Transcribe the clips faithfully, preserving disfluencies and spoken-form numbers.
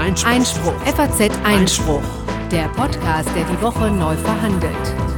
Einspruch. Einspruch. F A Z Einspruch. Der Podcast, der die Woche neu verhandelt.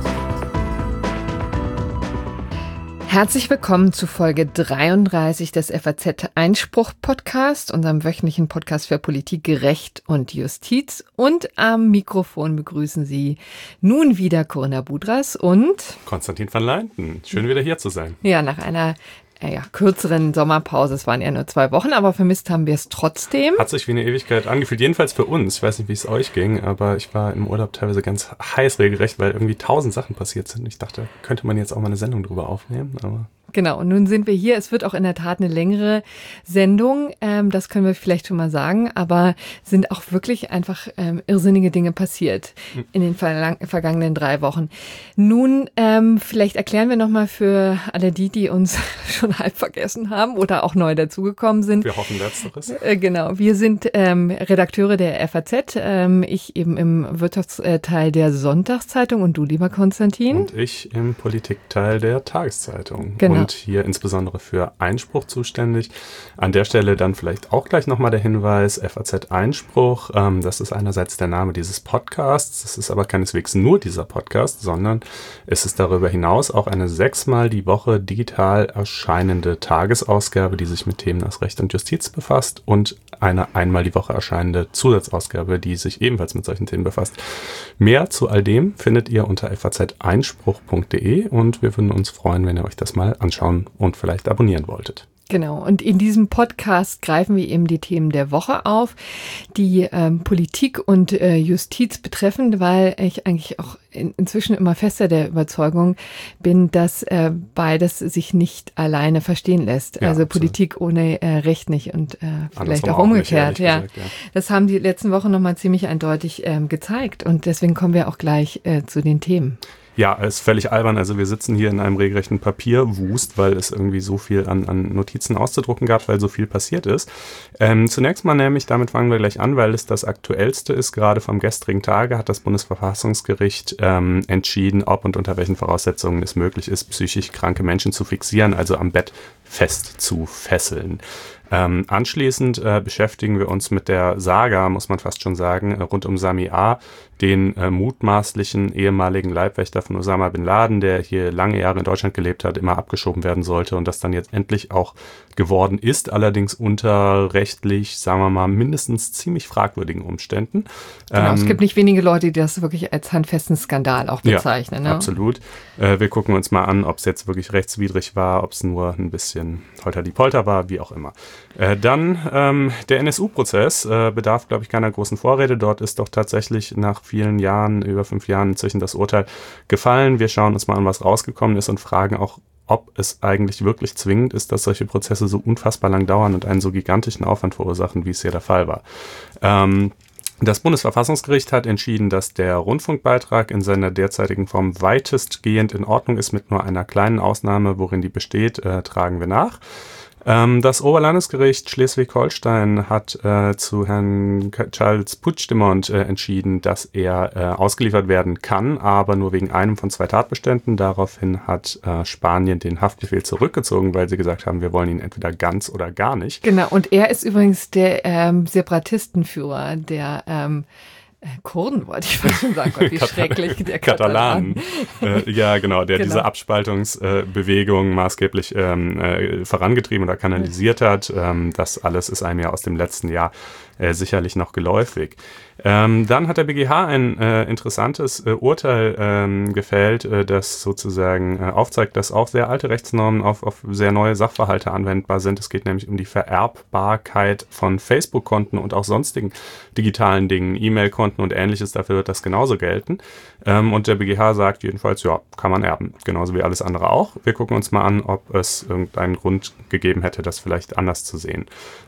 Herzlich willkommen zu Folge dreiunddreißig des F A Z Einspruch Podcast, unserem wöchentlichen Podcast für Politik, Recht und Justiz. Und am Mikrofon begrüßen Sie nun wieder Corinna Budras und Konstantin van Leinten. Schön wieder hier zu sein. Ja, nach einer äh, ja, kürzeren Sommerpause. Es waren ja nur zwei Wochen, aber vermisst haben wir es trotzdem. Hat sich wie eine Ewigkeit angefühlt, jedenfalls für uns. Ich weiß nicht, wie es euch ging, aber ich war im Urlaub teilweise ganz heiß regelrecht, weil irgendwie tausend Sachen passiert sind. Ich dachte, könnte man jetzt auch mal eine Sendung drüber aufnehmen, aber... Genau, und nun sind wir hier. Es wird auch in der Tat eine längere Sendung, ähm, das können wir vielleicht schon mal sagen, aber sind auch wirklich einfach ähm, irrsinnige Dinge passiert in den verlang- vergangenen drei Wochen. Nun, ähm, vielleicht erklären wir nochmal für alle die, die uns schon halb vergessen haben oder auch neu dazugekommen sind. Wir hoffen Letzteres. Äh, genau, wir sind ähm, Redakteure der F A Z, ähm, ich eben im Wirtschaftsteil der Sonntagszeitung und du, lieber Konstantin. Und ich im Politikteil der Tageszeitung. Genau. Und hier insbesondere für Einspruch zuständig. An der Stelle dann vielleicht auch gleich nochmal der Hinweis, F A Z Einspruch, ähm, das ist einerseits der Name dieses Podcasts, das ist aber keineswegs nur dieser Podcast, sondern es ist darüber hinaus auch eine sechsmal die Woche digital erscheinende Tagesausgabe, die sich mit Themen aus Recht und Justiz befasst und eine einmal die Woche erscheinende Zusatzausgabe, die sich ebenfalls mit solchen Themen befasst. Mehr zu all dem findet ihr unter f a z einspruch punkt d e und wir würden uns freuen, wenn ihr euch das mal anschauen und vielleicht abonnieren wolltet. Genau, und in diesem Podcast greifen wir eben die Themen der Woche auf, die ähm, Politik und äh, Justiz betreffen, weil ich eigentlich auch in, inzwischen immer fester der Überzeugung bin, dass äh, beides sich nicht alleine verstehen lässt. Ja, also absolut. Politik ohne äh, Recht nicht und äh, vielleicht Andersrum auch auch umgekehrt. nicht, ja. gesagt, ja. Das haben die letzten Wochen nochmal ziemlich eindeutig ähm, gezeigt und deswegen kommen wir auch gleich äh, zu den Themen. Ja, ist völlig albern. Also wir sitzen hier in einem regelrechten Papierwust, weil es irgendwie so viel an, an Notizen auszudrucken gab, weil so viel passiert ist. Ähm, zunächst mal nämlich, damit fangen wir gleich an, weil es das Aktuellste ist. Gerade vom gestrigen Tage hat das Bundesverfassungsgericht ähm, entschieden, ob und unter welchen Voraussetzungen es möglich ist, psychisch kranke Menschen zu fixieren, also am Bett fest zu fesseln. Ähm, anschließend äh, beschäftigen wir uns mit der Saga, muss man fast schon sagen, äh, rund um Sami A., den äh, mutmaßlichen ehemaligen Leibwächter von Osama Bin Laden, der hier lange Jahre in Deutschland gelebt hat, immer abgeschoben werden sollte und das dann jetzt endlich auch geworden ist, allerdings unter rechtlich, sagen wir mal, mindestens ziemlich fragwürdigen Umständen. Genau, ähm, es gibt nicht wenige Leute, die das wirklich als handfesten Skandal auch bezeichnen. Ja, ne? absolut. Äh, wir gucken uns mal an, ob es jetzt wirklich rechtswidrig war, ob es nur ein bisschen Holter-die-Polter war, wie auch immer. Äh, dann ähm, der N S U-Prozess äh, bedarf, glaube ich, keiner großen Vorrede. Dort ist doch tatsächlich nach vielen Jahren, über fünf Jahren inzwischen das Urteil gefallen. Wir schauen uns mal an, was rausgekommen ist und fragen auch, ob es eigentlich wirklich zwingend ist, dass solche Prozesse so unfassbar lang dauern und einen so gigantischen Aufwand verursachen, wie es hier der Fall war. Ähm, Das Bundesverfassungsgericht hat entschieden, dass der Rundfunkbeitrag in seiner derzeitigen Form weitestgehend in Ordnung ist, mit nur einer kleinen Ausnahme, worin die besteht, äh, tragen wir nach. Ähm, das Oberlandesgericht Schleswig-Holstein hat äh, zu Herrn Charles Puigdemont äh, entschieden, dass er äh, ausgeliefert werden kann, aber nur wegen einem von zwei Tatbeständen. Daraufhin hat äh, Spanien den Haftbefehl zurückgezogen, weil sie gesagt haben, wir wollen ihn entweder ganz oder gar nicht. Genau, und er ist übrigens der ähm, Separatistenführer der ähm, Kurden, wollte ich fast schon sagen, Gott, wie schrecklich, der Katalanen. Katalanen. äh, ja, genau, der Genau. diese Abspaltungsbewegung äh, maßgeblich ähm, äh, vorangetrieben oder kanalisiert hat. Ähm, das alles ist einem ja aus dem letzten Jahr äh, sicherlich noch geläufig. Ähm, dann hat der B G H ein äh, interessantes äh, Urteil ähm, gefällt, äh, das sozusagen äh, aufzeigt, dass auch sehr alte Rechtsnormen auf, auf sehr neue Sachverhalte anwendbar sind. Es geht nämlich um die Vererbbarkeit von Facebook-Konten und auch sonstigen digitalen Dingen, E-Mail-Konten und ähnliches. Dafür wird das genauso gelten. Ähm, und der B G H sagt jedenfalls, ja, kann man erben. Genauso wie alles andere auch. Wir gucken uns mal an, ob es irgendeinen Grund gegeben hätte, das vielleicht anders zu sehen.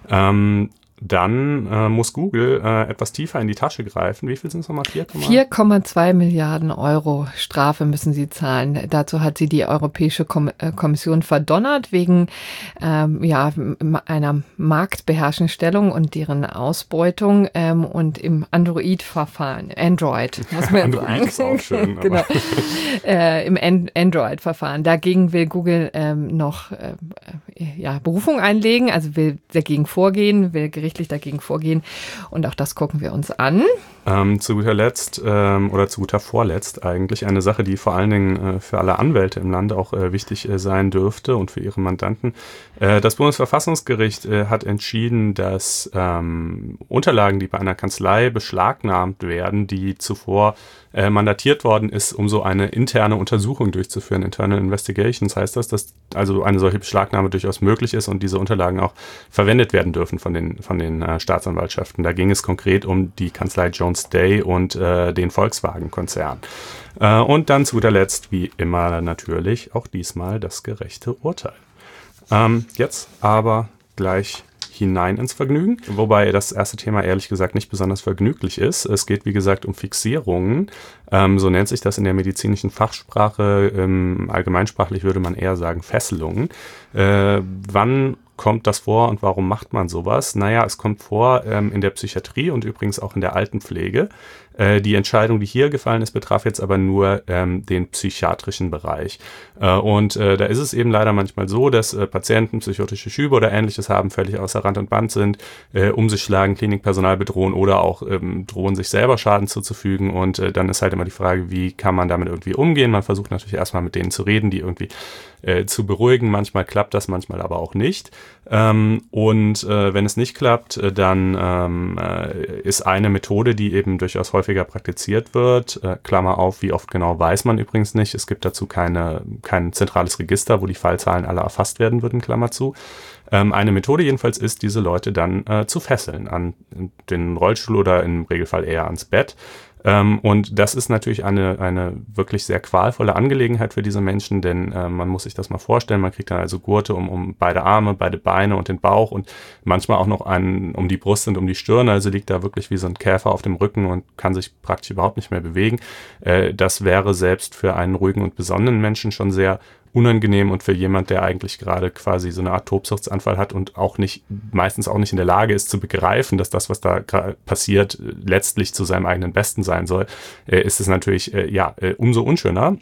Ähm, Dann äh, muss Google äh, etwas tiefer in die Tasche greifen. Wie viel sind es nochmal? vier Komma zwei Milliarden Euro Strafe müssen sie zahlen. Dazu hat sie die Europäische Kom- äh, Kommission verdonnert wegen ähm, ja, einer marktbeherrschenden Stellung und deren Ausbeutung ähm, und im Android-Verfahren. Android, muss man Android sagen. ist auch schön. Genau. äh, Im An- Android-Verfahren. Dagegen will Google ähm, noch äh, ja, Berufung einlegen, also will dagegen vorgehen, will Gericht gerichtlich dagegen vorgehen. Und auch das gucken wir uns an. Ähm, zu guter Letzt ähm, oder zu guter Vorletzt eigentlich eine Sache, die vor allen Dingen äh, für alle Anwälte im Land auch äh, wichtig äh, sein dürfte und für ihre Mandanten. Äh, das Bundesverfassungsgericht äh, hat entschieden, dass ähm, Unterlagen, die bei einer Kanzlei beschlagnahmt werden, die zuvor äh, mandatiert worden ist, um so eine interne Untersuchung durchzuführen, Internal Investigations heißt das, dass also eine solche Beschlagnahme durchaus möglich ist und diese Unterlagen auch verwendet werden dürfen von den, von den äh, Staatsanwaltschaften. Da ging es konkret um die Kanzlei Jones Day und äh, den Volkswagen-Konzern. Äh, und dann zu guter Letzt, wie immer natürlich, auch diesmal das gerechte Urteil. Ähm, jetzt aber gleich hinein ins Vergnügen, wobei das erste Thema ehrlich gesagt nicht besonders vergnüglich ist. Es geht, wie gesagt, um Fixierungen. Ähm, so nennt sich das in der medizinischen Fachsprache. Ähm, allgemeinsprachlich würde man eher sagen Fesselungen. Äh, wann kommt das vor und warum macht man sowas? Naja, es kommt vor ähm, in der Psychiatrie und übrigens auch in der Altenpflege. Äh, die Entscheidung, die hier gefallen ist, betraf jetzt aber nur ähm, den psychiatrischen Bereich. Äh, und äh, da ist es eben leider manchmal so, dass äh, Patienten psychotische Schübe oder Ähnliches haben, völlig außer Rand und Band sind, äh, um sich schlagen, Klinikpersonal bedrohen oder auch ähm, drohen, sich selber Schaden zuzufügen. Und äh, dann ist halt immer die Frage, wie kann man damit irgendwie umgehen? Man versucht natürlich erstmal mit denen zu reden, die irgendwie äh, zu beruhigen. Manchmal klappt das, manchmal aber auch nicht. Ähm, und äh, wenn es nicht klappt, äh, dann ähm, äh, ist eine Methode, die eben durchaus häufiger praktiziert wird, äh, Klammer auf, wie oft genau weiß man übrigens nicht. Es gibt dazu keine, kein zentrales Register, wo die Fallzahlen alle erfasst werden würden, Klammer zu. Ähm, eine Methode jedenfalls ist, diese Leute dann äh, zu fesseln an den Rollstuhl oder im Regelfall eher ans Bett. Ähm, und das ist natürlich eine, eine wirklich sehr qualvolle Angelegenheit für diese Menschen, denn äh, man muss sich das mal vorstellen, man kriegt dann also Gurte um, um beide Arme, beide Beine und den Bauch und manchmal auch noch einen um die Brust und um die Stirn, also liegt da wirklich wie so ein Käfer auf dem Rücken und kann sich praktisch überhaupt nicht mehr bewegen. Äh, das wäre selbst für einen ruhigen und besonnenen Menschen schon sehr unangenehm und für jemand, der eigentlich gerade quasi so eine Art Tobsuchtsanfall hat und auch nicht, meistens auch nicht in der Lage ist zu begreifen, dass das, was da passiert, letztlich zu seinem eigenen Besten sein soll, äh, ist es natürlich, äh, ja, äh, umso unschöner.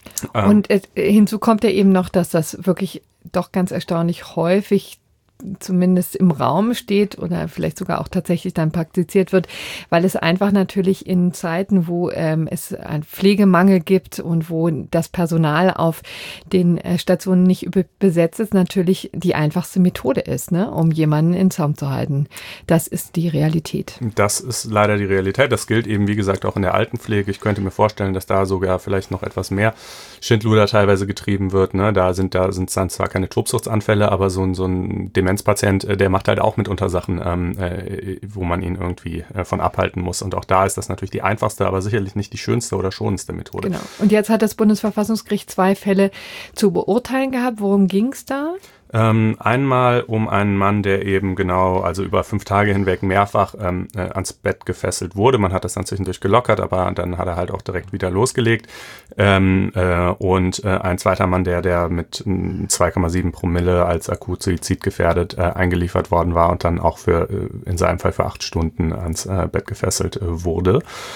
Und äh, hinzu kommt ja eben noch, dass das wirklich doch ganz erstaunlich häufig zumindest im Raum steht oder vielleicht sogar auch tatsächlich dann praktiziert wird, weil es einfach natürlich in Zeiten, wo ähm, es einen Pflegemangel gibt und wo das Personal auf den äh, Stationen nicht besetzt ist, natürlich die einfachste Methode ist, ne, um jemanden in Zaum zu halten. Das ist die Realität. Das ist leider die Realität. Das gilt eben, wie gesagt, auch in der Altenpflege. Ich könnte mir vorstellen, dass da sogar vielleicht noch etwas mehr Schindluder teilweise getrieben wird. Ne? Da sind da sind dann zwar keine Tobsuchtsanfälle, aber so ein, so ein Demenzpatient, der macht halt auch mitunter Sachen, ähm, äh, wo man ihn irgendwie äh, von abhalten muss. Und auch da ist das natürlich die einfachste, aber sicherlich nicht die schönste oder schonendste Methode. Genau. Und jetzt hat das Bundesverfassungsgericht zwei Fälle zu beurteilen gehabt. Worum ging es da? Ähm, einmal um einen Mann, der eben genau, also über fünf Tage hinweg mehrfach ähm, äh, ans Bett gefesselt wurde. Man hat das dann zwischendurch gelockert, aber dann hat er halt auch direkt wieder losgelegt. Ähm, äh, und äh, ein zweiter Mann, der, der mit zwei Komma sieben Promille als akut suizidgefährdet äh, eingeliefert worden war und dann auch für, äh, in seinem Fall für acht Stunden ans äh, Bett gefesselt äh, wurde.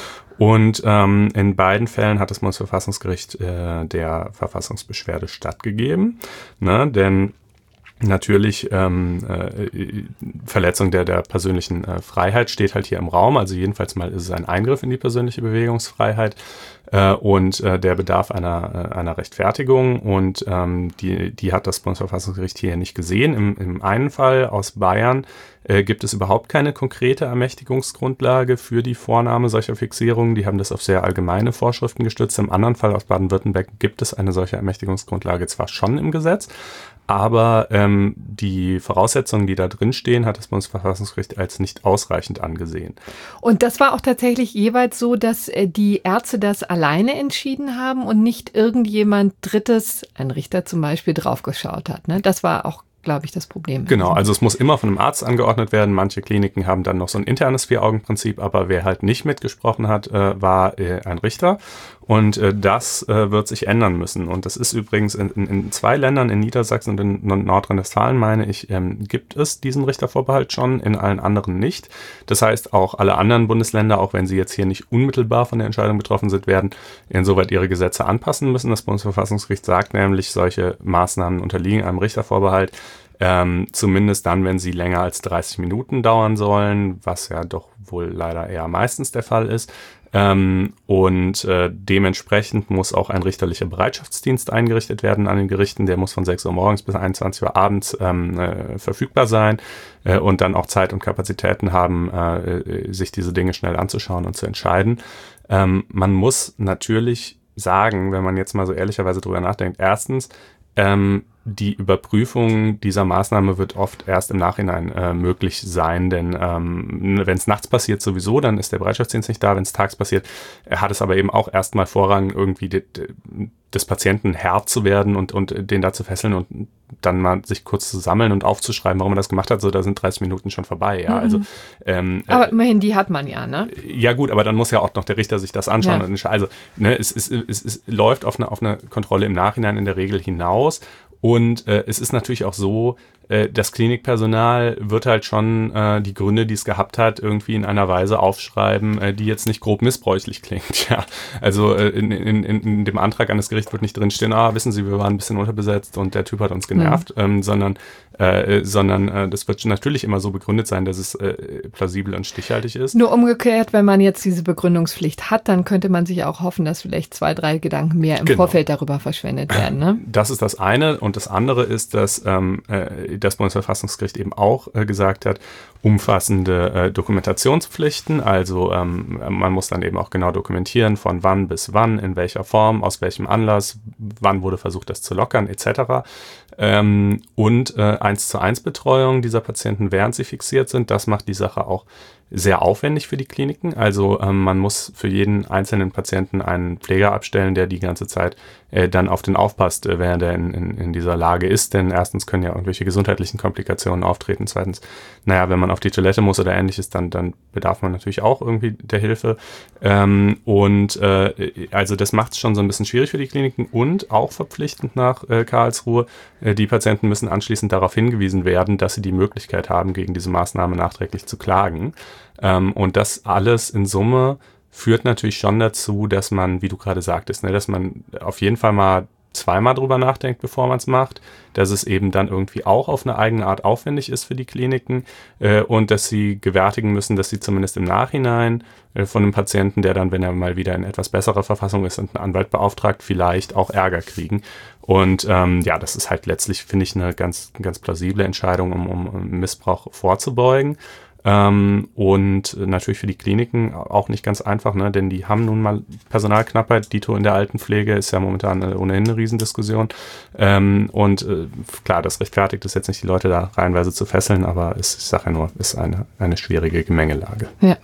Und ähm, in beiden Fällen hat das Bundesverfassungsgericht äh, der Verfassungsbeschwerde stattgegeben, ne? Denn natürlich ähm, äh, Verletzung der, der persönlichen äh, Freiheit steht halt hier im Raum. Also jedenfalls mal ist es ein Eingriff in die persönliche Bewegungsfreiheit äh, und äh, der bedarf einer, äh, einer Rechtfertigung. Und ähm, die, die hat das Bundesverfassungsgericht hier nicht gesehen. Im, im einen Fall aus Bayern äh, gibt es überhaupt keine konkrete Ermächtigungsgrundlage für die Vornahme solcher Fixierungen. Die haben das auf sehr allgemeine Vorschriften gestützt. Im anderen Fall aus Baden-Württemberg gibt es eine solche Ermächtigungsgrundlage zwar schon im Gesetz, aber ähm, die Voraussetzungen, die da drin stehen, hat das Bundesverfassungsgericht als nicht ausreichend angesehen. Und das war auch tatsächlich jeweils so, dass äh, die Ärzte das alleine entschieden haben und nicht irgendjemand Drittes, ein Richter zum Beispiel, draufgeschaut hat. Ne? Das war auch, glaube ich, das Problem. Genau, also es muss immer von einem Arzt angeordnet werden. Manche Kliniken haben dann noch so ein internes Vier-Augen-Prinzip, aber wer halt nicht mitgesprochen hat, äh, war äh, ein Richter. Und äh, das äh, wird sich ändern müssen. Und das ist übrigens in, in, in zwei Ländern, in Niedersachsen und in Nordrhein-Westfalen, meine ich, ähm, gibt es diesen Richtervorbehalt schon, in allen anderen nicht. Das heißt, auch alle anderen Bundesländer, auch wenn sie jetzt hier nicht unmittelbar von der Entscheidung betroffen sind, werden insoweit ihre Gesetze anpassen müssen. Das Bundesverfassungsgericht sagt nämlich, solche Maßnahmen unterliegen einem Richtervorbehalt. Ähm, zumindest dann, wenn sie länger als dreißig Minuten dauern sollen, was ja doch wohl leider eher meistens der Fall ist. Ähm, und äh, dementsprechend muss auch ein richterlicher Bereitschaftsdienst eingerichtet werden an den Gerichten. Der muss von sechs Uhr morgens bis einundzwanzig Uhr abends ähm, äh, verfügbar sein äh, und dann auch Zeit und Kapazitäten haben, äh, sich diese Dinge schnell anzuschauen und zu entscheiden. Ähm, man muss natürlich sagen, wenn man jetzt mal so ehrlicherweise drüber nachdenkt, erstens, ähm, die Überprüfung dieser Maßnahme wird oft erst im Nachhinein äh, möglich sein, denn ähm, wenn es nachts passiert sowieso, dann ist der Bereitschaftsdienst nicht da. Wenn es tags passiert, er hat es aber eben auch erstmal Vorrang, irgendwie de, de, des Patienten Herr zu werden und, und den da zu fesseln und dann mal sich kurz zu sammeln und aufzuschreiben, warum man das gemacht hat. So, da sind dreißig Minuten schon vorbei. Ja, mhm. also, ähm, aber immerhin, die hat man ja, ne? Ja gut, aber dann muss ja auch noch der Richter sich das anschauen. Ja. Und, also ne, es, es, es, es läuft auf eine, auf eine Kontrolle im Nachhinein in der Regel hinaus. Und äh, es ist natürlich auch so, äh, das Klinikpersonal wird halt schon äh, die Gründe, die es gehabt hat, irgendwie in einer Weise aufschreiben, äh, die jetzt nicht grob missbräuchlich klingt. Ja, also äh, in, in, in dem Antrag an das Gericht wird nicht drinstehen, ah, wissen Sie, wir waren ein bisschen unterbesetzt und der Typ hat uns genervt, mhm. ähm, sondern äh, sondern äh, das wird natürlich immer so begründet sein, dass es äh, plausibel und stichhaltig ist. Nur umgekehrt, wenn man jetzt diese Begründungspflicht hat, dann könnte man sich auch hoffen, dass vielleicht zwei, drei Gedanken mehr im genau. Vorfeld darüber verschwendet werden. Ne? Das ist das eine. Und das andere ist, dass ähm, äh, das Bundesverfassungsgericht eben auch äh, gesagt hat, umfassende äh, Dokumentationspflichten, also ähm, man muss dann eben auch genau dokumentieren, von wann bis wann, in welcher Form, aus welchem Anlass, wann wurde versucht, das zu lockern, et cetera. Ähm, und äh, eins zu eins Betreuung dieser Patienten, während sie fixiert sind, das macht die Sache auch sehr aufwendig für die Kliniken. Also ähm, man muss für jeden einzelnen Patienten einen Pfleger abstellen, der die ganze Zeit äh, dann auf den aufpasst, äh, während er in, in, in dieser Lage ist. Denn erstens können ja irgendwelche gesundheitlichen Komplikationen auftreten. Zweitens, naja, wenn man auf die Toilette muss oder ähnliches, dann, dann bedarf man natürlich auch irgendwie der Hilfe. Ähm, und äh, also das macht es schon so ein bisschen schwierig für die Kliniken und auch verpflichtend nach äh, Karlsruhe. Äh, die Patienten müssen anschließend darauf hingewiesen werden, dass sie die Möglichkeit haben, gegen diese Maßnahme nachträglich zu klagen. Ähm, und das alles in Summe führt natürlich schon dazu, dass man, wie du gerade sagtest, ne, dass man auf jeden Fall mal zweimal drüber nachdenkt, bevor man es macht, dass es eben dann irgendwie auch auf eine eigene Art aufwendig ist für die Kliniken äh, und dass sie gewärtigen müssen, dass sie zumindest im Nachhinein äh, von einem Patienten, der dann, wenn er mal wieder in etwas besserer Verfassung ist und einen Anwalt beauftragt, vielleicht auch Ärger kriegen. Und ähm, ja, das ist halt letztlich, finde ich, eine ganz, ganz plausible Entscheidung, um, um Missbrauch vorzubeugen. Ähm, und natürlich für die Kliniken auch nicht ganz einfach, ne? Denn die haben nun mal Personalknappheit. Dito in der Altenpflege ist ja momentan eine, ohnehin eine Riesendiskussion. Ähm, und äh, klar, das rechtfertigt es jetzt nicht, die Leute da reihenweise zu fesseln, aber es, ich sage ja nur, ist eine, eine schwierige Gemengelage. Ja.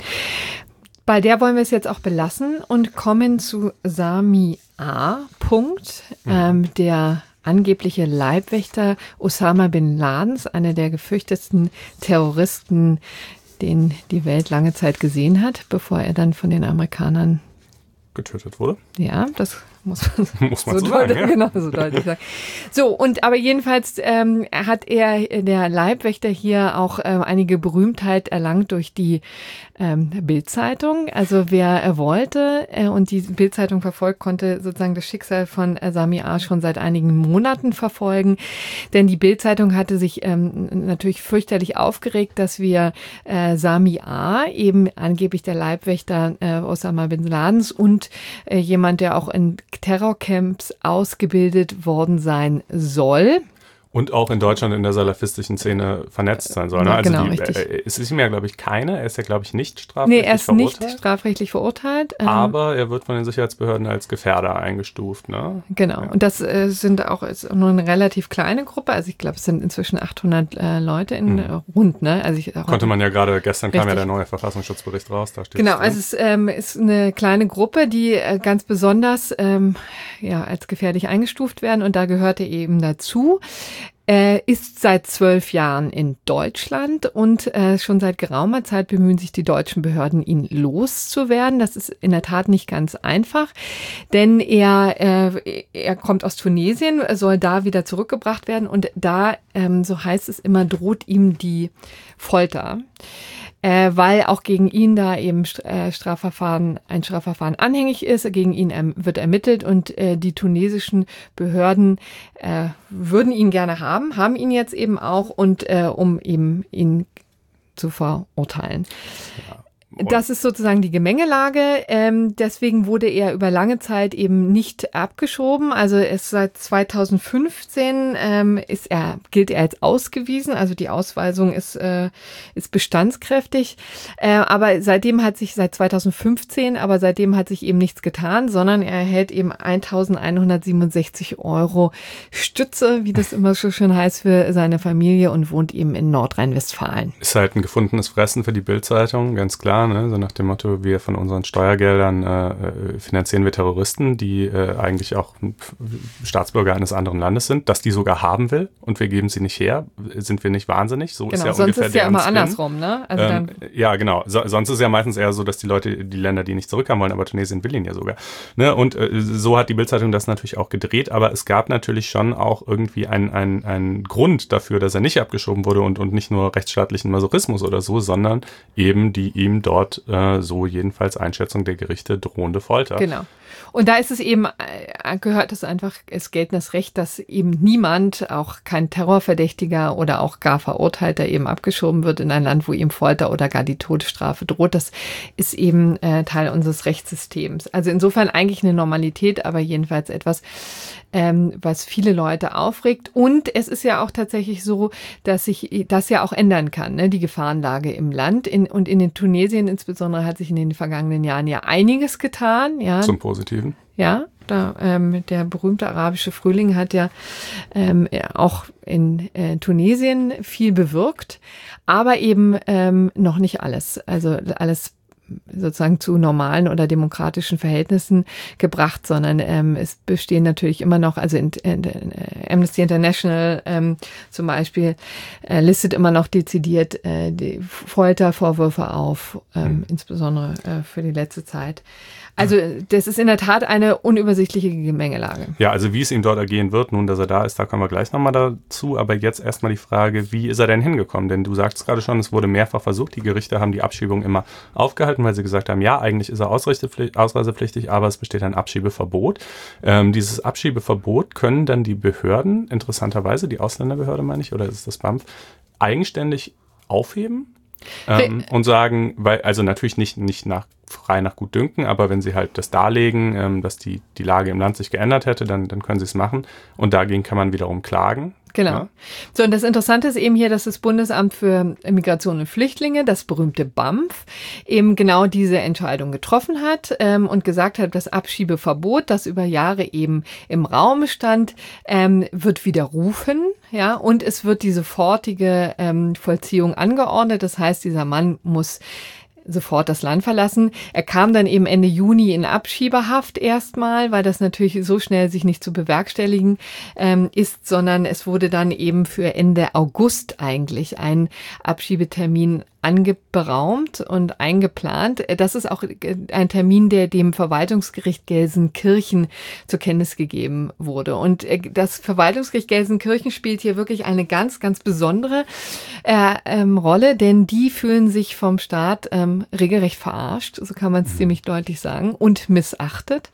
Bei der wollen wir es jetzt auch belassen und kommen zu Sami A. Punkt, mhm. ähm, der angebliche Leibwächter Osama bin Ladens, einer der gefürchtetsten Terroristen, den die Welt lange Zeit gesehen hat, bevor er dann von den Amerikanern getötet wurde. Ja, das muss man, muss man so, so deutlich, sagen, ja. genau, so deutlich sagen. So, und aber jedenfalls ähm, hat er, der Leibwächter, hier auch ähm, einige Berühmtheit erlangt durch die ähm, Bild-Zeitung. Also wer er wollte äh, und die Bild-Zeitung verfolgt, konnte sozusagen das Schicksal von äh, Sami A. schon seit einigen Monaten verfolgen. Denn die Bild-Zeitung hatte sich ähm, natürlich fürchterlich aufgeregt, dass wir äh, Sami A., eben angeblich der Leibwächter äh, Osama bin Ladens und äh, jemand, der auch in Terrorcamps ausgebildet worden sein soll. Und auch in Deutschland in der salafistischen Szene vernetzt sein soll. Ne? Ja, also genau, die, richtig. Äh, es ist ihm ja, glaube ich, keine. Er ist ja, glaube ich, nicht strafrechtlich verurteilt. Nee, er ist verurteilt. nicht strafrechtlich verurteilt. Ähm, aber er wird von den Sicherheitsbehörden als Gefährder eingestuft. Ne? Genau. Ja. Und das äh, sind auch ist nur eine relativ kleine Gruppe. Also ich glaube, es sind inzwischen achthundert äh, Leute in mhm. rund. Ne? Also ich, auch Konnte man ja gerade, gestern richtig. kam ja der neue Verfassungsschutzbericht raus. Da steht genau, also es ähm, ist eine kleine Gruppe, die äh, ganz besonders ähm, ja, als gefährlich eingestuft werden. Und da gehörte eben dazu. Er ist seit zwölf Jahren in Deutschland und äh, schon seit geraumer Zeit bemühen sich die deutschen Behörden, ihn loszuwerden. Das ist in der Tat nicht ganz einfach, denn er, äh, er kommt aus Tunesien, soll da wieder zurückgebracht werden und da, ähm, so heißt es immer, droht ihm die Folter. äh, weil auch gegen ihn da eben äh, Strafverfahren, ein Strafverfahren anhängig ist. Gegen ihn ähm, wird ermittelt und äh, die tunesischen Behörden äh, würden ihn gerne haben, haben ihn jetzt eben auch und äh, um eben ihn zu verurteilen. Ja. Das ist sozusagen die Gemengelage. Ähm, deswegen wurde er über lange Zeit eben nicht abgeschoben. Also es seit zweitausendfünfzehn ähm, ist er, gilt er als ausgewiesen. Also die Ausweisung ist, äh, ist bestandskräftig. Äh, aber seitdem hat sich, seit zweitausendfünfzehn, aber seitdem hat sich eben nichts getan, sondern er erhält eben eintausendeinhundertsiebenundsechzig Euro Stütze, wie das immer so schön heißt, für seine Familie und wohnt eben in Nordrhein-Westfalen. Ist halt ein gefundenes Fressen für die Bild-Zeitung, ganz klar. Ne? So nach dem Motto, wir von unseren Steuergeldern äh, finanzieren wir Terroristen, die äh, eigentlich auch Staatsbürger eines anderen Landes sind, dass die sogar haben will und wir geben sie nicht her. Sind wir nicht wahnsinnig? So genau, ist ja sonst ungefähr ist ja der immer Spin. andersrum, ne? Also ähm, dann ja, genau. So, sonst ist ja meistens eher so, dass die Leute, die Länder, die nicht zurückhaben wollen, aber Tunesien will ihn ja sogar. Ne? Und äh, so hat die Bild-Zeitung das natürlich auch gedreht, aber es gab natürlich schon auch irgendwie einen ein Grund dafür, dass er nicht abgeschoben wurde und, und nicht nur rechtsstaatlichen Masochismus oder so, sondern eben die ihm dort äh, so jedenfalls Einschätzung der Gerichte drohende Folter. Genau. Und da ist es eben, äh, gehört es einfach, es gilt das Recht, dass eben niemand, auch kein Terrorverdächtiger oder auch gar Verurteilter eben abgeschoben wird in ein Land, wo ihm Folter oder gar die Todesstrafe droht. Das ist eben äh, Teil unseres Rechtssystems. Also insofern eigentlich eine Normalität, aber jedenfalls etwas, ähm, was viele Leute aufregt. Und es ist ja auch tatsächlich so, dass sich das ja auch ändern kann, ne? Die Gefahrenlage im Land. In, und in den Tunesien insbesondere hat sich in den vergangenen Jahren ja einiges getan. Ja. Zum Positiven. Ja, da, ähm, der berühmte arabische Frühling hat ja ähm, auch in äh, Tunesien viel bewirkt, aber eben ähm, noch nicht alles. Also alles sozusagen zu normalen oder demokratischen Verhältnissen gebracht, sondern ähm, es bestehen natürlich immer noch, also in, in, in Amnesty International ähm, zum Beispiel äh, listet immer noch dezidiert äh, die Foltervorwürfe auf, ähm, mhm. insbesondere äh, für die letzte Zeit. Also das ist in der Tat eine unübersichtliche Gemengelage. Ja, also wie es ihm dort ergehen wird, nun, dass er da ist, da kommen wir gleich nochmal dazu. Aber jetzt erstmal die Frage, wie ist er denn hingekommen? Denn du sagst gerade schon, es wurde mehrfach versucht. Die Gerichte haben die Abschiebung immer aufgehalten, weil sie gesagt haben, ja, eigentlich ist er ausreisepflichtig, aber es besteht ein Abschiebeverbot. Ähm, dieses Abschiebeverbot können dann die Behörden, interessanterweise, die Ausländerbehörde meine ich, oder ist es das B A M F, eigenständig aufheben? Ähm, und sagen, weil, also natürlich nicht, nicht nach, frei nach Gutdünken, aber wenn sie halt das darlegen, ähm, dass die, die Lage im Land sich geändert hätte, dann, dann können sie es machen. Und dagegen kann man wiederum klagen. Genau. Ja? So, und das Interessante ist eben hier, dass das Bundesamt für Migration und Flüchtlinge, das berühmte B A M F, eben genau diese Entscheidung getroffen hat ähm, und gesagt hat, das Abschiebeverbot, das über Jahre eben im Raum stand, ähm, wird widerrufen, ja, und es wird die sofortige ähm, Vollziehung angeordnet. Das heißt, dieser Mann muss sofort das Land verlassen. Er kam dann eben Ende Juni in Abschiebehaft erstmal, weil das natürlich so schnell sich nicht zu bewerkstelligen ähm, ist, sondern es wurde dann eben für Ende August eigentlich ein Abschiebetermin anberaumt und eingeplant. Das ist auch ein Termin, der dem Verwaltungsgericht Gelsenkirchen zur Kenntnis gegeben wurde. Und das Verwaltungsgericht Gelsenkirchen spielt hier wirklich eine ganz, ganz besondere äh, ähm, Rolle, denn die fühlen sich vom Staat ähm, regelrecht verarscht, so kann man es mhm. ziemlich deutlich sagen, und missachtet.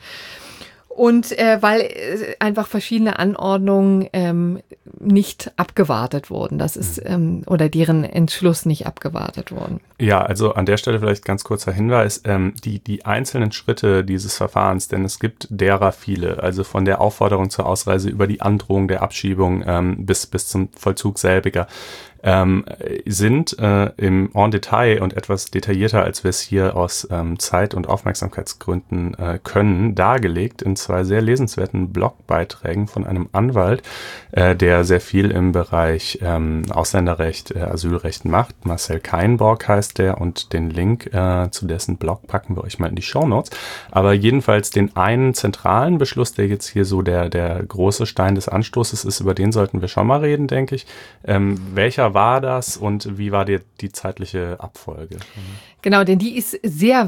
Und äh, weil äh, einfach verschiedene Anordnungen ähm, nicht abgewartet wurden. Das ist, ähm, oder deren Entschluss nicht abgewartet wurden. Ja, also an der Stelle vielleicht ganz kurzer Hinweis, ähm, die, die einzelnen Schritte dieses Verfahrens, denn es gibt derer viele, also von der Aufforderung zur Ausreise über die Androhung der Abschiebung ähm, bis, bis zum Vollzug selbiger, ähm, sind äh, im en Detail und etwas detaillierter, als wir es hier aus ähm, Zeit- und Aufmerksamkeitsgründen äh, können, dargelegt in zwei sehr lesenswerten Blogbeiträgen von einem Anwalt, äh, der sehr viel im Bereich ähm, Ausländerrecht, äh, Asylrecht macht. Marcel Kainborg heißt der, und den Link äh, zu dessen Blog packen wir euch mal in die Shownotes. Aber jedenfalls den einen zentralen Beschluss, der jetzt hier so der, der große Stein des Anstoßes ist, über den sollten wir schon mal reden, denke ich. Ähm, welcher war das und wie war die, die zeitliche Abfolge? Genau, denn die ist sehr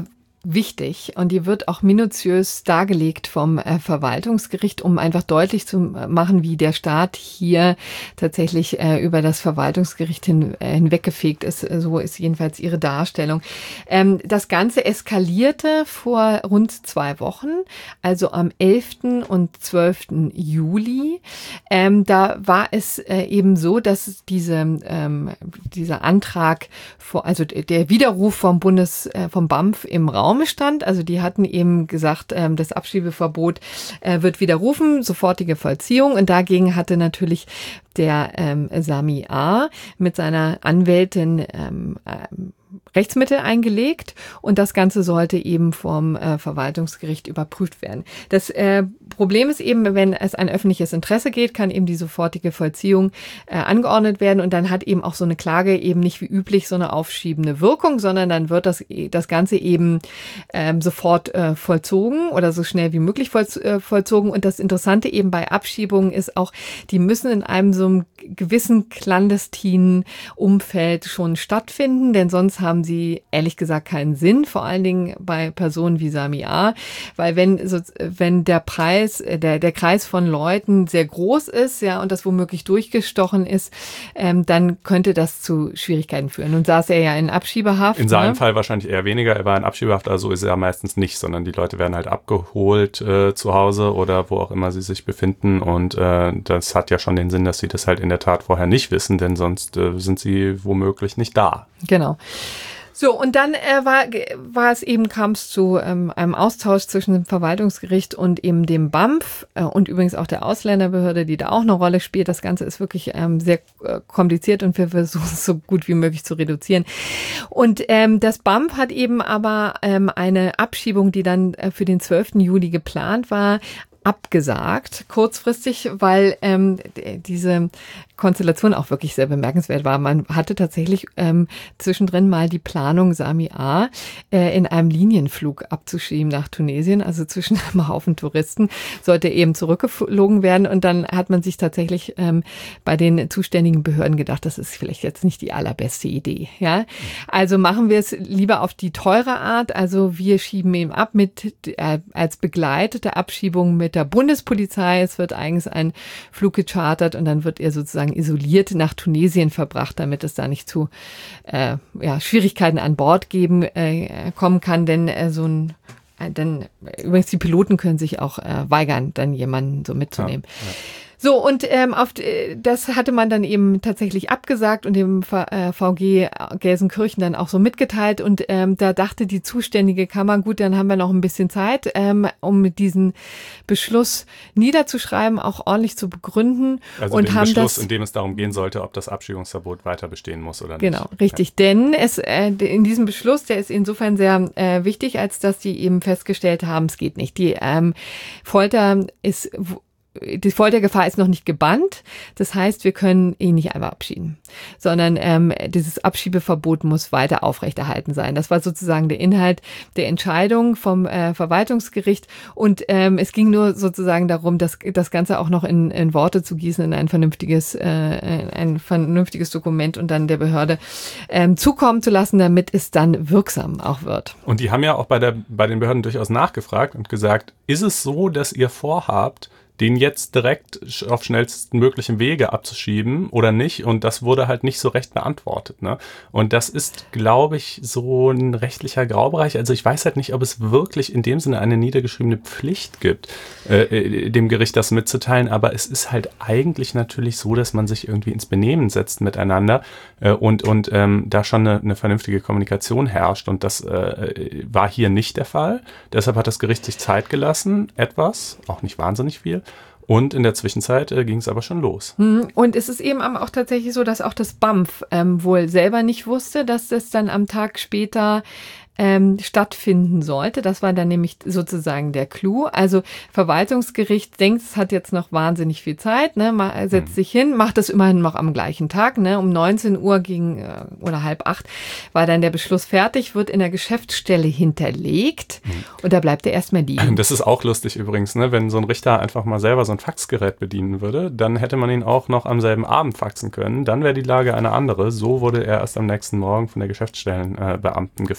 wichtig und die wird auch minutiös dargelegt vom äh, Verwaltungsgericht, um einfach deutlich zu machen, wie der Staat hier tatsächlich äh, über das Verwaltungsgericht hin, äh, hinweggefegt ist. So ist jedenfalls ihre Darstellung. Ähm, das Ganze eskalierte vor rund zwei Wochen, also am elften und zwölften Juli. Ähm, da war es äh, eben so, dass diese, ähm, dieser Antrag, vor, also der Widerruf vom Bundes, äh, vom B A M F im Raum stand. Also die hatten eben gesagt, ähm, das Abschiebeverbot äh, wird widerrufen, sofortige Vollziehung. Und dagegen hatte natürlich der ähm, Sami A. mit seiner Anwältin ähm, ähm, Rechtsmittel eingelegt und das Ganze sollte eben vom äh, Verwaltungsgericht überprüft werden. Das äh, Problem ist eben, wenn es ein öffentliches Interesse geht, kann eben die sofortige Vollziehung äh, angeordnet werden und dann hat eben auch so eine Klage eben nicht wie üblich so eine aufschiebende Wirkung, sondern dann wird das, das Ganze eben ähm, sofort äh, vollzogen oder so schnell wie möglich voll, äh, vollzogen. Und das Interessante eben bei Abschiebungen ist auch, die müssen in einem so einem gewissen clandestinen Umfeld schon stattfinden, denn sonst haben sie ehrlich gesagt keinen Sinn, vor allen Dingen bei Personen wie Sami A., weil wenn so, wenn der Preis, der der Kreis von Leuten sehr groß ist, ja, und das womöglich durchgestochen ist, ähm, dann könnte das zu Schwierigkeiten führen. Nun saß er ja in Abschiebehaft. In seinem ne? Fall wahrscheinlich eher weniger. Er war in Abschiebehaft, also ist er meistens nicht, sondern die Leute werden halt abgeholt äh, zu Hause oder wo auch immer sie sich befinden und äh, das hat ja schon den Sinn, dass sie das halt in der Tat vorher nicht wissen, denn sonst äh, sind sie womöglich nicht da. Genau. So, und dann äh, war, war es eben, kam es zu ähm, einem Austausch zwischen dem Verwaltungsgericht und eben dem B A M F äh, und übrigens auch der Ausländerbehörde, die da auch eine Rolle spielt. Das Ganze ist wirklich ähm, sehr äh, kompliziert und wir versuchen es so gut wie möglich zu reduzieren. Und ähm, das B A M F hat eben aber ähm, eine Abschiebung, die dann äh, für den zwölften Juli geplant war, abgesagt, kurzfristig, weil ähm, diese Konstellation auch wirklich sehr bemerkenswert war. Man hatte tatsächlich ähm, zwischendrin mal die Planung, Sami A. Äh, in einem Linienflug abzuschieben nach Tunesien, also zwischen einem Haufen Touristen, sollte eben zurückgeflogen werden und dann hat man sich tatsächlich ähm, bei den zuständigen Behörden gedacht, das ist vielleicht jetzt nicht die allerbeste Idee. Ja, also machen wir es lieber auf die teure Art, also wir schieben ihn ab mit äh, als begleitete Abschiebung mit der Bundespolizei. Es wird eigens ein Flug gechartert und dann wird er sozusagen isoliert nach Tunesien verbracht, damit es da nicht zu äh, ja, Schwierigkeiten an Bord geben äh, kommen kann, denn äh, so ein äh, denn übrigens die Piloten können sich auch äh, weigern, dann jemanden so mitzunehmen. Ja, ja. So, und ähm, auf, das hatte man dann eben tatsächlich abgesagt und dem äh, V G Gelsenkirchen dann auch so mitgeteilt. Und ähm, da dachte die zuständige Kammer, gut, dann haben wir noch ein bisschen Zeit, ähm, um diesen Beschluss niederzuschreiben, auch ordentlich zu begründen. Also und den haben Beschluss, das, in dem es darum gehen sollte, ob das Abschiebungsverbot weiter bestehen muss oder nicht. Genau, richtig. Ja. Denn es äh, in diesem Beschluss, der ist insofern sehr äh, wichtig, als dass die eben festgestellt haben, es geht nicht. Die ähm, Folter ist... Die Foltergefahr ist noch nicht gebannt. Das heißt, wir können ihn nicht einfach abschieben, sondern ähm, dieses Abschiebeverbot muss weiter aufrechterhalten sein. Das war sozusagen der Inhalt der Entscheidung vom äh, Verwaltungsgericht. Und ähm, es ging nur sozusagen darum, das, das Ganze auch noch in, in Worte zu gießen, in ein vernünftiges, äh, ein vernünftiges Dokument und dann der Behörde ähm, zukommen zu lassen, damit es dann wirksam auch wird. Und die haben ja auch bei, der, bei den Behörden durchaus nachgefragt und gesagt, ist es so, dass ihr vorhabt, den jetzt direkt auf schnellsten möglichen Wege abzuschieben oder nicht? Und das wurde halt nicht so recht beantwortet, ne? Und das ist, glaube ich, so ein rechtlicher Graubereich. Also ich weiß halt nicht, ob es wirklich in dem Sinne eine niedergeschriebene Pflicht gibt, äh, dem Gericht das mitzuteilen. Aber es ist halt eigentlich natürlich so, dass man sich irgendwie ins Benehmen setzt miteinander äh, und, und ähm, da schon eine, eine vernünftige Kommunikation herrscht. Und das äh, war hier nicht der Fall. Deshalb hat das Gericht sich Zeit gelassen, etwas, auch nicht wahnsinnig viel. Und in der Zwischenzeit äh, ging es aber schon los. Und es ist eben auch tatsächlich so, dass auch das B A M F ähm, wohl selber nicht wusste, dass das dann am Tag später ähm, stattfinden sollte. Das war dann nämlich sozusagen der Clou. Also Verwaltungsgericht denkt, es hat jetzt noch wahnsinnig viel Zeit, ne, man setzt hm. sich hin, macht das immerhin noch am gleichen Tag, ne, um neunzehn Uhr gegen äh, oder halb acht war dann der Beschluss fertig, wird in der Geschäftsstelle hinterlegt hm. und da bleibt er erstmal liegen. Das ist auch lustig übrigens, ne, wenn so ein Richter einfach mal selber so ein Faxgerät bedienen würde, dann hätte man ihn auch noch am selben Abend faxen können, dann wäre die Lage eine andere. So wurde er erst am nächsten Morgen von der Geschäftsstellenbeamten äh, gefaxt.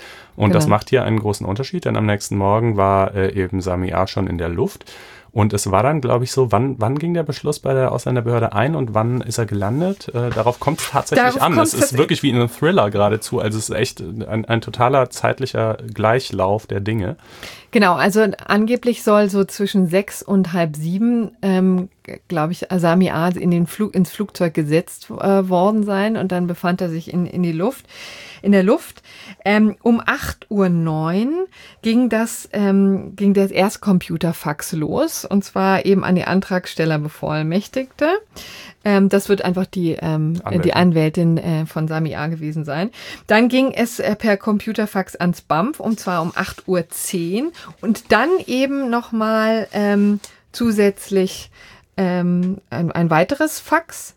Und genau. das macht hier einen großen Unterschied, denn am nächsten Morgen war äh, eben Sami A. schon in der Luft. Und es war dann, glaube ich, so, wann, wann ging der Beschluss bei der Ausländerbehörde ein und wann ist er gelandet? Äh, darauf kommt es tatsächlich Darauf an. Es ist tatsächlich. wirklich wie in einem Thriller geradezu. Also es ist echt ein, ein totaler zeitlicher Gleichlauf der Dinge. Genau, also angeblich soll so zwischen sechs und halb sieben, ähm, glaube ich, Sami A. in den Flug, ins Flugzeug gesetzt äh, worden sein und dann befand er sich in, in die Luft. In der Luft. Ähm, um acht Uhr neun ging das, ähm, ging das Erstcomputerfax los, und zwar eben an die Antragsteller Bevollmächtigte. Ähm, das wird einfach die, ähm, Anwältin. die Anwältin äh, von Sami A. gewesen sein. Dann ging es äh, per Computerfax ans B A M F, und zwar um acht Uhr zehn, und dann eben nochmal ähm, zusätzlich ähm, ein, ein weiteres Fax.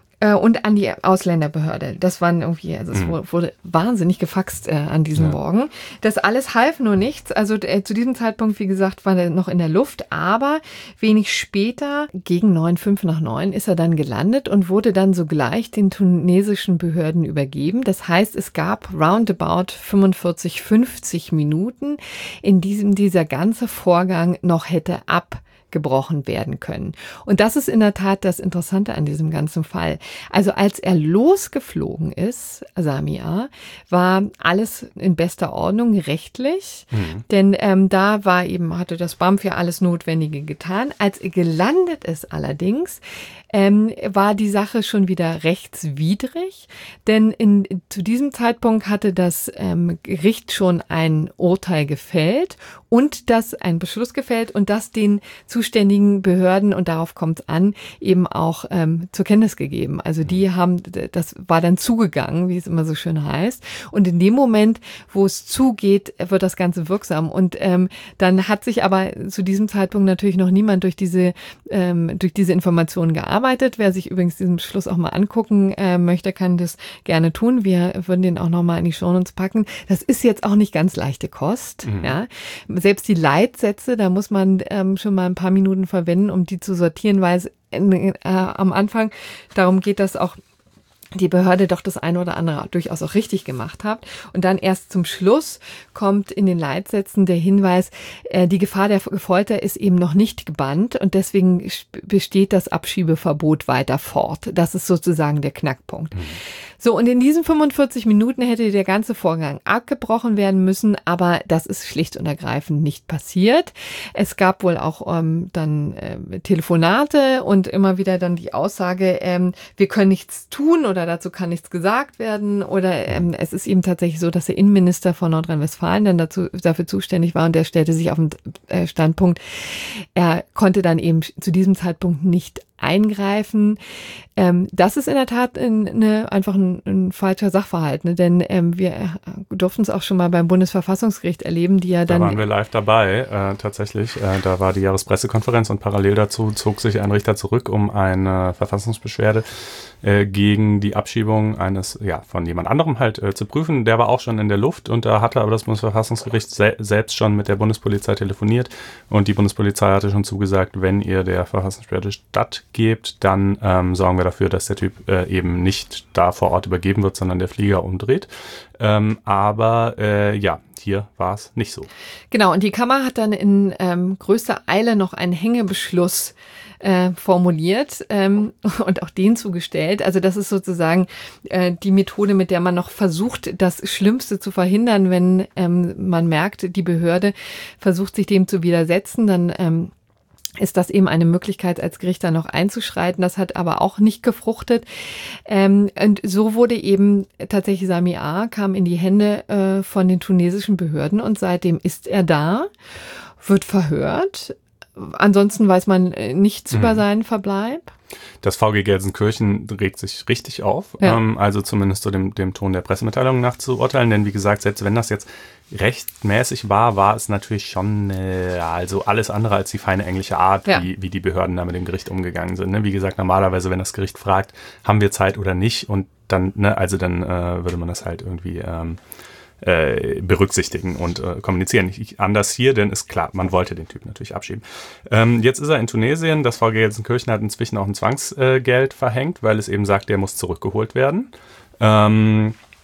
Und an die Ausländerbehörde. Das waren irgendwie, also es mhm. wurde wahnsinnig gefaxt äh, an diesem ja. Morgen. Das alles half nur nichts. Also äh, zu diesem Zeitpunkt, wie gesagt, war er noch in der Luft. Aber wenig später, gegen neun, fünf nach neun, ist er dann gelandet und wurde dann sogleich den tunesischen Behörden übergeben. Das heißt, es gab roundabout fünfundvierzig, fünfzig Minuten, in diesem dieser ganze Vorgang noch hätte ab gebrochen werden können. Und das ist in der Tat das Interessante an diesem ganzen Fall. Also als er losgeflogen ist, Sami A., war alles in bester Ordnung rechtlich, mhm. denn ähm, da war eben, hatte das B A M F ja alles Notwendige getan. Als er gelandet ist allerdings, ähm, war die Sache schon wieder rechtswidrig, denn in, zu diesem Zeitpunkt hatte das ähm, Gericht schon ein Urteil gefällt und das ein Beschluss gefällt und das den zuständigen Behörden, und darauf kommt es an, eben auch ähm, zur Kenntnis gegeben. Also die haben, das war dann zugegangen, wie es immer so schön heißt. Und in dem Moment, wo es zugeht, wird das Ganze wirksam. Und ähm, dann hat sich aber zu diesem Zeitpunkt natürlich noch niemand durch diese ähm, durch diese Informationen gearbeitet. Wer sich übrigens diesen Beschluss auch mal angucken äh, möchte, kann das gerne tun. Wir würden den auch nochmal in die Shownotes packen. Das ist jetzt auch nicht ganz leichte Kost. Mhm. Ja. Selbst die Leitsätze, da muss man ähm, schon mal ein paar Minuten verwenden, um die zu sortieren, weil es äh, am Anfang, darum geht das auch, die Behörde doch das eine oder andere durchaus auch richtig gemacht hat. Und dann erst zum Schluss kommt in den Leitsätzen der Hinweis, äh, die Gefahr der Folter ist eben noch nicht gebannt und deswegen besteht das Abschiebeverbot weiter fort. Das ist sozusagen der Knackpunkt. Mhm. So, und in diesen fünfundvierzig Minuten hätte der ganze Vorgang abgebrochen werden müssen, aber das ist schlicht und ergreifend nicht passiert. Es gab wohl auch ähm, dann äh, Telefonate und immer wieder dann die Aussage, ähm, wir können nichts tun oder dazu kann nichts gesagt werden, oder ähm, es ist eben tatsächlich so, dass der Innenminister von Nordrhein-Westfalen dann dazu, dafür zuständig war und der stellte sich auf den äh, Standpunkt, er konnte dann eben zu diesem Zeitpunkt nicht eingreifen. Ähm, das ist in der Tat eine, einfach ein, ein falscher Sachverhalt, ne? Denn ähm, wir durften es auch schon mal beim Bundesverfassungsgericht erleben, die ja dann... Da waren wir live dabei, äh, tatsächlich. Äh, da war die Jahrespressekonferenz und parallel dazu zog sich ein Richter zurück, um eine Verfassungsbeschwerde äh, gegen die Abschiebung eines, ja, von jemand anderem halt äh, zu prüfen. Der war auch schon in der Luft und da hatte aber das Bundesverfassungsgericht se- selbst schon mit der Bundespolizei telefoniert und die Bundespolizei hatte schon zugesagt, wenn ihr der Verfassungsbeschwerde stattgebt, dann ähm, sorgen wir dafür, dass der Typ äh, eben nicht da vor Ort übergeben wird, sondern der Flieger umdreht. Ähm, aber äh, ja, hier war es nicht so. Genau, und die Kammer hat dann in ähm, größter Eile noch einen Hängebeschluss äh, formuliert ähm, und auch den zugestellt. Also das ist sozusagen äh, die Methode, mit der man noch versucht, das Schlimmste zu verhindern, wenn ähm, man merkt, die Behörde versucht, sich dem zu widersetzen, dann ähm, ist das eben eine Möglichkeit, als Gericht dann noch einzuschreiten. Das hat aber auch nicht gefruchtet. Ähm, und so wurde eben tatsächlich Sami A. kam in die Hände äh, von den tunesischen Behörden und seitdem ist er da, wird verhört. Ansonsten weiß man nichts mhm. über seinen Verbleib. Das V G Gelsenkirchen regt sich richtig auf, ja. ähm, also zumindest so dem, dem Ton der Pressemitteilung nach zu urteilen, denn wie gesagt, selbst wenn das jetzt rechtmäßig war, war es natürlich schon äh, also alles andere als die feine englische Art, ja. wie, wie die Behörden da mit dem Gericht umgegangen sind. Ne? Wie gesagt, normalerweise, wenn das Gericht fragt, haben wir Zeit oder nicht, und dann, ne, also dann äh, würde man das halt irgendwie ähm, Äh, berücksichtigen und äh, kommunizieren. Ich, anders hier, denn ist klar, man wollte den Typ natürlich abschieben. Ähm, jetzt ist er in Tunesien. Das V G Gelsenkirchen hat inzwischen auch ein Zwangsgeld äh, verhängt, weil es eben sagt, der muss zurückgeholt werden. Ähm,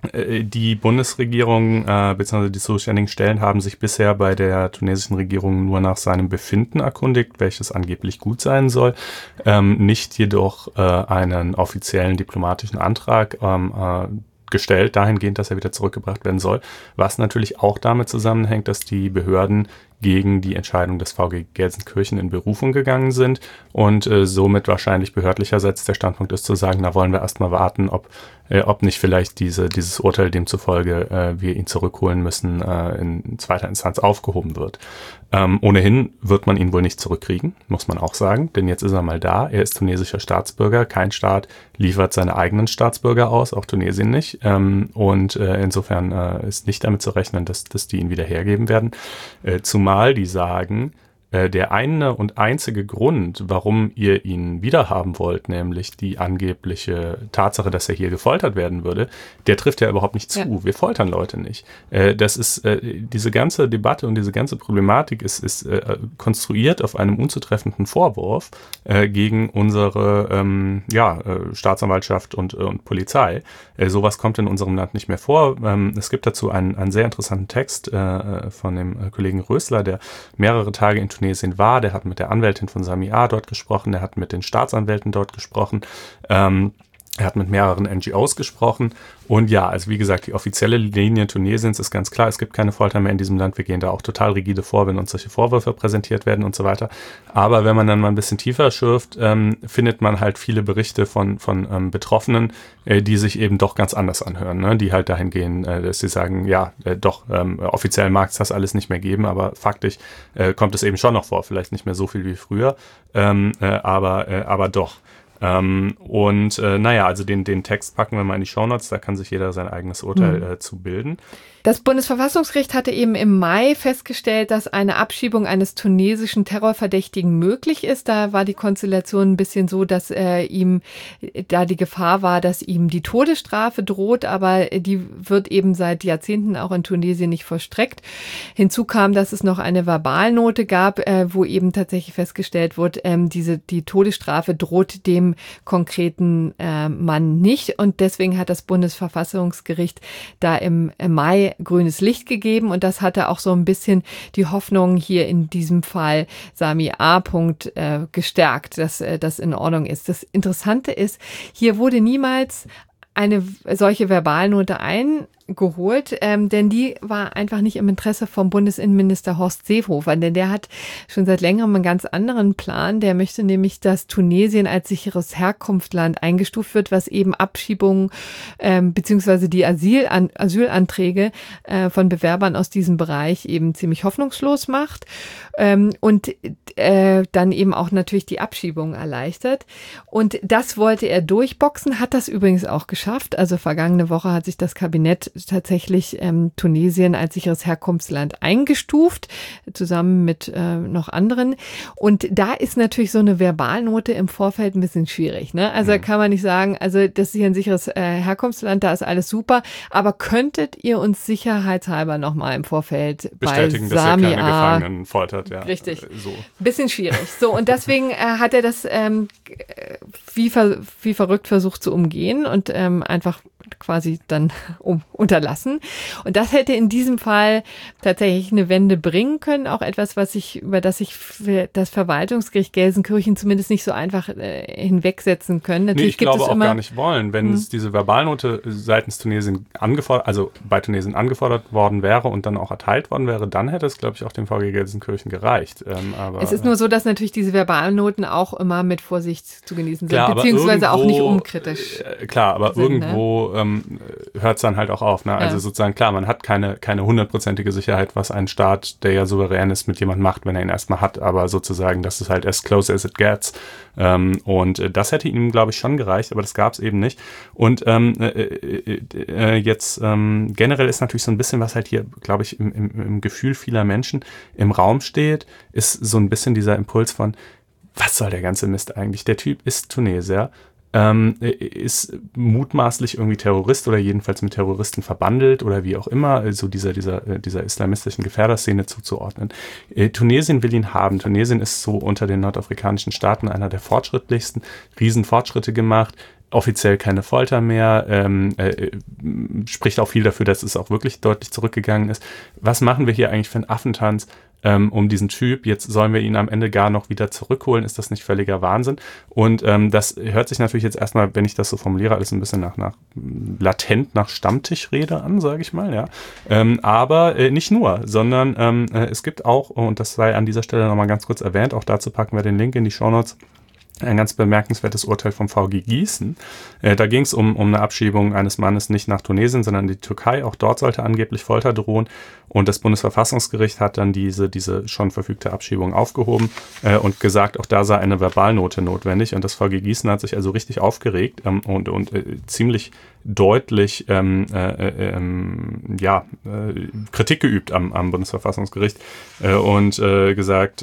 Die Bundesregierung äh, bzw. die zuständigen Stellen haben sich bisher bei der tunesischen Regierung nur nach seinem Befinden erkundigt, welches angeblich gut sein soll, ähm, nicht jedoch äh, einen offiziellen diplomatischen Antrag ähm, äh, gestellt, dahingehend, dass er wieder zurückgebracht werden soll, was natürlich auch damit zusammenhängt, dass die Behörden gegen die Entscheidung des V G Gelsenkirchen in Berufung gegangen sind und äh, somit wahrscheinlich behördlicherseits der Standpunkt ist zu sagen, na wollen wir erstmal warten, ob äh, ob nicht vielleicht diese dieses Urteil demzufolge äh, wir ihn zurückholen müssen, äh, in zweiter Instanz aufgehoben wird. Ähm, ohnehin wird man ihn wohl nicht zurückkriegen, muss man auch sagen, denn jetzt ist er mal da. Er ist tunesischer Staatsbürger. Kein Staat liefert seine eigenen Staatsbürger aus, auch Tunesien nicht. Ähm, und äh, insofern äh, ist nicht damit zu rechnen, dass, dass die ihn wieder hergeben werden. Äh, zumal die sagen, äh, der eine und einzige Grund, warum ihr ihn wiederhaben wollt, nämlich die angebliche Tatsache, dass er hier gefoltert werden würde, der trifft ja überhaupt nicht zu. Ja. Wir foltern Leute nicht. Äh, das ist, äh, diese ganze Debatte und diese ganze Problematik ist, ist äh, konstruiert auf einem unzutreffenden Vorwurf äh, gegen unsere ähm, ja, äh, Staatsanwaltschaft und, äh, und Polizei. Äh, sowas kommt in unserem Land nicht mehr vor. Ähm, es gibt dazu einen, einen sehr interessanten Text äh, von dem äh, Kollegen Rösler, der mehrere Tage in Tunesien war. Der hat mit der Anwältin von Sami A. dort gesprochen, der hat mit den Staatsanwälten dort gesprochen. Ähm, Er hat mit mehreren N G Os gesprochen und ja, also wie gesagt, die offizielle Linie Tunesiens ist ganz klar, es gibt keine Folter mehr in diesem Land, wir gehen da auch total rigide vor, wenn uns solche Vorwürfe präsentiert werden und so weiter. Aber wenn man dann mal ein bisschen tiefer schürft, ähm, findet man halt viele Berichte von von ähm, Betroffenen, äh, die sich eben doch ganz anders anhören, ne? Die halt dahin gehen, äh, dass sie sagen, ja, äh, doch, ähm, offiziell mag es das alles nicht mehr geben, aber faktisch äh, kommt es eben schon noch vor, vielleicht nicht mehr so viel wie früher, ähm, äh, aber, äh, aber doch. Ähm, und äh, naja, also den, den Text packen wir mal in die Shownotes, da kann sich jeder sein eigenes Urteil mhm. äh, zu bilden. Das Bundesverfassungsgericht hatte eben im Mai festgestellt, dass eine Abschiebung eines tunesischen Terrorverdächtigen möglich ist. Da war die Konstellation ein bisschen so, dass äh, ihm da die Gefahr war, dass ihm die Todesstrafe droht, aber die wird eben seit Jahrzehnten auch in Tunesien nicht vollstreckt. Hinzu kam, dass es noch eine Verbalnote gab, äh, wo eben tatsächlich festgestellt wird, ähm, diese die Todesstrafe droht dem konkreten äh, Mann nicht. Und deswegen hat das Bundesverfassungsgericht da im, im Mai grünes Licht gegeben und das hatte auch so ein bisschen die Hoffnung hier in diesem Fall Sami A. Punkt, äh, gestärkt, dass äh, das in Ordnung ist. Das Interessante ist, hier wurde niemals eine solche Verbalnote eingeholt, ähm, denn die war einfach nicht im Interesse vom Bundesinnenminister Horst Seehofer, denn der hat schon seit längerem einen ganz anderen Plan. Der möchte nämlich, dass Tunesien als sicheres Herkunftsland eingestuft wird, was eben Abschiebungen ähm, beziehungsweise die Asylan- Asylanträge äh, von Bewerbern aus diesem Bereich eben ziemlich hoffnungslos macht ähm, und äh, dann eben auch natürlich die Abschiebung erleichtert. Und das wollte er durchboxen, hat das übrigens auch geschafft. Also vergangene Woche hat sich das Kabinett tatsächlich ähm, Tunesien als sicheres Herkunftsland eingestuft, zusammen mit äh, noch anderen. Und da ist natürlich so eine Verbalnote im Vorfeld ein bisschen schwierig, ne? Also mhm. kann man nicht sagen, also das ist hier ein sicheres äh, Herkunftsland, da ist alles super, aber könntet ihr uns sicherheitshalber nochmal im Vorfeld bestätigen, bei dass Sami ihr keine A. Gefangenen foltert, ja. Richtig. So. Bisschen schwierig. So, und deswegen äh, hat er das ähm, wie, ver- wie verrückt versucht zu umgehen und ähm, einfach quasi dann um, unterlassen. Und das hätte in diesem Fall tatsächlich eine Wende bringen können. Auch etwas, was ich, über das ich für das Verwaltungsgericht Gelsenkirchen zumindest nicht so einfach äh, hinwegsetzen können. Natürlich nee, ich gibt glaube es auch immer, gar nicht wollen. Wenn hm. es diese Verbalnote seitens Tunesien angefordert, also bei Tunesien angefordert worden wäre und dann auch erteilt worden wäre, dann hätte es, glaube ich, auch dem V G Gelsenkirchen gereicht. Ähm, aber, es ist nur so, dass natürlich diese Verbalnoten auch immer mit Vorsicht zu genießen sind, klar, beziehungsweise irgendwo, auch nicht unkritisch. Äh, klar, aber sind, irgendwo ne? ähm, hört es dann halt auch auf. Ne? Also ja. sozusagen, klar, man hat keine keine hundertprozentige Sicherheit, was ein Staat, der ja souverän ist, mit jemandem macht, wenn er ihn erstmal hat, aber sozusagen, das ist halt as close as it gets. Ähm, und äh, das hätte ihm, glaube ich, schon gereicht, aber das gab es eben nicht. Und ähm, äh, äh, äh, jetzt ähm, generell ist natürlich so ein bisschen, was halt hier, glaube ich, im, im, im Gefühl vieler Menschen im Raum steht, ist so ein bisschen dieser Impuls von, was soll der ganze Mist eigentlich? Der Typ ist Tunesier. ähm, ist mutmaßlich irgendwie Terrorist oder jedenfalls mit Terroristen verbandelt oder wie auch immer, also dieser, dieser, dieser islamistischen Gefährderszene zuzuordnen. Äh, Tunesien will ihn haben. Tunesien ist so unter den nordafrikanischen Staaten einer der fortschrittlichsten, Riesenfortschritte gemacht, offiziell keine Folter mehr, ähm, äh, spricht auch viel dafür, dass es auch wirklich deutlich zurückgegangen ist. Was machen wir hier eigentlich für einen Affentanz ähm, um diesen Typ? Jetzt sollen wir ihn am Ende gar noch wieder zurückholen. Ist das nicht völliger Wahnsinn? Und ähm, das hört sich natürlich jetzt erstmal, wenn ich das so formuliere, alles ein bisschen nach, nach latent nach Stammtischrede an, sage ich mal, ja. Ähm, aber äh, nicht nur, sondern ähm, äh, es gibt auch, und das sei an dieser Stelle nochmal ganz kurz erwähnt, auch dazu packen wir den Link in die Shownotes, ein ganz bemerkenswertes Urteil vom V G Gießen. Äh, da ging es um, um eine Abschiebung eines Mannes nicht nach Tunesien, sondern in die Türkei. Auch dort sollte angeblich Folter drohen. Und das Bundesverfassungsgericht hat dann diese, diese schon verfügte Abschiebung aufgehoben äh, und gesagt, auch da sei eine Verbalnote notwendig. Und das V G Gießen hat sich also richtig aufgeregt ähm, und, und äh, ziemlich deutlich ähm, äh, äh, ja, äh, Kritik geübt am, am Bundesverfassungsgericht äh, und äh, gesagt,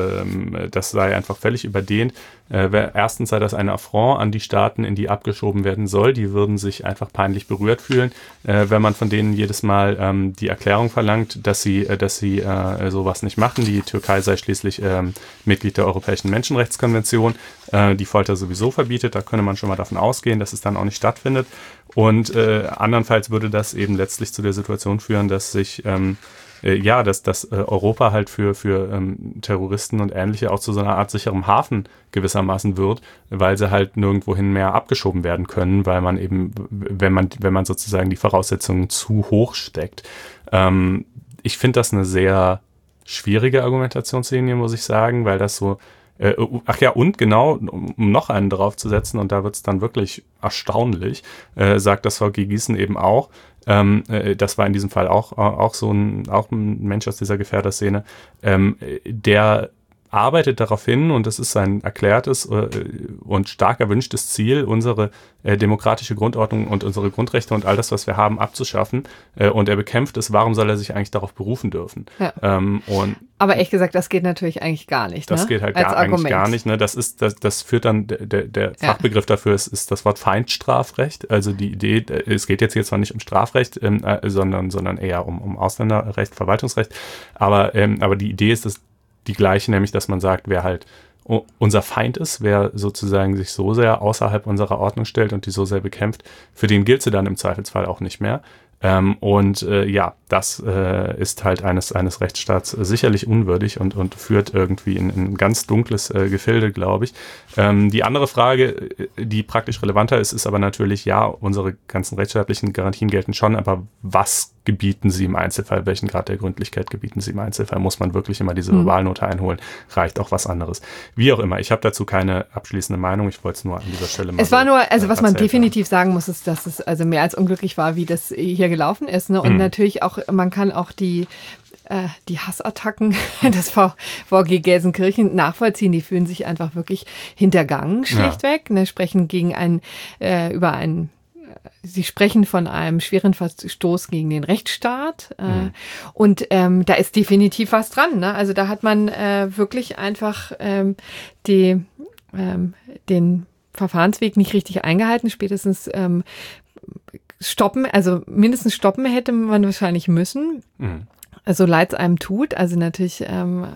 äh, das sei einfach völlig überdehnt. Äh, erstens sei das ein Affront an die Staaten, in die abgeschoben werden soll. Die würden sich einfach peinlich berührt fühlen, äh, wenn man von denen jedes Mal ähm, die Erklärung verlangt, dass sie, äh, dass sie äh, sowas nicht machen. Die Türkei sei schließlich ähm, Mitglied der Europäischen Menschenrechtskonvention, äh, die Folter sowieso verbietet. Da könne man schon mal davon ausgehen, dass es dann auch nicht stattfindet. Und äh, andernfalls würde das eben letztlich zu der Situation führen, dass sich ähm, äh, ja, dass, dass äh, Europa halt für, für ähm, Terroristen und Ähnliche auch zu so einer Art sicherem Hafen gewissermaßen wird, weil sie halt nirgendwohin mehr abgeschoben werden können, weil man eben, wenn man, wenn man sozusagen die Voraussetzungen zu hoch steckt. Ähm, ich finde das eine sehr schwierige Argumentationslinie, muss ich sagen, weil das so Äh, ach ja, und genau, um noch einen draufzusetzen, und da wird es dann wirklich erstaunlich, äh, sagt das V G Gießen eben auch, ähm, äh, das war in diesem Fall auch, auch so ein, auch ein Mensch aus dieser Gefährderszene, ähm, der arbeitet darauf hin, und das ist sein erklärtes äh, und stark erwünschtes Ziel, unsere äh, demokratische Grundordnung und unsere Grundrechte und all das, was wir haben, abzuschaffen. Äh, und er bekämpft es. Warum soll er sich eigentlich darauf berufen dürfen? Ja. Ähm, und Aber ehrlich gesagt, das geht natürlich eigentlich gar nicht. Das ne? geht halt Als gar, Argument. eigentlich gar nicht. Ne? Das ist, das, das führt dann, der, der Fachbegriff ja. dafür ist, ist das Wort Feindstrafrecht. Also die Idee, es geht jetzt hier zwar nicht um Strafrecht, ähm, äh, sondern, sondern eher um, um Ausländerrecht, Verwaltungsrecht. Aber, ähm, aber die Idee ist das die gleiche, nämlich, dass man sagt, wer halt unser Feind ist, wer sozusagen sich so sehr außerhalb unserer Ordnung stellt und die so sehr bekämpft, für den gilt sie dann im Zweifelsfall auch nicht mehr. Ähm, und äh, ja, das äh, ist halt eines, eines Rechtsstaats äh, sicherlich unwürdig und, und führt irgendwie in, in ein ganz dunkles äh, Gefilde, glaube ich. Ähm, die andere Frage, die praktisch relevanter ist, ist aber natürlich, ja, unsere ganzen rechtsstaatlichen Garantien gelten schon, aber was gebieten sie im Einzelfall? Welchen Grad der Gründlichkeit gebieten sie im Einzelfall? Muss man wirklich immer diese Verbalnote einholen? Reicht auch was anderes? Wie auch immer, ich habe dazu keine abschließende Meinung. Ich wollte es nur an dieser Stelle mal Es war so, nur, also äh, was man definitiv haben. sagen muss, ist, dass es also mehr als unglücklich war, wie das hier gelaufen ist. Ne? Und mhm. natürlich auch, man kann auch die äh, die Hassattacken des V G Gelsenkirchen nachvollziehen. Die fühlen sich einfach wirklich hintergangen, schlichtweg. Ja. Ne? Sprechen gegen einen, äh, über einen Sie sprechen von einem schweren Verstoß gegen den Rechtsstaat. Mhm. Und ähm, da ist definitiv was dran. Ne? Also da hat man äh, wirklich einfach ähm, die, ähm, den Verfahrensweg nicht richtig eingehalten. Spätestens ähm, stoppen, also mindestens stoppen hätte man wahrscheinlich müssen. Mhm. So leid es einem tut. Also natürlich ähm,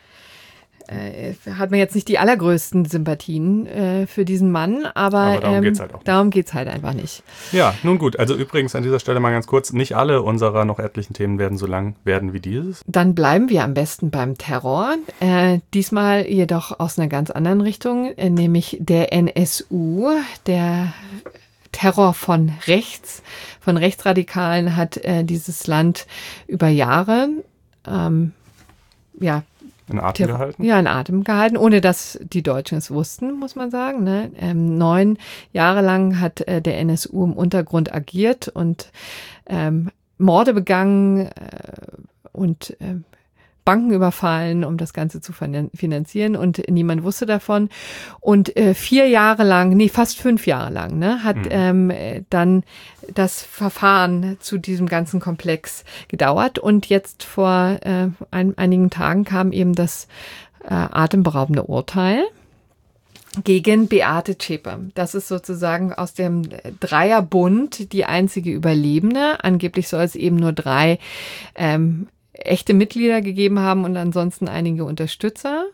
äh, hat man jetzt nicht die allergrößten Sympathien äh, für diesen Mann, aber, aber darum ähm, geht es halt auch nicht. Darum geht's halt einfach nicht. Ja, nun gut. Also übrigens an dieser Stelle mal ganz kurz, nicht alle unserer noch etlichen Themen werden so lang werden wie dieses. Dann bleiben wir am besten beim Terror. Äh, diesmal jedoch aus einer ganz anderen Richtung, äh, nämlich der N S U, der Terror von rechts, von Rechtsradikalen hat äh, dieses Land über Jahre ähm, ja, in Atem Terror, gehalten? Ja, in Atem gehalten, ohne dass die Deutschen es wussten, muss man sagen. Ne? Ähm, neun Jahre lang hat äh, der N S U im Untergrund agiert und ähm, Morde begangen äh, und äh, Banken überfallen, um das Ganze zu finanzieren, und niemand wusste davon. Und äh, vier Jahre lang, nee, fast fünf Jahre lang, ne, hat mhm. ähm, dann das Verfahren zu diesem ganzen Komplex gedauert. Und jetzt vor äh, ein, einigen Tagen kam eben das äh, atemberaubende Urteil. gegen Beate Zschäpe. Das ist sozusagen aus dem Dreierbund die einzige Überlebende. Angeblich soll es eben nur drei ähm, echte Mitglieder gegeben haben und ansonsten einige Unterstützer.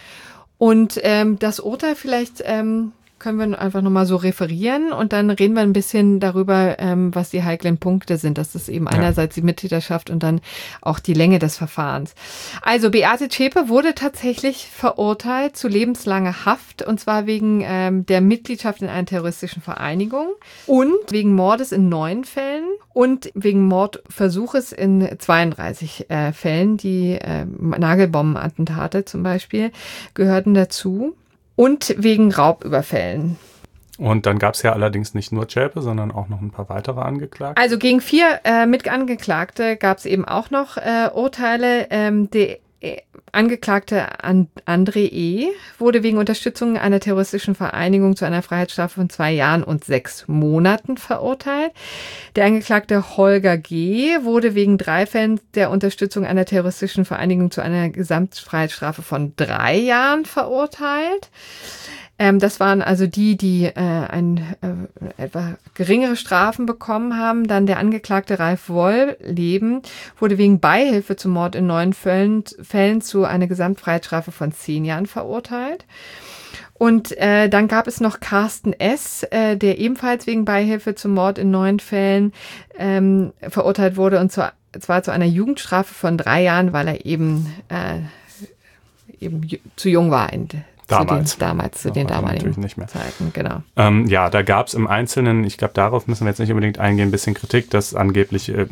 Und ähm, das Urteil vielleicht ähm, können wir einfach nochmal so referieren und dann reden wir ein bisschen darüber, ähm, was die heiklen Punkte sind. Das ist eben ja. einerseits die Mittäterschaft und dann auch die Länge des Verfahrens. Also Beate Zschäpe wurde tatsächlich verurteilt zu lebenslanger Haft und zwar wegen ähm, der Mitgliedschaft in einer terroristischen Vereinigung und wegen Mordes in neun Fällen und wegen Mordversuches in zweiunddreißig äh, Fällen. Die äh, Nagelbombenattentate zum Beispiel gehörten dazu. Und wegen Raubüberfällen. Und dann gab es ja allerdings nicht nur Zschäpe, sondern auch noch ein paar weitere Angeklagte. Also gegen vier äh, Mitangeklagte gab es eben auch noch äh, Urteile. Ähm, der äh, Angeklagte And- André E. wurde wegen Unterstützung einer terroristischen Vereinigung zu einer Freiheitsstrafe von zwei Jahren und sechs Monaten verurteilt. Der Angeklagte Holger G. wurde wegen drei Fällen der Unterstützung einer terroristischen Vereinigung zu einer Gesamtfreiheitsstrafe von drei Jahren verurteilt. Ähm, das waren also die, die äh, ein, äh, etwa geringere Strafen bekommen haben. Dann der Angeklagte Ralf Wolleben wurde wegen Beihilfe zum Mord in neun Fällen, Fällen zu einer Gesamtfreiheitsstrafe von zehn Jahren verurteilt. Und äh, dann gab es noch Carsten S., äh, der ebenfalls wegen Beihilfe zum Mord in neun Fällen ähm, verurteilt wurde und zwar, zwar zu einer Jugendstrafe von drei Jahren, weil er eben, äh, eben ju- zu jung war in Damals. Zu den, damals, zu ja, den damaligen nicht mehr. Zeiten, genau. Ähm, ja, da gab es im Einzelnen, ich glaube, darauf müssen wir jetzt nicht unbedingt eingehen, ein bisschen Kritik, dass angeblich äh,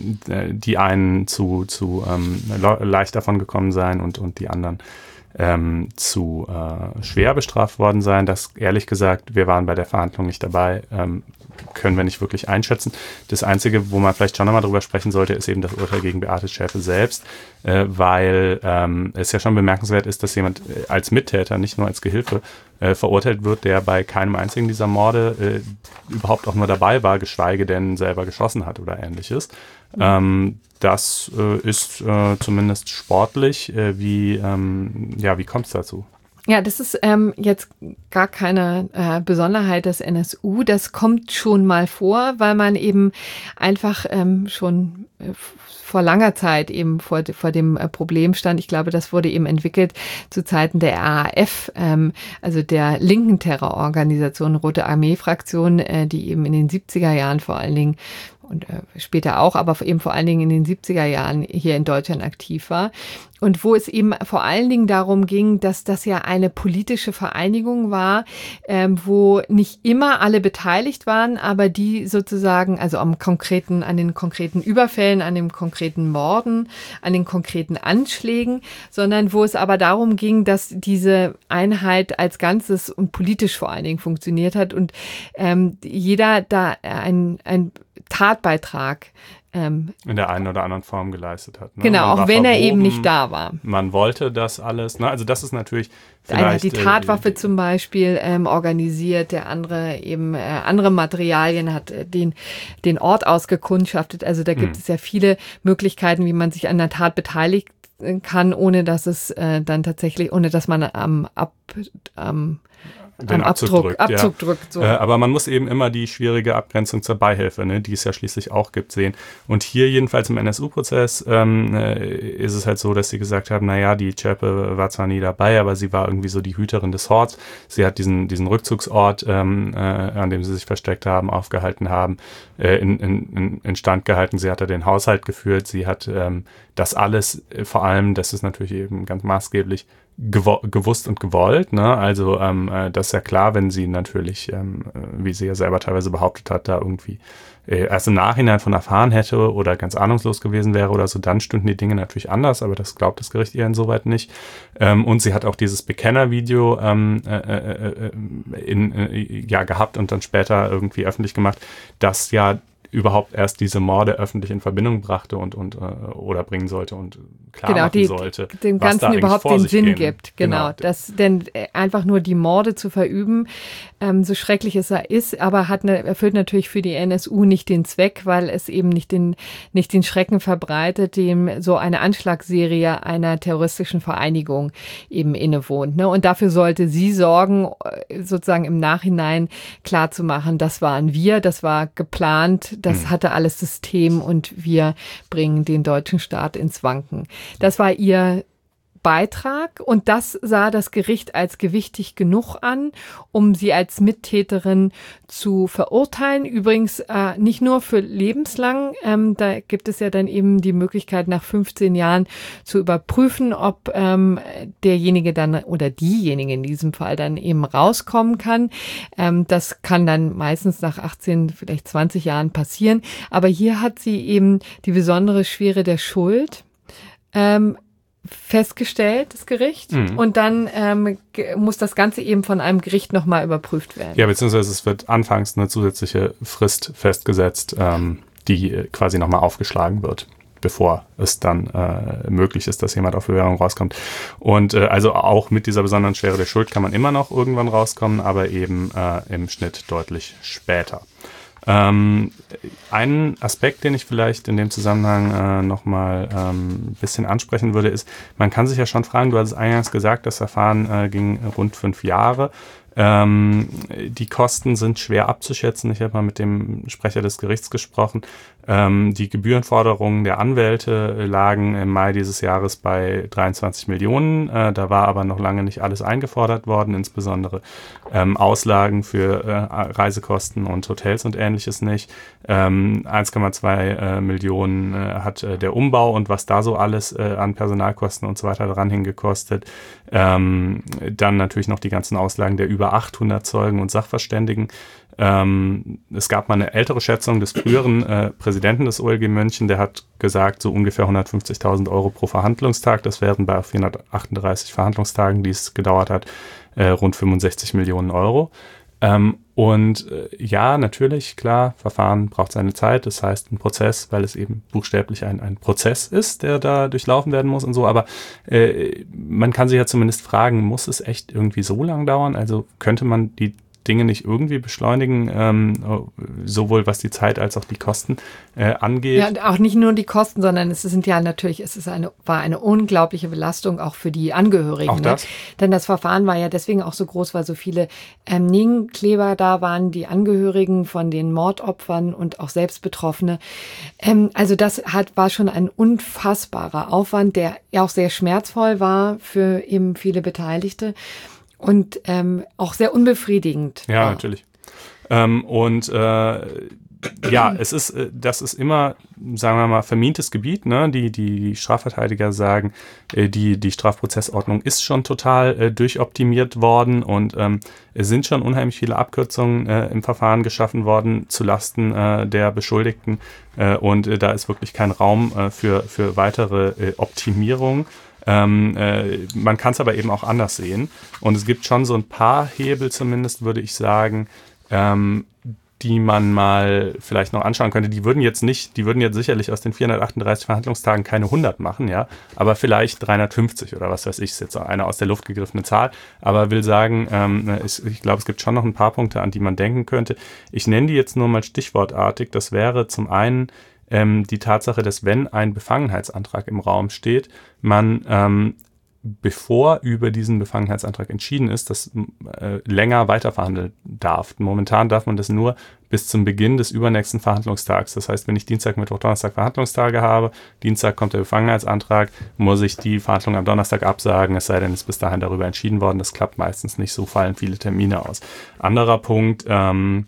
die einen zu, zu ähm, leicht davon gekommen seien und, und die anderen ähm, zu äh, schwer bestraft worden seien. Das, ehrlich gesagt, wir waren bei der Verhandlung nicht dabei, ähm, können wir nicht wirklich einschätzen. Das Einzige, wo man vielleicht schon nochmal drüber sprechen sollte, ist eben das Urteil gegen Beate Zschäpe selbst, äh, weil ähm, es ja schon bemerkenswert ist, dass jemand äh, als Mittäter, nicht nur als Gehilfe, äh, verurteilt wird, der bei keinem einzigen dieser Morde äh, überhaupt auch nur dabei war, geschweige denn selber geschossen hat oder ähnliches. Mhm. Ähm, das äh, ist äh, zumindest sportlich. Äh, wie ähm, ja, wie kommt es dazu? Ja, das ist ähm, jetzt gar keine äh, Besonderheit des N S U. Das kommt schon mal vor, weil man eben einfach ähm, schon äh, vor langer Zeit eben vor, vor dem äh, Problem stand. Ich glaube, das wurde eben entwickelt zu Zeiten der R A F, ähm, also der linken Terrororganisation, Rote Armee-Fraktion, äh, die eben in den siebziger Jahren vor allen Dingen und äh, später auch, aber eben vor allen Dingen in den siebziger Jahren hier in Deutschland aktiv war. Und wo es eben vor allen Dingen darum ging, dass das ja eine politische Vereinigung war, ähm, wo nicht immer alle beteiligt waren, aber die sozusagen, also am konkreten, an den konkreten Überfällen, an den konkreten Morden, an den konkreten Anschlägen, sondern wo es aber darum ging, dass diese Einheit als Ganzes und politisch vor allen Dingen funktioniert hat und ähm, jeder da ein, ein Tatbeitrag ähm, in der einen oder anderen Form geleistet hat. Ne? Genau, auch wenn verwoben, er eben nicht da war. Man wollte das alles. Ne? Also das ist natürlich vielleicht... Einer hat die Tatwaffe äh, zum Beispiel ähm, organisiert, der andere eben äh, andere Materialien hat äh, den, den Ort ausgekundschaftet. Also da gibt hm. es ja viele Möglichkeiten, wie man sich an der Tat beteiligt kann, ohne dass es äh, dann tatsächlich, ohne dass man am Ab... am den Abzug, Abdruck, drückt. Abzug ja. drückt so. äh, aber man muss eben immer die schwierige Abgrenzung zur Beihilfe, ne, die es ja schließlich auch gibt, sehen. Und hier jedenfalls im N S U-Prozess ähm, äh, ist es halt so, dass sie gesagt haben, naja, die Zschäpe war zwar nie dabei, aber sie war irgendwie so die Hüterin des Horts. Sie hat diesen, diesen Rückzugsort, ähm, äh, an dem sie sich versteckt haben, aufgehalten haben, äh, in, in, in Stand gehalten. Sie hatte den Haushalt geführt. Sie hat ähm, das alles, äh, vor allem, das ist natürlich eben ganz maßgeblich, Gewo- gewusst und gewollt, ne? Also ähm, äh, das ist ja klar, wenn sie natürlich, ähm, äh, wie sie ja selber teilweise behauptet hat, da irgendwie äh, erst im Nachhinein von erfahren hätte oder ganz ahnungslos gewesen wäre oder so, dann stünden die Dinge natürlich anders, aber das glaubt das Gericht ihr insoweit nicht. Ähm, und sie hat auch dieses Bekenner-Video ähm, äh, äh, in, äh, ja, gehabt und dann später irgendwie öffentlich gemacht, das ja überhaupt erst diese Morde öffentlich in Verbindung brachte und, und äh, oder bringen sollte und klar genau, machen die, sollte. Dem Ganzen überhaupt den Sinn gehen. gibt. Genau. genau. Das, denn einfach nur die Morde zu verüben, ähm, so schrecklich es ist, aber hat eine, erfüllt natürlich für die N S U nicht den Zweck, weil es eben nicht den, nicht den Schrecken verbreitet, dem so eine Anschlagsserie einer terroristischen Vereinigung eben innewohnt. Ne? Und dafür sollte sie sorgen, sozusagen im Nachhinein klar zu machen, das waren wir, das war geplant, das mhm. hatte alles System und wir bringen den deutschen Staat ins Wanken. Das war ihr Beitrag und das sah das Gericht als gewichtig genug an, um sie als Mittäterin zu verurteilen. Übrigens äh, nicht nur für lebenslang, ähm, da gibt es ja dann eben die Möglichkeit nach fünfzehn Jahren zu überprüfen, ob ähm, derjenige dann oder diejenige in diesem Fall dann eben rauskommen kann. Ähm, das kann dann meistens nach achtzehn, vielleicht zwanzig Jahren passieren. Aber hier hat sie eben die besondere Schwere der Schuld ähm, festgestellt, das Gericht. Mhm. Und dann ähm, g- muss das Ganze eben von einem Gericht nochmal überprüft werden. Ja, beziehungsweise es wird anfangs eine zusätzliche Frist festgesetzt, ähm, die quasi nochmal aufgeschlagen wird, bevor es dann äh, möglich ist, dass jemand auf Bewährung rauskommt. Und äh, also auch mit dieser besonderen Schwere der Schuld kann man immer noch irgendwann rauskommen, aber eben äh, im Schnitt deutlich später. Ähm, einen Aspekt, den ich vielleicht in dem Zusammenhang äh, nochmal ähm, ein bisschen ansprechen würde, ist, man kann sich ja schon fragen, du hast es eingangs gesagt, das Verfahren äh, ging rund fünf Jahre. Ähm, die Kosten sind schwer abzuschätzen. Ich habe mal mit dem Sprecher des Gerichts gesprochen. Ähm, die Gebührenforderungen der Anwälte lagen im Mai dieses Jahres bei dreiundzwanzig Millionen. Äh, da war aber noch lange nicht alles eingefordert worden, insbesondere ähm, Auslagen für äh, Reisekosten und Hotels und Ähnliches nicht. Ähm, eins Komma zwei äh, Millionen äh, hat äh, der Umbau und was da so alles äh, an Personalkosten und so weiter dran hingekostet. Ähm, dann natürlich noch die ganzen Auslagen der über achthundert Zeugen und Sachverständigen. Ähm, es gab mal eine ältere Schätzung des früheren äh, Präsidenten des O L G München, der hat gesagt, so ungefähr hundertfünfzigtausend Euro pro Verhandlungstag. Das wären bei vierhundertachtunddreißig Verhandlungstagen, die es gedauert hat, äh, rund fünfundsechzig Millionen Euro. Ähm, und äh, ja, natürlich, klar, Verfahren braucht seine Zeit. Das heißt, ein Prozess, weil es eben buchstäblich ein, ein Prozess ist, der da durchlaufen werden muss und so. Aber äh, man kann sich ja zumindest fragen, muss es echt irgendwie so lang dauern? Also könnte man die Dinge nicht irgendwie beschleunigen, ähm, sowohl was die Zeit als auch die Kosten äh, angeht. Ja, und auch nicht nur die Kosten, sondern es sind ja natürlich, es ist eine, war eine unglaubliche Belastung auch für die Angehörigen. Auch das? Ne? Denn das Verfahren war ja deswegen auch so groß, weil so viele ähm, Nebenkleber da waren, die Angehörigen von den Mordopfern und auch Selbstbetroffene. Ähm, also das hat, war schon ein unfassbarer Aufwand, der ja auch sehr schmerzvoll war für eben viele Beteiligte. Und ähm, auch sehr unbefriedigend. Ja, war. natürlich. Ähm, und äh, ja, es ist, das ist immer, sagen wir mal, vermintes Gebiet. Ne? Die, die Strafverteidiger sagen, äh, die, die Strafprozessordnung ist schon total äh, durchoptimiert worden und ähm, es sind schon unheimlich viele Abkürzungen äh, im Verfahren geschaffen worden zulasten äh, der Beschuldigten äh, und äh, da ist wirklich kein Raum äh, für, für weitere äh, Optimierung. Ähm, äh, man kann es aber eben auch anders sehen. Und es gibt schon so ein paar Hebel zumindest, würde ich sagen, ähm, die man mal vielleicht noch anschauen könnte. Die würden jetzt nicht, die würden jetzt sicherlich aus den vierhundertachtunddreißig Verhandlungstagen keine hundert machen, ja, aber vielleicht dreihundertfünfzig oder was weiß ich, ist jetzt eine aus der Luft gegriffene Zahl, aber will sagen, ähm, ich, ich glaube, es gibt schon noch ein paar Punkte, an die man denken könnte. Ich nenne die jetzt nur mal stichwortartig. Das wäre zum einen Ähm, die Tatsache, dass wenn ein Befangenheitsantrag im Raum steht, man, ähm, bevor über diesen Befangenheitsantrag entschieden ist, das äh, länger weiterverhandeln darf. Momentan darf man das nur bis zum Beginn des übernächsten Verhandlungstags. Das heißt, wenn ich Dienstag, Mittwoch, Donnerstag Verhandlungstage habe, Dienstag kommt der Befangenheitsantrag, muss ich die Verhandlung am Donnerstag absagen, es sei denn, es ist bis dahin darüber entschieden worden. Das klappt meistens nicht, so fallen viele Termine aus. Anderer Punkt, ähm,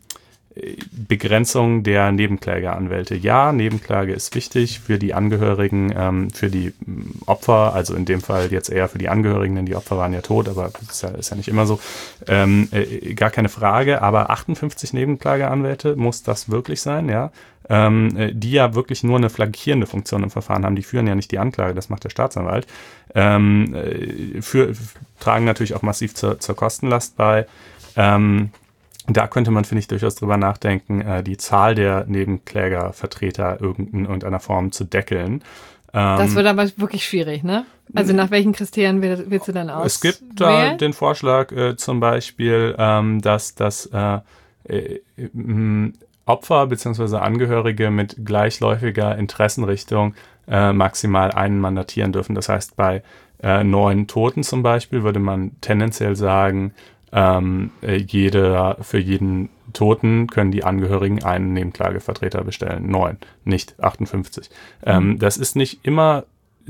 Begrenzung der Nebenklägeranwälte. Ja, Nebenklage ist wichtig für die Angehörigen, ähm, für die Opfer, also in dem Fall jetzt eher für die Angehörigen, denn die Opfer waren ja tot, aber das ist ja, ist ja nicht immer so. Ähm, äh, gar keine Frage, aber achtundfünfzig Nebenklageanwälte, muss das wirklich sein, ja? Ähm, äh, die ja wirklich nur eine flankierende Funktion im Verfahren haben, die führen ja nicht die Anklage, das macht der Staatsanwalt, ähm, äh, für, tragen natürlich auch massiv zur, zur Kostenlast bei. Ähm, Da könnte man, finde ich, durchaus drüber nachdenken, äh, die Zahl der Nebenklägervertreter in irgendeiner Form zu deckeln. Ähm, das wird aber wirklich schwierig, ne? Also nach welchen Kriterien willst, willst du dann auswählen? Es gibt da den Vorschlag äh, zum Beispiel, ähm, dass das äh, äh, äh, Opfer bzw. Angehörige mit gleichläufiger Interessenrichtung äh, maximal einen mandatieren dürfen. Das heißt, bei äh, neun Toten zum Beispiel würde man tendenziell sagen, ähm, äh, jeder, für jeden Toten können die Angehörigen einen Nebenklagevertreter bestellen. Neun, nicht achtundfünfzig. Mhm. Ähm, das ist nicht immer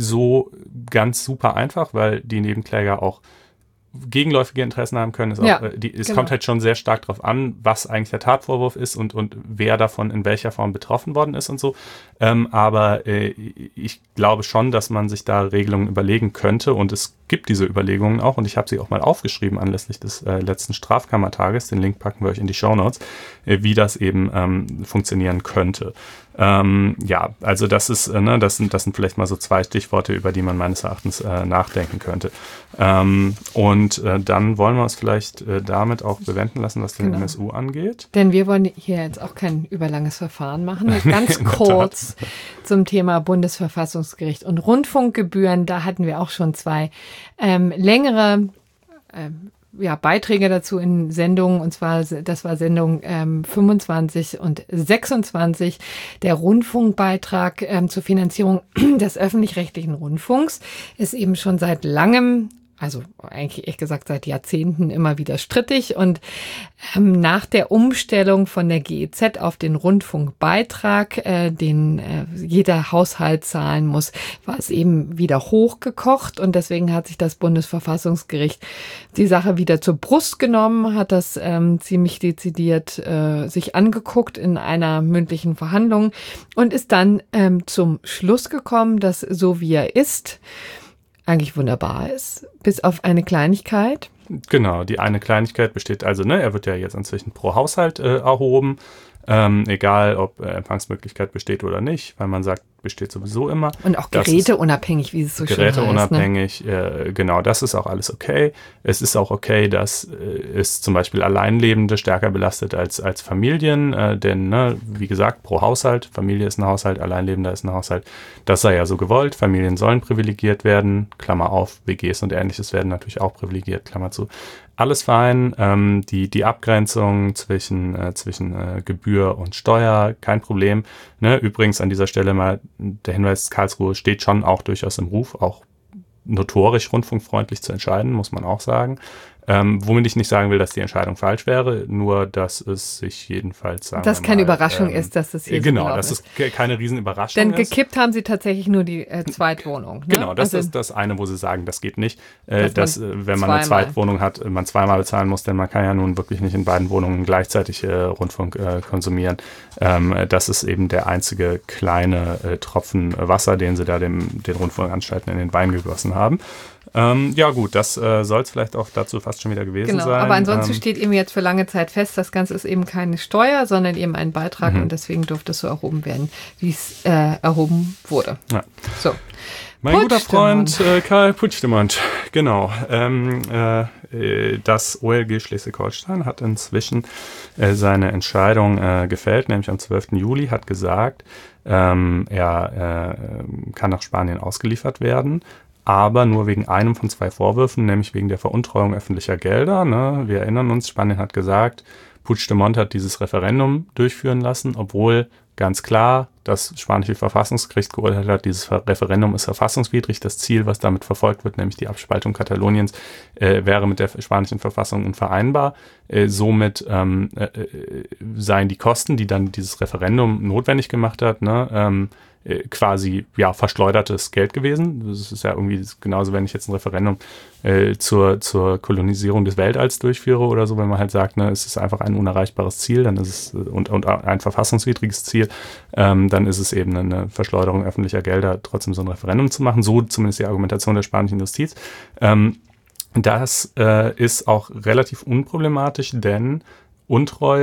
so ganz super einfach, weil die Nebenkläger auch gegenläufige Interessen haben können. Ist ja, auch, die, es genau. kommt halt schon sehr stark darauf an, was eigentlich der Tatvorwurf ist und, und wer davon in welcher Form betroffen worden ist und so. Ähm, aber äh, ich glaube schon, dass man sich da Regelungen überlegen könnte und es gibt diese Überlegungen auch und ich habe sie auch mal aufgeschrieben anlässlich des äh, letzten Strafkammertages. Den Link packen wir euch in die Shownotes, äh, wie das eben ähm, funktionieren könnte. Ähm, ja, also das ist, äh, ne, das sind, das sind vielleicht mal so zwei Stichworte, über die man meines Erachtens äh, nachdenken könnte. Ähm, und äh, dann wollen wir uns vielleicht äh, damit auch bewenden lassen, was den genau. N S U angeht. Denn wir wollen hier jetzt auch kein überlanges Verfahren machen. Ganz kurz zum Thema Bundesverfassungsgericht und Rundfunkgebühren. Da hatten wir auch schon zwei ähm, längere ähm, ja, Beiträge dazu in Sendungen, und zwar, das war Sendung ähm, fünfundzwanzig und sechsundzwanzig, der Rundfunkbeitrag ähm, zur Finanzierung des öffentlich-rechtlichen Rundfunks ist eben schon seit langem, also eigentlich echt gesagt seit Jahrzehnten immer wieder strittig und ähm, nach der Umstellung von der G E Z auf den Rundfunkbeitrag, äh, den äh, jeder Haushalt zahlen muss, war es eben wieder hochgekocht und deswegen hat sich das Bundesverfassungsgericht die Sache wieder zur Brust genommen, hat das ähm, ziemlich dezidiert äh, sich angeguckt in einer mündlichen Verhandlung und ist dann ähm, zum Schluss gekommen, dass so wie er ist, eigentlich wunderbar ist, bis auf eine Kleinigkeit. Genau, die eine Kleinigkeit besteht also, ne, er wird ja jetzt inzwischen pro Haushalt äh, erhoben, ähm, egal ob äh, Empfangsmöglichkeit besteht oder nicht, weil man sagt, besteht sowieso immer. Und auch geräteunabhängig, wie es so schön heißt. Geräteunabhängig, ne? äh, genau, das ist auch alles okay. Es ist auch okay, dass äh, es zum Beispiel Alleinlebende stärker belastet als, als Familien, äh, denn, ne, wie gesagt, pro Haushalt, Familie ist ein Haushalt, Alleinlebender ist ein Haushalt, das sei ja so gewollt, Familien sollen privilegiert werden, Klammer auf, W Gs und Ähnliches werden natürlich auch privilegiert, Klammer zu. Alles fein, ähm, die, die Abgrenzung zwischen, äh, zwischen äh, Gebühr und Steuer, kein Problem. Ne? Übrigens an dieser Stelle mal der Hinweis, Karlsruhe steht schon auch durchaus im Ruf, auch notorisch rundfunkfreundlich zu entscheiden, muss man auch sagen. Ähm, womit ich nicht sagen will, dass die Entscheidung falsch wäre, nur dass es sich jedenfalls sagen Dass keine mal, Überraschung ähm, ist, dass das hier genau, so dass ist. es keine Riesenüberraschung Denn ist. gekippt haben sie tatsächlich nur die äh, Zweitwohnung. Ne? Genau, das also, ist das eine, wo sie sagen, das geht nicht. Äh, dass dass, man wenn man eine zweimal. Zweitwohnung hat, man zweimal bezahlen muss, denn man kann ja nun wirklich nicht in beiden Wohnungen gleichzeitig äh, Rundfunk äh, konsumieren. Ähm, das ist eben der einzige kleine äh, Tropfen Wasser, den sie da dem, den Rundfunkanstalten in den Wein gegossen haben. Ähm, ja gut, das äh, soll es vielleicht auch dazu fast schon wieder gewesen genau, sein. Aber ansonsten ähm, steht eben jetzt für lange Zeit fest, das Ganze ist eben keine Steuer, sondern eben ein Beitrag mhm. und deswegen durfte es so erhoben werden, wie es äh, erhoben wurde. Ja. So. Mein guter Freund äh, Karl Puigdemont, genau. Ähm, äh, das O L G Schleswig-Holstein hat inzwischen äh, seine Entscheidung äh, gefällt, nämlich am zwölften Juli, hat gesagt, ähm, er äh, kann nach Spanien ausgeliefert werden, aber nur wegen einem von zwei Vorwürfen, nämlich wegen der Veruntreuung öffentlicher Gelder. Ne? Wir erinnern uns, Spanien hat gesagt, Puigdemont hat dieses Referendum durchführen lassen, obwohl ganz klar das spanische Verfassungsgericht geurteilt hat, dieses Referendum ist verfassungswidrig. Das Ziel, was damit verfolgt wird, nämlich die Abspaltung Kataloniens, äh, wäre mit der spanischen Verfassung unvereinbar. Äh, somit ähm, äh, seien die Kosten, die dann dieses Referendum notwendig gemacht hat, ne, ähm, quasi ja verschleudertes Geld gewesen. Das ist ja irgendwie genauso, wenn ich jetzt ein Referendum äh, zur, zur Kolonisierung des Weltalls durchführe oder so, wenn man halt sagt, ne, es ist einfach ein unerreichbares Ziel, dann ist es und, und ein verfassungswidriges Ziel, ähm, dann ist es eben eine Verschleuderung öffentlicher Gelder, trotzdem so ein Referendum zu machen. So zumindest die Argumentation der spanischen Justiz. Ähm, das äh, ist auch relativ unproblematisch, denn Untreue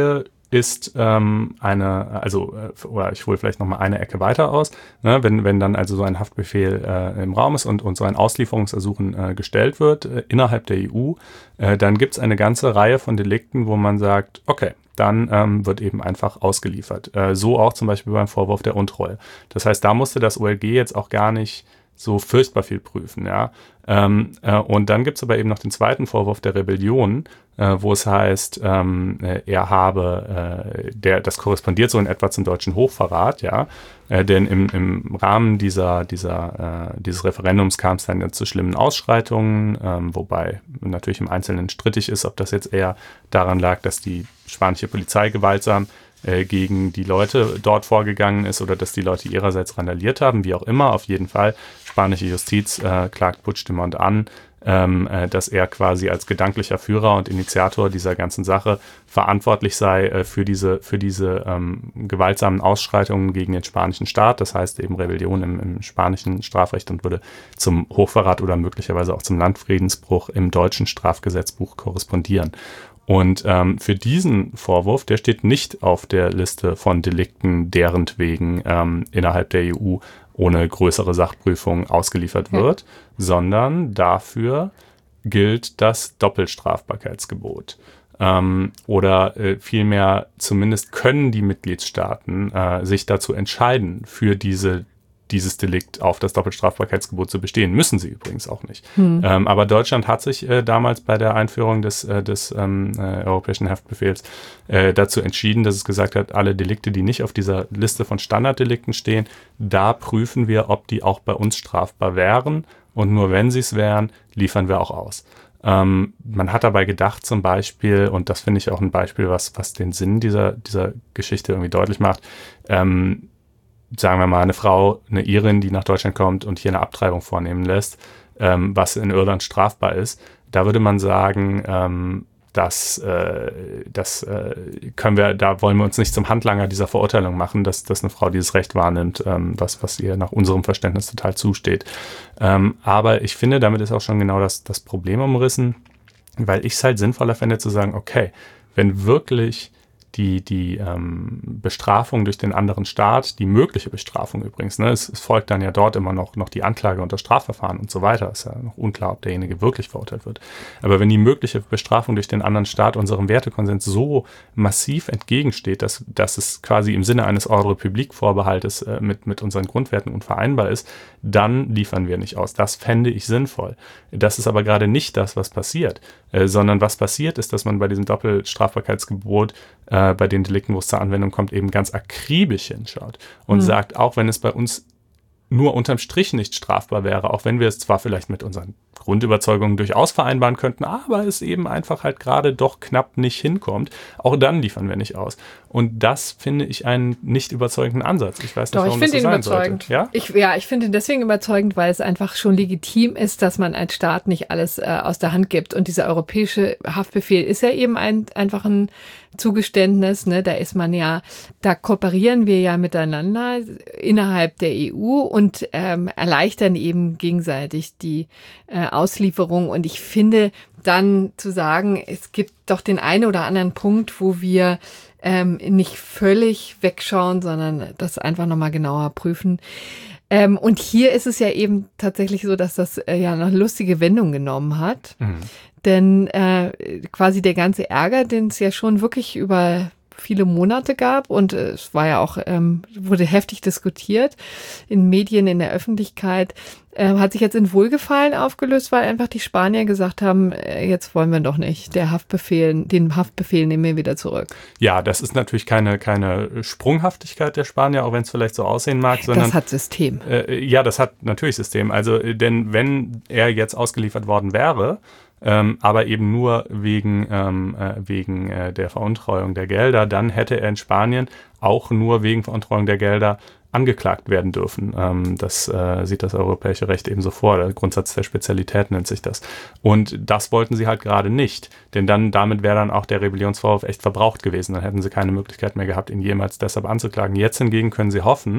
ist ähm, eine, also, äh, oder ich hole vielleicht nochmal eine Ecke weiter aus, ne, wenn, wenn dann also so ein Haftbefehl äh, im Raum ist und, und so ein Auslieferungsersuchen äh, gestellt wird äh, innerhalb der E U, äh, dann gibt es eine ganze Reihe von Delikten, wo man sagt, okay, dann ähm, wird eben einfach ausgeliefert. Äh, so auch zum Beispiel beim Vorwurf der Untreue. Das heißt, da musste das O L G jetzt auch gar nicht so furchtbar viel prüfen, ja. Ähm, äh, und dann gibt es aber eben noch den zweiten Vorwurf der Rebellion, äh, wo es heißt, ähm, er habe, äh, der, das korrespondiert so in etwa zum deutschen Hochverrat, ja. Äh, denn im, im Rahmen dieser, dieser, äh, dieses Referendums kam es dann zu schlimmen Ausschreitungen, ähm, wobei natürlich im Einzelnen strittig ist, ob das jetzt eher daran lag, dass die spanische Polizei gewaltsam gegen die Leute dort vorgegangen ist oder dass die Leute ihrerseits randaliert haben, wie auch immer. Auf jeden Fall, spanische Justiz äh, klagt Puigdemont an, ähm, äh, dass er quasi als gedanklicher Führer und Initiator dieser ganzen Sache verantwortlich sei äh, für diese, für diese ähm, gewaltsamen Ausschreitungen gegen den spanischen Staat, das heißt eben Rebellion im, im spanischen Strafrecht, und würde zum Hochverrat oder möglicherweise auch zum Landfriedensbruch im deutschen Strafgesetzbuch korrespondieren. Und ähm, für diesen Vorwurf, der steht nicht auf der Liste von Delikten, derentwegen ähm, innerhalb der E U ohne größere Sachprüfung ausgeliefert wird, ja. sondern dafür gilt das Doppelstrafbarkeitsgebot. Ähm, oder äh, vielmehr zumindest können die Mitgliedstaaten äh, sich dazu entscheiden, für diese dieses Delikt auf das Doppelstrafbarkeitsgebot zu bestehen. Müssen sie übrigens auch nicht. Hm. Ähm, aber Deutschland hat sich äh, damals bei der Einführung des, äh, des ähm, äh, europäischen Haftbefehls äh, dazu entschieden, dass es gesagt hat, alle Delikte, die nicht auf dieser Liste von Standarddelikten stehen, da prüfen wir, ob die auch bei uns strafbar wären, und nur wenn sie es wären, liefern wir auch aus. Ähm, man hat dabei gedacht zum Beispiel, und das finde ich auch ein Beispiel, was, was den Sinn dieser, dieser Geschichte irgendwie deutlich macht, ähm, sagen wir mal, eine Frau, eine Irin, die nach Deutschland kommt und hier eine Abtreibung vornehmen lässt, ähm, was in Irland strafbar ist, da würde man sagen, ähm, dass äh, das äh, können wir, da wollen wir uns nicht zum Handlanger dieser Verurteilung machen, dass, dass eine Frau dieses Recht wahrnimmt, ähm, was, was ihr nach unserem Verständnis total zusteht. Ähm, aber ich finde, damit ist auch schon genau das, das Problem umrissen, weil ich es halt sinnvoller fände zu sagen, okay, wenn wirklich die, die ähm, Bestrafung durch den anderen Staat, die mögliche Bestrafung übrigens, ne, es, es folgt dann ja dort immer noch, noch die Anklage und das Strafverfahren und so weiter, ist ja noch unklar, ob derjenige wirklich verurteilt wird. Aber wenn die mögliche Bestrafung durch den anderen Staat unserem Wertekonsens so massiv entgegensteht, dass, dass es quasi im Sinne eines Ordre Public Vorbehaltes äh, mit, mit unseren Grundwerten unvereinbar ist, dann liefern wir nicht aus. Das fände ich sinnvoll. Das ist aber gerade nicht das, was passiert, äh, sondern was passiert ist, dass man bei diesem Doppelstrafbarkeitsgebot äh, bei den Delikten, wo es zur Anwendung kommt, eben ganz akribisch hinschaut und mhm. sagt, auch wenn es bei uns nur unterm Strich nicht strafbar wäre, auch wenn wir es zwar vielleicht mit unseren Grundüberzeugungen durchaus vereinbaren könnten, aber es eben einfach halt gerade doch knapp nicht hinkommt, auch dann liefern wir nicht aus. Und das finde ich einen nicht überzeugenden Ansatz. Ich weiß nicht, Doch, warum ich das so ihn sein überzeugend. sollte. Ja? Ich, ja, ich finde ihn deswegen überzeugend, weil es einfach schon legitim ist, dass man als Staat nicht alles äh, aus der Hand gibt. Und dieser europäische Haftbefehl ist ja eben ein, einfach ein Zugeständnis, ne? Da ist man ja, da kooperieren wir ja miteinander innerhalb der E U und ähm, erleichtern eben gegenseitig die äh, Auslieferung. Und ich finde dann zu sagen, es gibt doch den einen oder anderen Punkt, wo wir ähm, nicht völlig wegschauen, sondern das einfach nochmal genauer prüfen. Ähm, und hier ist es ja eben tatsächlich so, dass das äh, ja eine lustige Wendung genommen hat. Mhm. Denn äh, quasi der ganze Ärger, den es ja schon wirklich über viele Monate gab und äh, es war ja auch, ähm, wurde heftig diskutiert in Medien, in der Öffentlichkeit, äh, hat sich jetzt in Wohlgefallen aufgelöst, weil einfach die Spanier gesagt haben, äh, jetzt wollen wir doch nicht, der Haftbefehl, den Haftbefehl nehmen wir wieder zurück. Ja, das ist natürlich keine, keine Sprunghaftigkeit der Spanier, auch wenn es vielleicht so aussehen mag, sondern das hat System. Äh, ja, das hat natürlich System. Also, denn wenn er jetzt ausgeliefert worden wäre, Ähm, aber eben nur wegen, ähm, äh, wegen äh, der Veruntreuung der Gelder, dann hätte er in Spanien auch nur wegen Veruntreuung der Gelder angeklagt werden dürfen. Ähm, das äh, sieht das europäische Recht eben so vor. Der Grundsatz der Spezialität nennt sich das. Und das wollten sie halt gerade nicht. Denn dann damit wäre dann auch der Rebellionsvorwurf echt verbraucht gewesen. Dann hätten sie keine Möglichkeit mehr gehabt, ihn jemals deshalb anzuklagen. Jetzt hingegen können sie hoffen,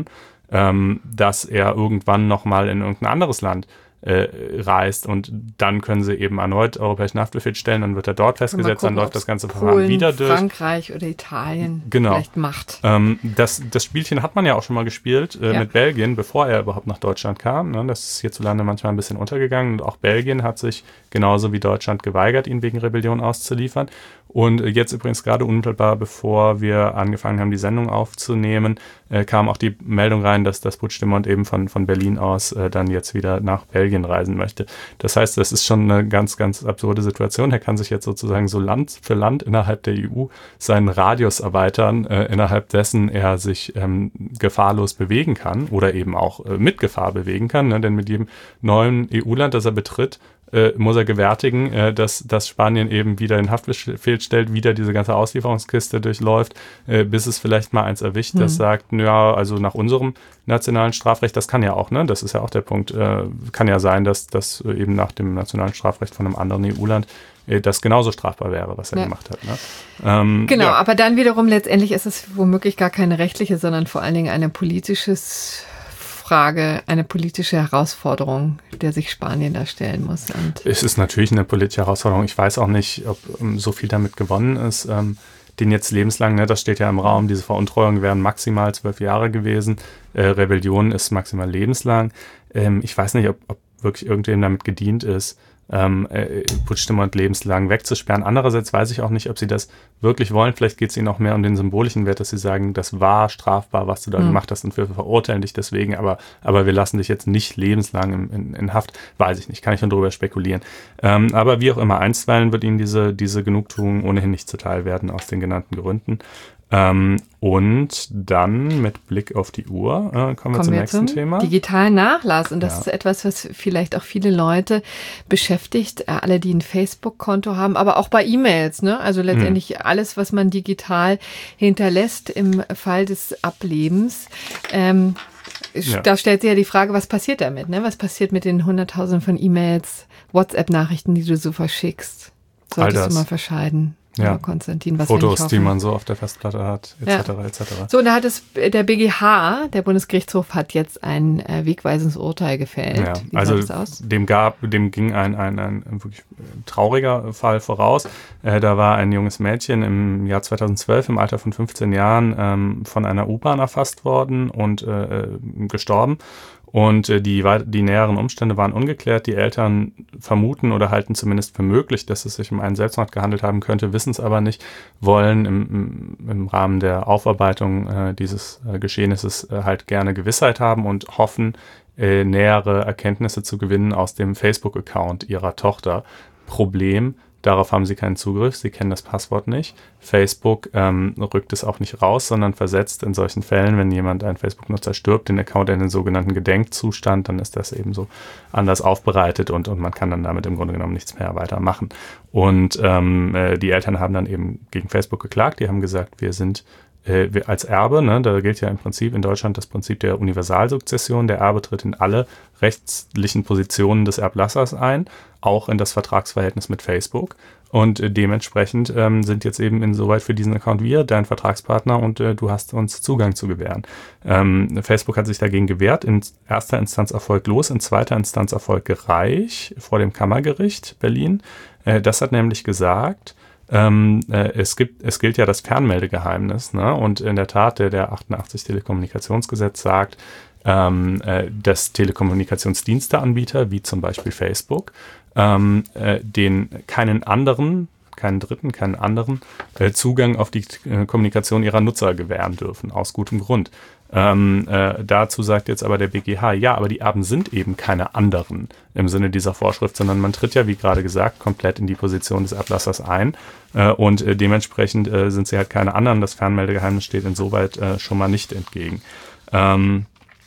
ähm, dass er irgendwann nochmal in irgendein anderes Land Äh, reist und dann können sie eben erneut europäischen Haftbefehl stellen, dann wird er dort festgesetzt, gucken, dann läuft das ganze Verfahren Polen, wieder durch. Frankreich oder Italien genau. vielleicht macht. Ähm, das, das Spielchen hat man ja auch schon mal gespielt äh, ja. mit Belgien, bevor er überhaupt nach Deutschland kam. Ne? Das ist hierzulande manchmal ein bisschen untergegangen und auch Belgien hat sich genauso wie Deutschland geweigert, ihn wegen Rebellion auszuliefern. Und jetzt übrigens gerade unmittelbar, bevor wir angefangen haben, die Sendung aufzunehmen, äh, kam auch die Meldung rein, dass das Puigdemont eben von, von Berlin aus äh, dann jetzt wieder nach Belgien reisen möchte. Das heißt, das ist schon eine ganz, ganz absurde Situation. Er kann sich jetzt sozusagen so Land für Land innerhalb der E U seinen Radius erweitern, äh, innerhalb dessen er sich ähm, gefahrlos bewegen kann oder eben auch äh, mit Gefahr bewegen kann. Ne? Denn mit jedem neuen E U-Land, das er betritt, Äh, muss er gewärtigen, äh, dass, dass Spanien eben wieder in Haftbefehl stellt, wieder diese ganze Auslieferungskiste durchläuft, äh, bis es vielleicht mal eins erwischt, das hm. sagt, ja, also nach unserem nationalen Strafrecht, das kann ja auch, ne, das ist ja auch der Punkt, äh, kann ja sein, dass das eben nach dem nationalen Strafrecht von einem anderen E U-Land äh, das genauso strafbar wäre, was er ja. gemacht hat. Ne? Ähm, genau, ja. aber dann wiederum letztendlich ist es womöglich gar keine rechtliche, sondern vor allen Dingen eine politisches Frage, eine politische Herausforderung, der sich Spanien da stellen muss. Und es ist natürlich eine politische Herausforderung. Ich weiß auch nicht, ob um, so viel damit gewonnen ist. Ähm, den jetzt lebenslang, ne, das steht ja im Raum, diese Veruntreuungen wären maximal zwölf Jahre gewesen. Äh, Rebellion ist maximal lebenslang. Ähm, ich weiß nicht, ob, ob wirklich irgendwem damit gedient ist, ähm, äh, Puigdemont lebenslang wegzusperren. Andererseits weiß ich auch nicht, ob sie das wirklich wollen. Vielleicht geht es ihnen auch mehr um den symbolischen Wert, dass sie sagen, das war strafbar, was du da mhm. gemacht hast und wir verurteilen dich deswegen, aber, aber wir lassen dich jetzt nicht lebenslang in, in, in Haft. Weiß ich nicht, kann ich schon drüber spekulieren. Ähm, aber wie auch immer, einstweilen wird ihnen diese, diese Genugtuung ohnehin nicht zuteil werden, aus den genannten Gründen. Ähm, und dann mit Blick auf die Uhr äh, kommen wir kommen zum wir nächsten zum Thema. Digitalen Nachlass. Und das ja. ist etwas, was vielleicht auch viele Leute beschäftigt. Alle, die ein Facebook-Konto haben, aber auch bei E-Mails. Ne? Also letztendlich hm. alles, was man digital hinterlässt im Fall des Ablebens. Ähm, ja. Da stellt sich ja die Frage, was passiert damit? Ne? Was passiert mit den Hunderttausenden von E-Mails, WhatsApp-Nachrichten, die du so verschickst? Solltest du mal verscheiden. Ja, Konstantin, was Fotos, die man so auf der Festplatte hat, et cetera, ja. et cetera. So, und da hat es der B G H, der Bundesgerichtshof, hat jetzt ein äh, wegweisendes Urteil gefällt. Ja, Wie also sah das aus? Dem gab, dem ging ein, ein, ein, ein wirklich trauriger Fall voraus. Äh, da war ein junges Mädchen im Jahr zweitausendzwölf im Alter von fünfzehn Jahren ähm, von einer U-Bahn erfasst worden und äh, gestorben. Und äh, die, die näheren Umstände waren ungeklärt. Die Eltern vermuten oder halten zumindest für möglich, dass es sich um einen Selbstmord gehandelt haben könnte, wissen es aber nicht, wollen im, im, im Rahmen der Aufarbeitung äh, dieses äh, Geschehnisses äh, halt gerne Gewissheit haben und hoffen, äh, nähere Erkenntnisse zu gewinnen aus dem Facebook-Account ihrer Tochter. Problem: Darauf haben sie keinen Zugriff, sie kennen das Passwort nicht. Facebook ähm, rückt es auch nicht raus, sondern versetzt in solchen Fällen, wenn jemand, ein Facebook-Nutzer stirbt, den Account in den sogenannten Gedenkzustand, dann ist das eben so anders aufbereitet und, und man kann dann damit im Grunde genommen nichts mehr weitermachen. Und ähm, äh, die Eltern haben dann eben gegen Facebook geklagt, die haben gesagt, wir sind äh, wir als Erbe, ne, da gilt ja im Prinzip in Deutschland das Prinzip der Universalsukzession, der Erbe tritt in alle rechtlichen Positionen des Erblassers ein, auch in das Vertragsverhältnis mit Facebook. Und äh, dementsprechend ähm, sind jetzt eben insoweit für diesen Account wir dein Vertragspartner und äh, du hast uns Zugang zu gewähren. Ähm, Facebook hat sich dagegen gewehrt, in erster Instanz erfolglos, in zweiter Instanz erfolgreich vor dem Kammergericht Berlin. Äh, das hat nämlich gesagt, ähm, äh, es gibt, es gilt ja das Fernmeldegeheimnis, ne? Und in der Tat, der, der achtundachtzig Telekommunikationsgesetz sagt, ähm, äh, dass Telekommunikationsdiensteanbieter, wie zum Beispiel Facebook, ähm, äh, den keinen anderen, keinen Dritten, keinen anderen äh, Zugang auf die äh, Kommunikation ihrer Nutzer gewähren dürfen, aus gutem Grund. Ähm, äh, dazu sagt jetzt aber der B G H, ja, aber die Erben sind eben keine anderen im Sinne dieser Vorschrift, sondern man tritt ja, wie gerade gesagt, komplett in die Position des Erblassers ein äh, und äh, dementsprechend äh, sind sie halt keine anderen. Das Fernmeldegeheimnis steht insoweit äh, schon mal nicht entgegen. Ähm,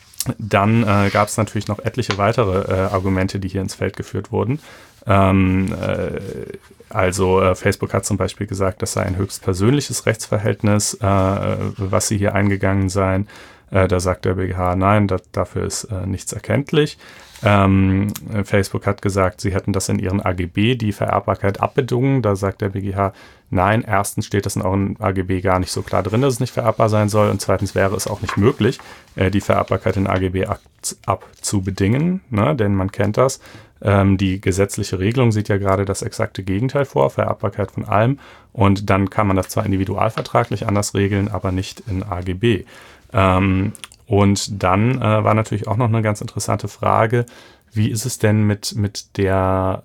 Dann äh, gab es natürlich noch etliche weitere äh, Argumente, die hier ins Feld geführt wurden. Ähm, äh, also äh, Facebook hat zum Beispiel gesagt, das sei ein höchst persönliches Rechtsverhältnis, äh, was sie hier eingegangen seien. Äh, da sagt der B G H, nein, da, dafür ist äh, nichts erkenntlich. Ähm, Facebook hat gesagt, sie hätten das in ihren A G B, die Vererbbarkeit, abbedungen. Da sagt der B G H, nein, erstens steht das in euren A G B gar nicht so klar drin, dass es nicht vererbbar sein soll. Und zweitens wäre es auch nicht möglich, äh, die Vererbbarkeit in A G B abzubedingen, ne? Denn man kennt das. Ähm, die gesetzliche Regelung sieht ja gerade das exakte Gegenteil vor, Vererbbarkeit von allem. Und dann kann man das zwar individualvertraglich anders regeln, aber nicht in A G B. Ähm, Und dann äh, war natürlich auch noch eine ganz interessante Frage, wie ist es denn mit, mit der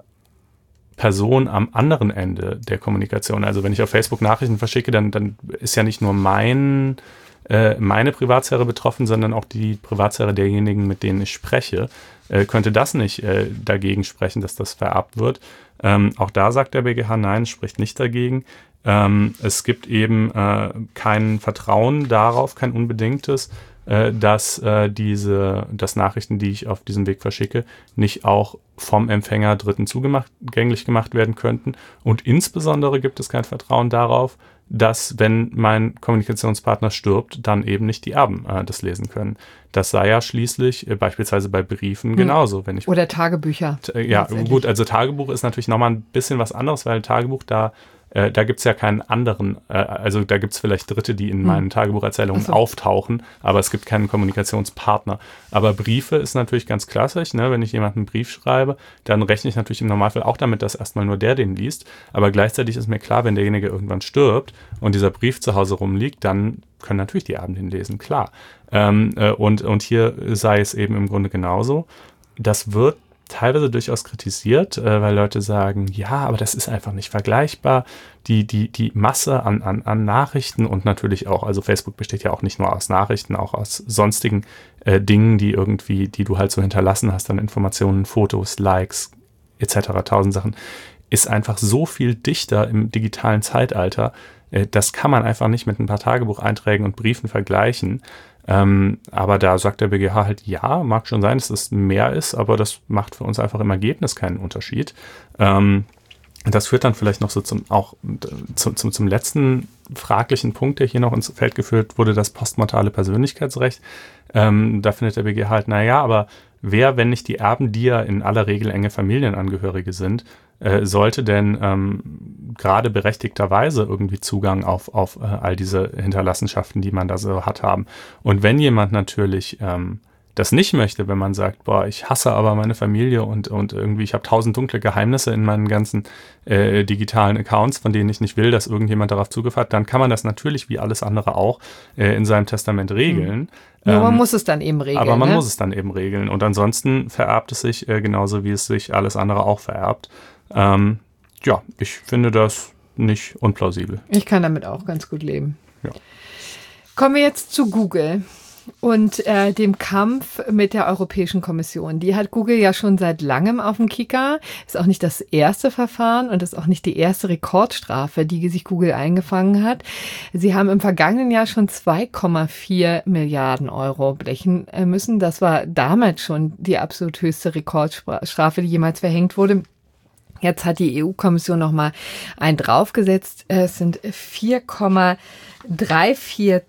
Person am anderen Ende der Kommunikation? Also wenn ich auf Facebook Nachrichten verschicke, dann, dann ist ja nicht nur mein, äh, meine Privatsphäre betroffen, sondern auch die Privatsphäre derjenigen, mit denen ich spreche. Äh, könnte das nicht äh, dagegen sprechen, dass das vererbt wird? Ähm, auch da sagt der B G H, nein, spricht nicht dagegen. Ähm, es gibt eben äh, kein Vertrauen darauf, kein unbedingtes, dass äh, diese, dass Nachrichten, die ich auf diesem Weg verschicke, nicht auch vom Empfänger Dritten zugänglich gemacht werden könnten. Und insbesondere gibt es kein Vertrauen darauf, dass, wenn mein Kommunikationspartner stirbt, dann eben nicht die Erben äh, das lesen können. Das sei ja schließlich äh, beispielsweise bei Briefen hm. genauso. Wenn ich, Oder Tagebücher. T- ja, gut, also Tagebuch ist natürlich nochmal ein bisschen was anderes, weil Tagebuch da Äh, da gibt es ja keinen anderen, äh, also da gibt es vielleicht Dritte, die in hm. meinen Tagebucherzählungen so. auftauchen, aber es gibt keinen Kommunikationspartner. Aber Briefe ist natürlich ganz klassisch, ne? Wenn ich jemanden einen Brief schreibe, dann rechne ich natürlich im Normalfall auch damit, dass erstmal nur der den liest, aber gleichzeitig ist mir klar, wenn derjenige irgendwann stirbt und dieser Brief zu Hause rumliegt, dann können natürlich die Erben den lesen, klar. Ähm, äh, und, und hier sei es eben im Grunde genauso. Das wird teilweise durchaus kritisiert, äh, weil Leute sagen, ja, aber das ist einfach nicht vergleichbar. Die, die, die Masse an, an, an Nachrichten und natürlich auch, also Facebook besteht ja auch nicht nur aus Nachrichten, auch aus sonstigen äh, Dingen, die irgendwie, die du halt so hinterlassen hast an Informationen, Fotos, Likes et cetera, tausend Sachen, ist einfach so viel dichter im digitalen Zeitalter. Äh, das kann man einfach nicht mit ein paar Tagebucheinträgen und Briefen vergleichen. Ähm, aber da sagt der B G H halt, ja, mag schon sein, dass es mehr ist, aber das macht für uns einfach im Ergebnis keinen Unterschied. Ähm, das führt dann vielleicht noch so zum, auch zum, zum, zum letzten fraglichen Punkt, der hier noch ins Feld geführt wurde, das postmortale Persönlichkeitsrecht. Ähm, da findet der B G H halt, naja, aber wer, wenn nicht die Erben, die ja in aller Regel enge Familienangehörige sind, äh, sollte denn ähm, gerade berechtigterweise irgendwie Zugang auf, auf äh, all diese Hinterlassenschaften, die man da so hat, haben. Und wenn jemand natürlich ähm, das nicht möchte, wenn man sagt, boah, ich hasse aber meine Familie und, und irgendwie, ich habe tausend dunkle Geheimnisse in meinen ganzen äh, digitalen Accounts, von denen ich nicht will, dass irgendjemand darauf Zugriff hat, dann kann man das natürlich wie alles andere auch äh, in seinem Testament regeln. Mhm. Ja, ähm, man muss es dann eben regeln. Aber man ne? muss es dann eben regeln. Und ansonsten vererbt es sich äh, genauso, wie es sich alles andere auch vererbt. Ähm, ja, ich finde das nicht unplausibel. Ich kann damit auch ganz gut leben. Ja. Kommen wir jetzt zu Google und äh, dem Kampf mit der Europäischen Kommission. Die hat Google ja schon seit langem auf dem Kieker. Ist auch nicht das erste Verfahren und ist auch nicht die erste Rekordstrafe, die sich Google eingefangen hat. Sie haben im vergangenen Jahr schon zwei Komma vier Milliarden Euro blechen müssen. Das war damals schon die absolut höchste Rekordstrafe, die jemals verhängt wurde. Jetzt hat die E U-Kommission nochmal einen draufgesetzt. Es sind vier Komma drei vier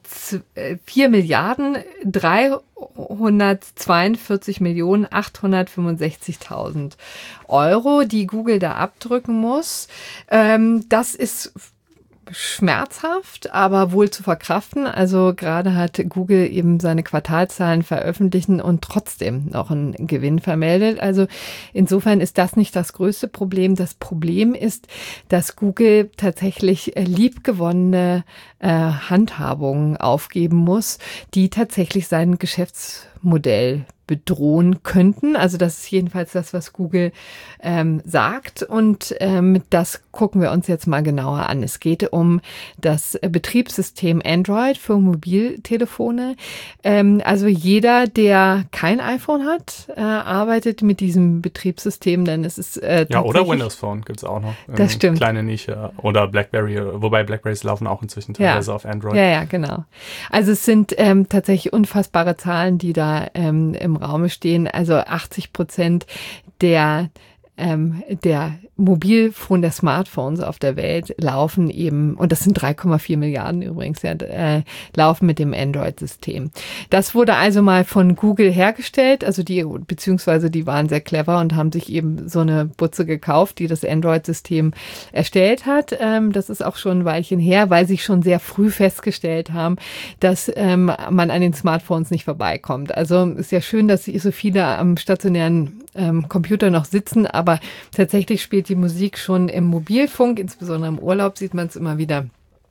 Milliarden dreihundertzweiundvierzig Millionen achthundertfünfundsechzigtausend Euro, die Google da abdrücken muss. Das ist schmerzhaft, aber wohl zu verkraften. Also gerade hat Google eben seine Quartalzahlen veröffentlichen und trotzdem noch einen Gewinn vermeldet. Also insofern ist das nicht das größte Problem. Das Problem ist, dass Google tatsächlich liebgewonnene äh, Handhabungen aufgeben muss, die tatsächlich sein Geschäftsmodell bedrohen könnten. Also das ist jedenfalls das, was Google ähm, sagt. Und ähm, das gucken wir uns jetzt mal genauer an. Es geht um das Betriebssystem Android für Mobiltelefone. Ähm, also jeder, der kein iPhone hat, äh, arbeitet mit diesem Betriebssystem, denn es ist äh, ja, oder Windows Phone gibt es auch noch. Das stimmt. Kleine Nische. Oder BlackBerry, wobei BlackBerrys laufen auch inzwischen teilweise ja. auf Android. Ja, ja, genau. Also es sind ähm, tatsächlich unfassbare Zahlen, die da ähm, im Raume stehen. Also achtzig Prozent der ähm, der Mobilfon, der Smartphones auf der Welt laufen eben, und das sind drei Komma vier Milliarden übrigens, ja, äh, laufen mit dem Android-System. Das wurde also mal von Google hergestellt, also die, beziehungsweise die waren sehr clever und haben sich eben so eine Butze gekauft, die das Android-System erstellt hat. Ähm, das ist auch schon ein Weilchen her, weil sie schon sehr früh festgestellt haben, dass ähm, man an den Smartphones nicht vorbeikommt. Also ist ja schön, dass so viele am stationären ähm, Computer noch sitzen, aber tatsächlich spielt die Musik schon im Mobilfunk, insbesondere im Urlaub sieht man es immer wieder.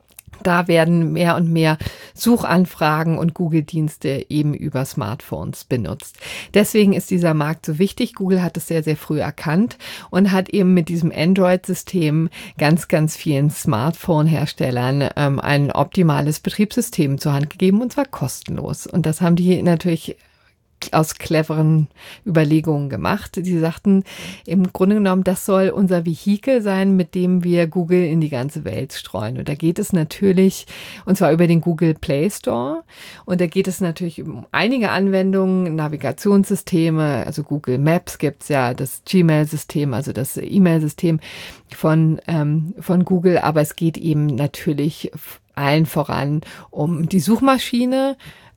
Da werden mehr und mehr Suchanfragen und Google-Dienste eben über Smartphones benutzt. Deswegen ist dieser Markt so wichtig. Google hat es sehr, sehr früh erkannt und hat eben mit diesem Android-System ganz, ganz vielen Smartphone-Herstellern ähm, ein optimales Betriebssystem zur Hand gegeben, und zwar kostenlos. Und das haben die natürlich aus cleveren Überlegungen gemacht. Die sagten, im Grunde genommen, das soll unser Vehikel sein, mit dem wir Google in die ganze Welt streuen. Und da geht es natürlich, und zwar über den Google Play Store. Und da geht es natürlich um einige Anwendungen, Navigationssysteme, also Google Maps gibt's ja, das Gmail-System, also das E-Mail-System von, ähm, von Google. Aber es geht eben natürlich allen voran um die Suchmaschine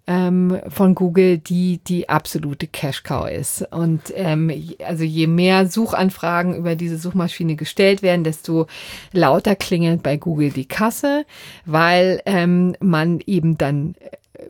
von Google, die die absolute Cash-Cow ist. Und ähm, also je mehr Suchanfragen über diese Suchmaschine gestellt werden, desto lauter klingelt bei Google die Kasse, weil ähm, man eben dann äh,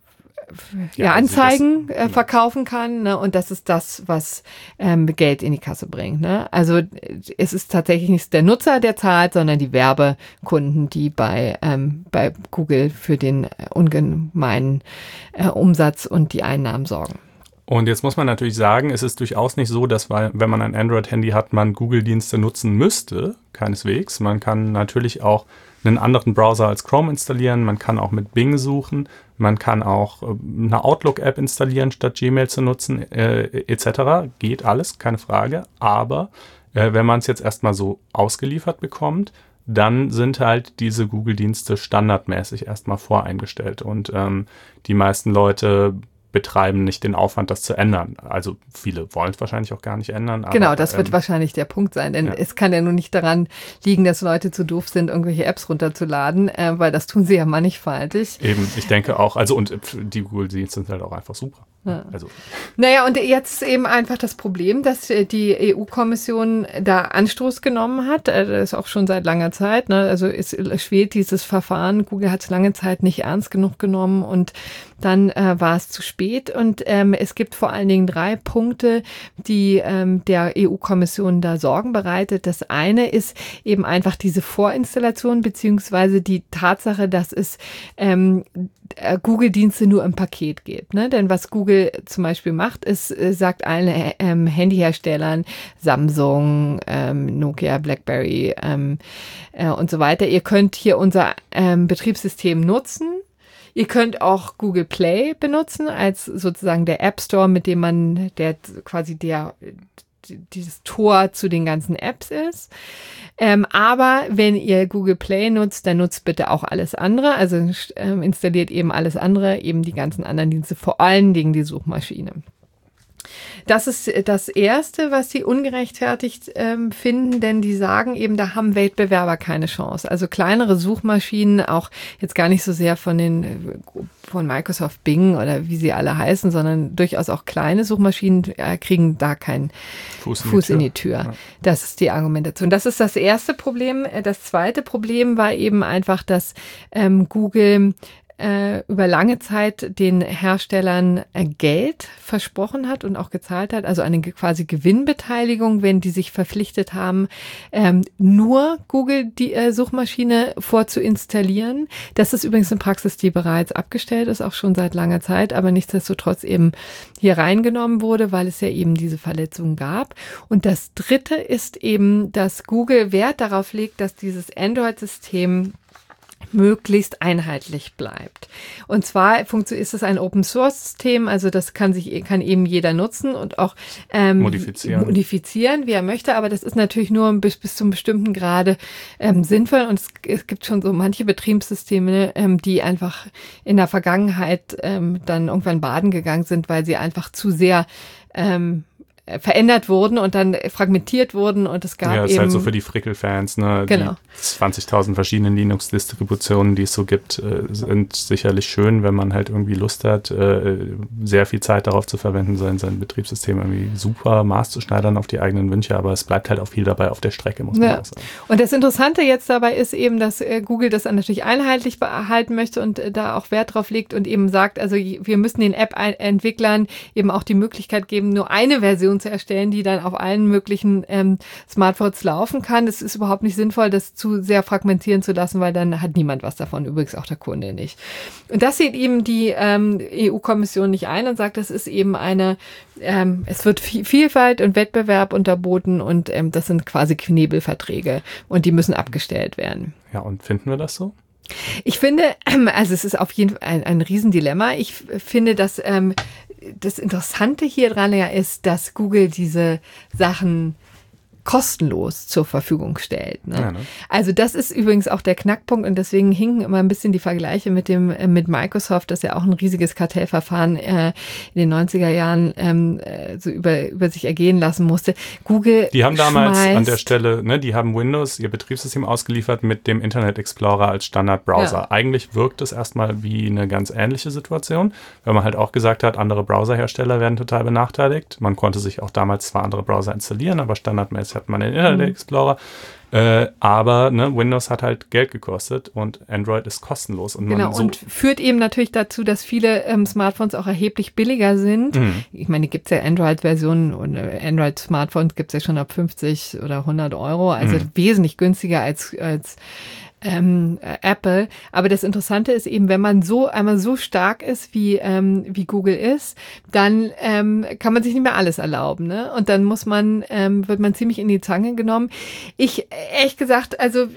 ja, ja Anzeigen das, äh, verkaufen kann, ne? Und das ist das, was ähm, Geld in die Kasse bringt. Ne? Also es ist tatsächlich nicht der Nutzer, der zahlt, sondern die Werbekunden, die bei ähm, bei Google für den ungemeinen äh, Umsatz und die Einnahmen sorgen. Und jetzt muss man natürlich sagen, es ist durchaus nicht so, dass, weil, wenn man ein Android-Handy hat, man Google-Dienste nutzen müsste. Keineswegs. Man kann natürlich auch einen anderen Browser als Chrome installieren. Man kann auch mit Bing suchen. Man kann auch eine Outlook-App installieren, statt Gmail zu nutzen, äh, et cetera. Geht alles, keine Frage. Aber äh, wenn man es jetzt erstmal so ausgeliefert bekommt, dann sind halt diese Google-Dienste standardmäßig erstmal voreingestellt. Und ähm, die meisten Leute betreiben nicht den Aufwand, das zu ändern. Also viele wollen es wahrscheinlich auch gar nicht ändern. Aber, genau, das wird ähm, wahrscheinlich der Punkt sein, denn ja. es kann ja nun nicht daran liegen, dass Leute zu doof sind, irgendwelche Apps runterzuladen, äh, weil das tun sie ja mannigfaltig. Eben, ich denke auch, also und die Google-Dienste sind halt auch einfach super. Ja. Also. Naja, und jetzt ist eben einfach das Problem, dass die E U-Kommission da Anstoß genommen hat. Das ist auch schon seit langer Zeit. Ne? Also es schwelt dieses Verfahren. Google hat es lange Zeit nicht ernst genug genommen und dann äh, war es zu spät. Und ähm, es gibt vor allen Dingen drei Punkte, die ähm, der E U-Kommission da Sorgen bereitet. Das eine ist eben einfach diese Vorinstallation beziehungsweise die Tatsache, dass es ähm, Google-Dienste nur im Paket geht. Ne? Denn was Google zum Beispiel macht, ist, sagt allen ähm, Handyherstellern, Samsung, ähm, Nokia, BlackBerry ähm, äh, und so weiter, ihr könnt hier unser ähm, Betriebssystem nutzen. Ihr könnt auch Google Play benutzen als sozusagen der App Store, mit dem man der quasi der dieses Tor zu den ganzen Apps ist. Ähm, aber wenn ihr Google Play nutzt, dann nutzt bitte auch alles andere. Also ähm, installiert eben alles andere, eben die ganzen anderen Dienste, vor allen Dingen die Suchmaschine. Das ist das Erste, was sie ungerechtfertigt ähm, finden, denn die sagen eben, da haben Wettbewerber keine Chance. Also kleinere Suchmaschinen, auch jetzt gar nicht so sehr von den von Microsoft Bing oder wie sie alle heißen, sondern durchaus auch kleine Suchmaschinen äh, kriegen da keinen Fuß in, Fuß in die Tür. Ja. Das ist die Argumentation. Das ist das erste Problem. Das zweite Problem war eben einfach, dass ähm, Google Äh, über lange Zeit den Herstellern äh, Geld versprochen hat und auch gezahlt hat, also eine quasi Gewinnbeteiligung, wenn die sich verpflichtet haben, ähm, nur Google die äh, Suchmaschine vorzuinstallieren. Das ist übrigens eine Praxis, die bereits abgestellt ist, auch schon seit langer Zeit, aber nichtsdestotrotz eben hier reingenommen wurde, weil es ja eben diese Verletzungen gab. Und das Dritte ist eben, dass Google Wert darauf legt, dass dieses Android-System möglichst einheitlich bleibt. Und zwar ist es ein Open-Source-System, also das kann sich kann eben jeder nutzen und auch ähm, modifizieren. modifizieren, wie er möchte, aber das ist natürlich nur bis, bis zu einem bestimmten Grade ähm, sinnvoll und es, es gibt schon so manche Betriebssysteme, ähm, die einfach in der Vergangenheit ähm, dann irgendwann baden gegangen sind, weil sie einfach zu sehr ähm, verändert wurden und dann fragmentiert wurden und es gab eben... Ja, ist halt so für die Frickel-Fans, ne? Genau. Die zwanzigtausend verschiedenen Linux-Distributionen, die es so gibt, äh, sind sicherlich schön, wenn man halt irgendwie Lust hat, äh, sehr viel Zeit darauf zu verwenden, sein, sein Betriebssystem irgendwie super maßzuschneidern auf die eigenen Wünsche, aber es bleibt halt auch viel dabei auf der Strecke, muss man ja. auch sagen. Und das Interessante jetzt dabei ist eben, dass äh, Google das natürlich einheitlich behalten möchte und äh, da auch Wert drauf legt und eben sagt, also wir müssen den App-Entwicklern eben auch die Möglichkeit geben, nur eine Version zu erstellen, die dann auf allen möglichen ähm, Smartphones laufen kann. Es ist überhaupt nicht sinnvoll, das zu sehr fragmentieren zu lassen, weil dann hat niemand was davon, übrigens auch der Kunde nicht. Und das sieht eben die ähm, E U-Kommission nicht ein und sagt, das ist eben eine, ähm, es wird Vielfalt und Wettbewerb unterboten und ähm, das sind quasi Knebelverträge und die müssen abgestellt werden. Ja, und finden wir das so? Ich finde, also es ist auf jeden Fall ein, ein Riesendilemma. Ich finde, dass ähm, das Interessante hier dran ja ist, dass Google diese Sachen kostenlos zur Verfügung stellt. Ne? Ja, ne? Also das ist übrigens auch der Knackpunkt und deswegen hingen immer ein bisschen die Vergleiche mit dem äh, mit Microsoft, das ja auch ein riesiges Kartellverfahren äh, in den neunziger Jahren ähm, äh, so über über sich ergehen lassen musste. Google Die haben damals schmeißt, an der Stelle, ne, die haben Windows, ihr Betriebssystem ausgeliefert mit dem Internet Explorer als Standardbrowser. Ja. Eigentlich wirkt es erstmal wie eine ganz ähnliche Situation, weil man halt auch gesagt hat, andere Browserhersteller werden total benachteiligt. Man konnte sich auch damals zwar andere Browser installieren, aber standardmäßig hat man den Internet Explorer. Äh, aber ne, Windows hat halt Geld gekostet und Android ist kostenlos. Und genau, man so und führt eben natürlich dazu, dass viele ähm, Smartphones auch erheblich billiger sind. Mhm. Ich meine, gibt es ja Android-Versionen und äh, Android-Smartphones gibt es ja schon ab fünfzig oder hundert Euro, also Mhm. wesentlich günstiger als, als Ähm, äh, Apple. Aber das Interessante ist eben, wenn man so einmal so stark ist, wie ähm, wie Google ist, dann ähm, kann man sich nicht mehr alles erlauben, ne? Und dann muss man ähm, wird man ziemlich in die Zange genommen. Ich ehrlich gesagt, also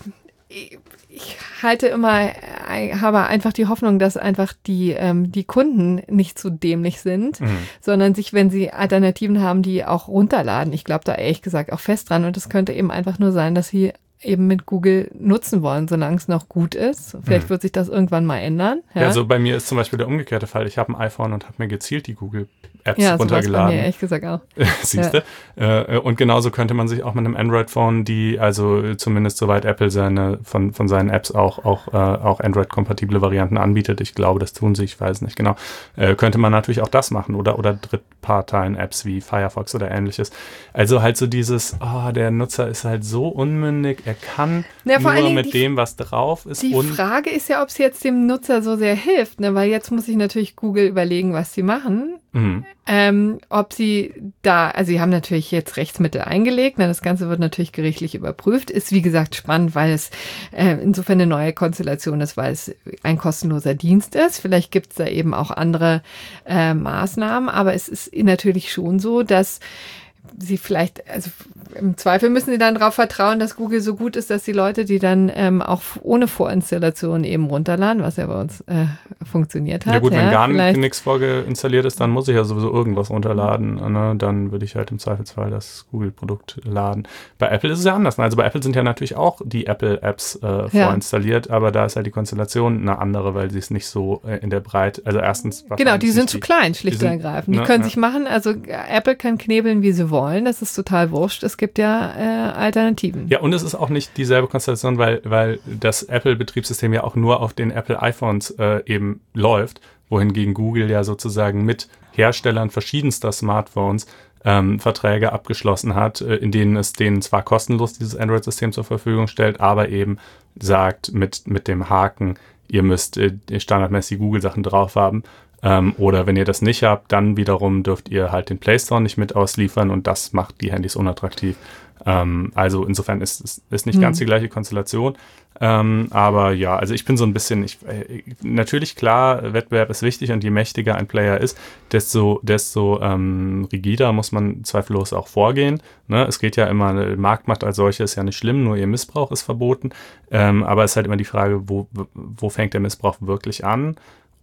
ich, ich halte immer, ich habe einfach die Hoffnung, dass einfach die ähm, die Kunden nicht so dämlich sind, Mhm. sondern sich, wenn sie Alternativen haben, die auch runterladen. Ich glaube da ehrlich gesagt auch fest dran. Und es könnte eben einfach nur sein, dass sie eben mit Google nutzen wollen, solange es noch gut ist. Vielleicht Mhm. wird sich das irgendwann mal ändern. Ja, Ja, also bei mir ist zum Beispiel der umgekehrte Fall. Ich habe ein iPhone und habe mir gezielt die Google-Apps ja, so war's bei runtergeladen. mir ehrlich gesagt auch. Siehst du? Äh, und genauso könnte man sich auch mit einem Android-Phone, die also zumindest soweit Apple seine von, von seinen Apps auch, auch, äh, auch Android-kompatible Varianten anbietet, ich glaube, das tun sie, ich weiß nicht genau, äh, könnte man natürlich auch das machen oder, oder Drittparteien-Apps wie Firefox oder ähnliches. Also halt so dieses, oh, der Nutzer ist halt so unmündig, er kann Ja, vor allen nur Dingen mit die- dem, was drauf ist. Die und Frage ist ja, ob es jetzt dem Nutzer so sehr hilft, ne? Weil jetzt muss sich natürlich Google überlegen, was sie machen. Mhm. Ähm, ob sie da, also sie haben natürlich jetzt Rechtsmittel eingelegt, ne? Das Ganze wird natürlich gerichtlich überprüft. Ist wie gesagt spannend, weil es äh, insofern eine neue Konstellation ist, weil es ein kostenloser Dienst ist. Vielleicht gibt es da eben auch andere äh, Maßnahmen, aber es ist natürlich schon so, dass sie vielleicht, also im Zweifel müssen sie dann darauf vertrauen, dass Google so gut ist, dass die Leute, die dann ähm, auch ohne Vorinstallation eben runterladen, was ja bei uns äh, funktioniert hat. Ja gut, wenn gar vielleicht- nichts vorinstalliert ist, dann muss ich ja sowieso irgendwas runterladen. Ne? Dann würde ich halt im Zweifelsfall das Google-Produkt laden. Bei Apple ist es ja anders. Also bei Apple sind ja natürlich auch die Apple-Apps äh, Ja. vorinstalliert, aber da ist halt die Konstellation eine andere, weil sie es nicht so äh, in der Breite, also erstens... Genau, die sind zu die, klein, schlicht die und sind- ergreifend. Die ne, können ja. sich machen, also Apple kann knebeln, wie sie wollen. Das ist total wurscht. Es gibt ja äh, Alternativen. Ja, und es ist auch nicht dieselbe Konstellation, weil, weil das Apple-Betriebssystem ja auch nur auf den Apple-iPhones äh, eben läuft, wohingegen Google ja sozusagen mit Herstellern verschiedenster Smartphones ähm, Verträge abgeschlossen hat, äh, in denen es denen zwar kostenlos dieses Android-System zur Verfügung stellt, aber eben sagt mit, mit dem Haken, ihr müsst äh, standardmäßig Google-Sachen drauf haben. Ähm, oder wenn ihr das nicht habt, dann wiederum dürft ihr halt den Play Store nicht mit ausliefern und das macht die Handys unattraktiv. Ähm, also insofern ist es ist nicht Hm. ganz die gleiche Konstellation. Ähm, aber ja, also ich bin so ein bisschen, ich, äh, natürlich klar, Wettbewerb ist wichtig und je mächtiger ein Player ist, desto, desto ähm, rigider muss man zweifellos auch vorgehen. Ne? Es geht ja immer, Marktmacht als solche ist ja nicht schlimm, nur ihr Missbrauch ist verboten. Ähm, aber es ist halt immer die Frage, wo, wo fängt der Missbrauch wirklich an?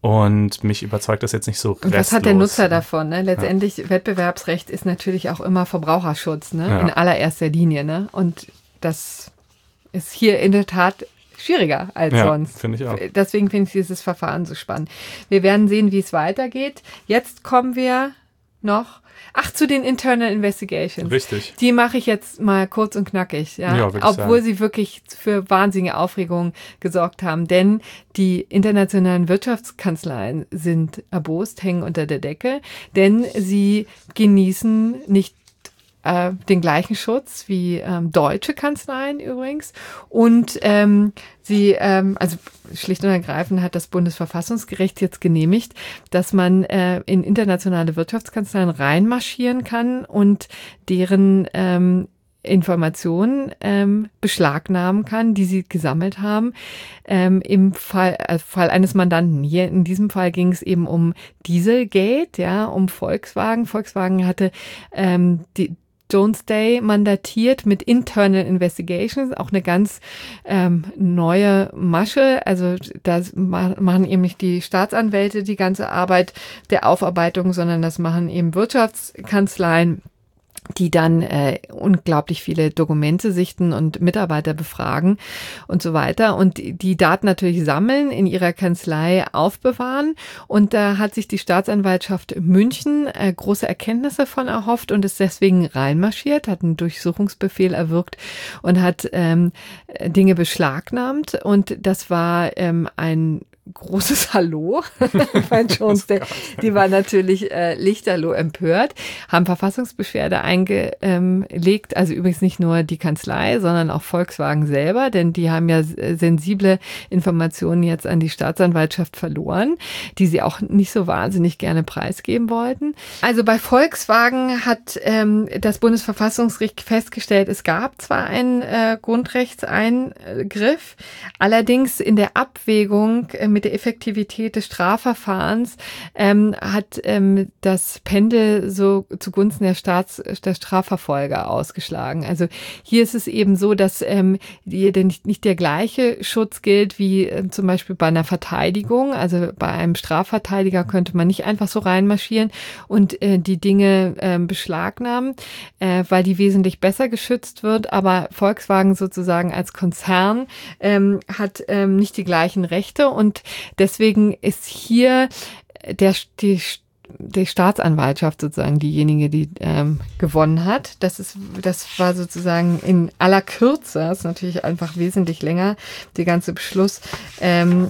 Und mich überzeugt das jetzt nicht so restlos. Und was hat der Nutzer davon? Ne? Letztendlich, ja. Wettbewerbsrecht ist natürlich auch immer Verbraucherschutz, ne? Ja. In allererster Linie. Ne? Und das ist hier in der Tat schwieriger als Ja, sonst. finde ich auch. Deswegen finde ich dieses Verfahren so spannend. Wir werden sehen, wie es weitergeht. Jetzt kommen wir noch? Ach, zu den Internal Investigations. Richtig. Die mache ich jetzt mal kurz und knackig, ja. Ja, würde ich Obwohl sagen. sie wirklich für wahnsinnige Aufregung gesorgt haben. Denn die internationalen Wirtschaftskanzleien sind erbost, hängen unter der Decke, denn sie genießen nicht äh, den gleichen Schutz wie ähm, deutsche Kanzleien übrigens. Und ähm, sie, ähm, also schlicht und ergreifend hat das Bundesverfassungsgericht jetzt genehmigt, dass man äh, in internationale Wirtschaftskanzleien reinmarschieren kann und deren ähm, Informationen ähm, beschlagnahmen kann, die sie gesammelt haben, ähm, im Fall, äh, Fall eines Mandanten. Hier in diesem Fall ging es eben um Dieselgate, ja, um Volkswagen. Volkswagen hatte ähm, die Jones Day mandatiert mit Internal Investigations, auch eine ganz ähm, neue Masche. Also da machen eben nicht die Staatsanwälte die ganze Arbeit der Aufarbeitung, sondern das machen eben Wirtschaftskanzleien, die dann äh, unglaublich viele Dokumente sichten und Mitarbeiter befragen und so weiter und die Daten natürlich sammeln, in ihrer Kanzlei aufbewahren. Und da hat sich die Staatsanwaltschaft München äh, große Erkenntnisse von erhofft und ist deswegen reinmarschiert, hat einen Durchsuchungsbefehl erwirkt und hat ähm, Dinge beschlagnahmt. Und das war ähm, ein großes Hallo bei Jones Day. Die war natürlich äh, lichterloh empört, haben Verfassungsbeschwerde eingelegt, also übrigens nicht nur die Kanzlei, sondern auch Volkswagen selber, denn die haben ja sensible Informationen jetzt an die Staatsanwaltschaft verloren, die sie auch nicht so wahnsinnig gerne preisgeben wollten. Also bei Volkswagen hat ähm, das Bundesverfassungsgericht festgestellt, es gab zwar einen äh, Grundrechtseingriff, allerdings in der Abwägung äh, mit der Effektivität des Strafverfahrens ähm, hat ähm, das Pendel so zugunsten der Staats, der Strafverfolger ausgeschlagen. Also hier ist es eben so, dass ähm, die, nicht, nicht der gleiche Schutz gilt wie äh, zum Beispiel bei einer Verteidigung. Also bei einem Strafverteidiger könnte man nicht einfach so reinmarschieren und äh, die Dinge äh, beschlagnahmen, äh, weil die wesentlich besser geschützt wird. Aber Volkswagen sozusagen als Konzern ähm, hat ähm, nicht die gleichen Rechte und deswegen ist hier der, die, die Staatsanwaltschaft sozusagen diejenige, die ähm, gewonnen hat. Das ist, das war sozusagen in aller Kürze, das ist natürlich einfach wesentlich länger, der ganze Beschluss, ähm,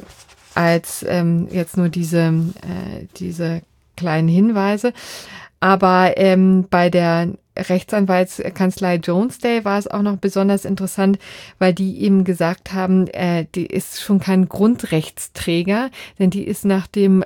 als ähm, jetzt nur diese, äh, diese kleinen Hinweise. Aber ähm, bei der Rechtsanwaltskanzlei Jones Day war es auch noch besonders interessant, weil die eben gesagt haben, äh, die ist schon kein Grundrechtsträger, denn die ist nach dem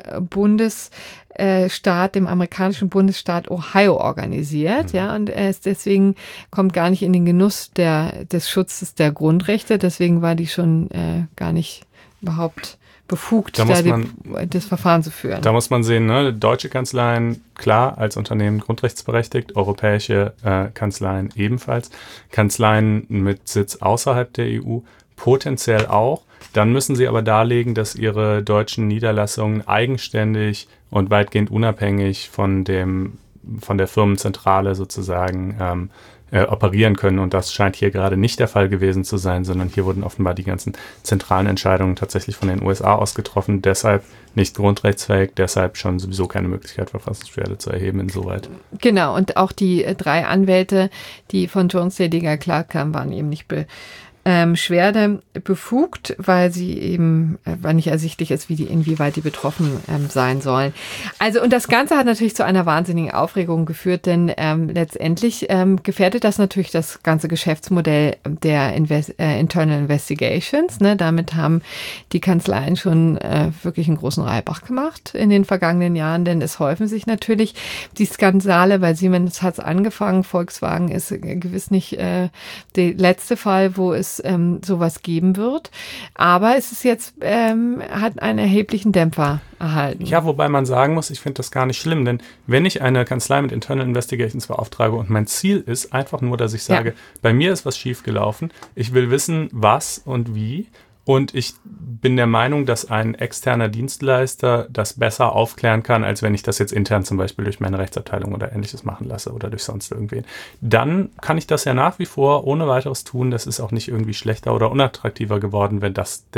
Bundesstaat, dem amerikanischen Bundesstaat Ohio organisiert, mhm. ja, und er ist deswegen kommt gar nicht in den Genuss der des Schutzes der Grundrechte, deswegen war die schon äh, gar nicht überhaupt befugt, da, da die, man, das Verfahren zu führen. Da muss man sehen, ne, deutsche Kanzleien, klar, als Unternehmen grundrechtsberechtigt, europäische äh, Kanzleien ebenfalls, Kanzleien mit Sitz außerhalb der E U potenziell auch. Dann müssen sie aber darlegen, dass ihre deutschen Niederlassungen eigenständig und weitgehend unabhängig von dem, von der Firmenzentrale sozusagen ähm, Äh, operieren können und das scheint hier gerade nicht der Fall gewesen zu sein, sondern hier wurden offenbar die ganzen zentralen Entscheidungen tatsächlich von den U S A aus getroffen, deshalb nicht grundrechtsfähig, deshalb schon sowieso keine Möglichkeit, Verfassungsbeschwerde zu erheben insoweit. Genau, und auch die äh, drei Anwälte, die von Jones Day geklagt haben, waren eben nicht be Ähm, Schwerde befugt, weil sie eben, äh, weil nicht ersichtlich ist, wie die, inwieweit die betroffen ähm, sein sollen. Also, und das Ganze hat natürlich zu einer wahnsinnigen Aufregung geführt, denn ähm, letztendlich ähm, gefährdet das natürlich das ganze Geschäftsmodell der Invest- äh, Internal Investigations. Ne? Damit haben die Kanzleien schon äh, wirklich einen großen Reibach gemacht in den vergangenen Jahren, denn es häufen sich natürlich die Skandale. Bei Siemens hat es angefangen, Volkswagen ist äh, gewiss nicht äh, der letzte Fall, wo es ähm, sowas geben wird. Aber es ist jetzt, ähm, hat einen erheblichen Dämpfer erhalten. Ja, wobei man sagen muss, ich finde das gar nicht schlimm, denn wenn ich eine Kanzlei mit Internal Investigations beauftrage und mein Ziel ist einfach nur, dass ich sage, ja. bei mir ist was schiefgelaufen, ich will wissen, was und wie. Und ich bin der Meinung, dass ein externer Dienstleister das besser aufklären kann, als wenn ich das jetzt intern zum Beispiel durch meine Rechtsabteilung oder Ähnliches machen lasse oder durch sonst irgendwen. Dann kann ich das ja nach wie vor ohne weiteres tun. Das ist auch nicht irgendwie schlechter oder unattraktiver geworden, wenn das der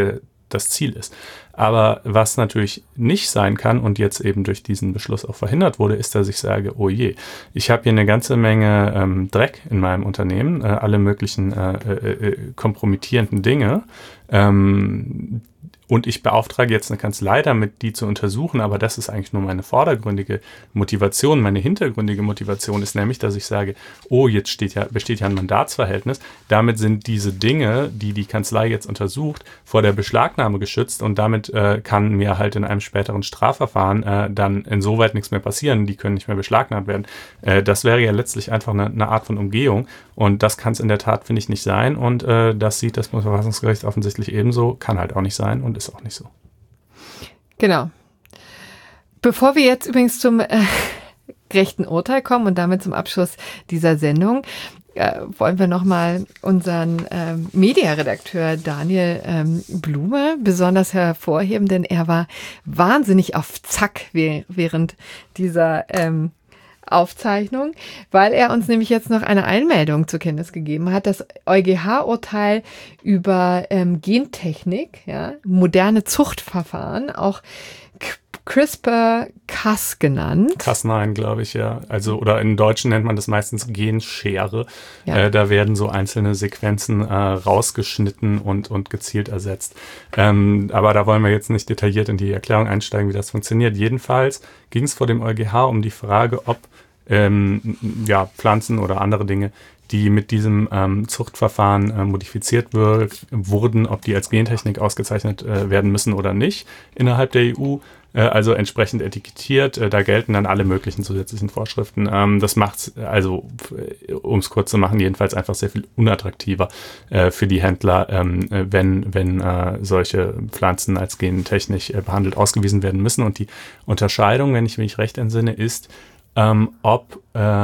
das Ziel ist. Aber was natürlich nicht sein kann und jetzt eben durch diesen Beschluss auch verhindert wurde, ist, dass ich sage, oh je, ich habe hier eine ganze Menge ähm, Dreck in meinem Unternehmen, äh, alle möglichen äh, äh, kompromittierenden Dinge, ähm, und ich beauftrage jetzt eine Kanzlei damit, die zu untersuchen, aber das ist eigentlich nur meine vordergründige Motivation. Meine hintergründige Motivation ist nämlich, dass ich sage, oh, jetzt steht ja, besteht ja ein Mandatsverhältnis. Damit sind diese Dinge, die die Kanzlei jetzt untersucht, vor der Beschlagnahme geschützt und damit äh, kann mir halt in einem späteren Strafverfahren äh, dann insoweit nichts mehr passieren. Die können nicht mehr beschlagnahmt werden. Äh, das wäre ja letztlich einfach eine, eine Art von Umgehung und das kann es in der Tat, finde ich, nicht sein und äh, das sieht das Bundesverfassungsgericht offensichtlich ebenso, kann halt auch nicht sein und ist auch nicht so. Genau. Bevor wir jetzt übrigens zum äh, gerechten Urteil kommen und damit zum Abschluss dieser Sendung, äh, wollen wir nochmal unseren ähm, Mediaredakteur Daniel ähm, Blume besonders hervorheben, denn er war wahnsinnig auf Zack während dieser ähm, Aufzeichnung, weil er uns nämlich jetzt noch eine Einmeldung zur Kenntnis gegeben hat, das EuGH-Urteil über ähm, Gentechnik, ja, moderne Zuchtverfahren, auch CRISPR-Cas genannt. Cas nein, glaube ich, ja. Also, oder im Deutschen nennt man das meistens Genschere. Ja. Äh, da werden so einzelne Sequenzen äh, rausgeschnitten und, und gezielt ersetzt. Ähm, aber da wollen wir jetzt nicht detailliert in die Erklärung einsteigen, wie das funktioniert. Jedenfalls ging es vor dem EuGH um die Frage, ob ähm, ja, Pflanzen oder andere Dinge, die mit diesem ähm, Zuchtverfahren äh, modifiziert wir- wurden, ob die als Gentechnik ausgezeichnet äh, werden müssen oder nicht innerhalb der E U, äh, also entsprechend etikettiert. Äh, da gelten dann alle möglichen zusätzlichen Vorschriften. Ähm, das macht es, also um es kurz zu machen, jedenfalls einfach sehr viel unattraktiver äh, für die Händler, ähm, wenn, wenn äh, solche Pflanzen als gentechnisch äh, behandelt ausgewiesen werden müssen. Und die Unterscheidung, wenn ich mich recht entsinne, ist, ähm, ob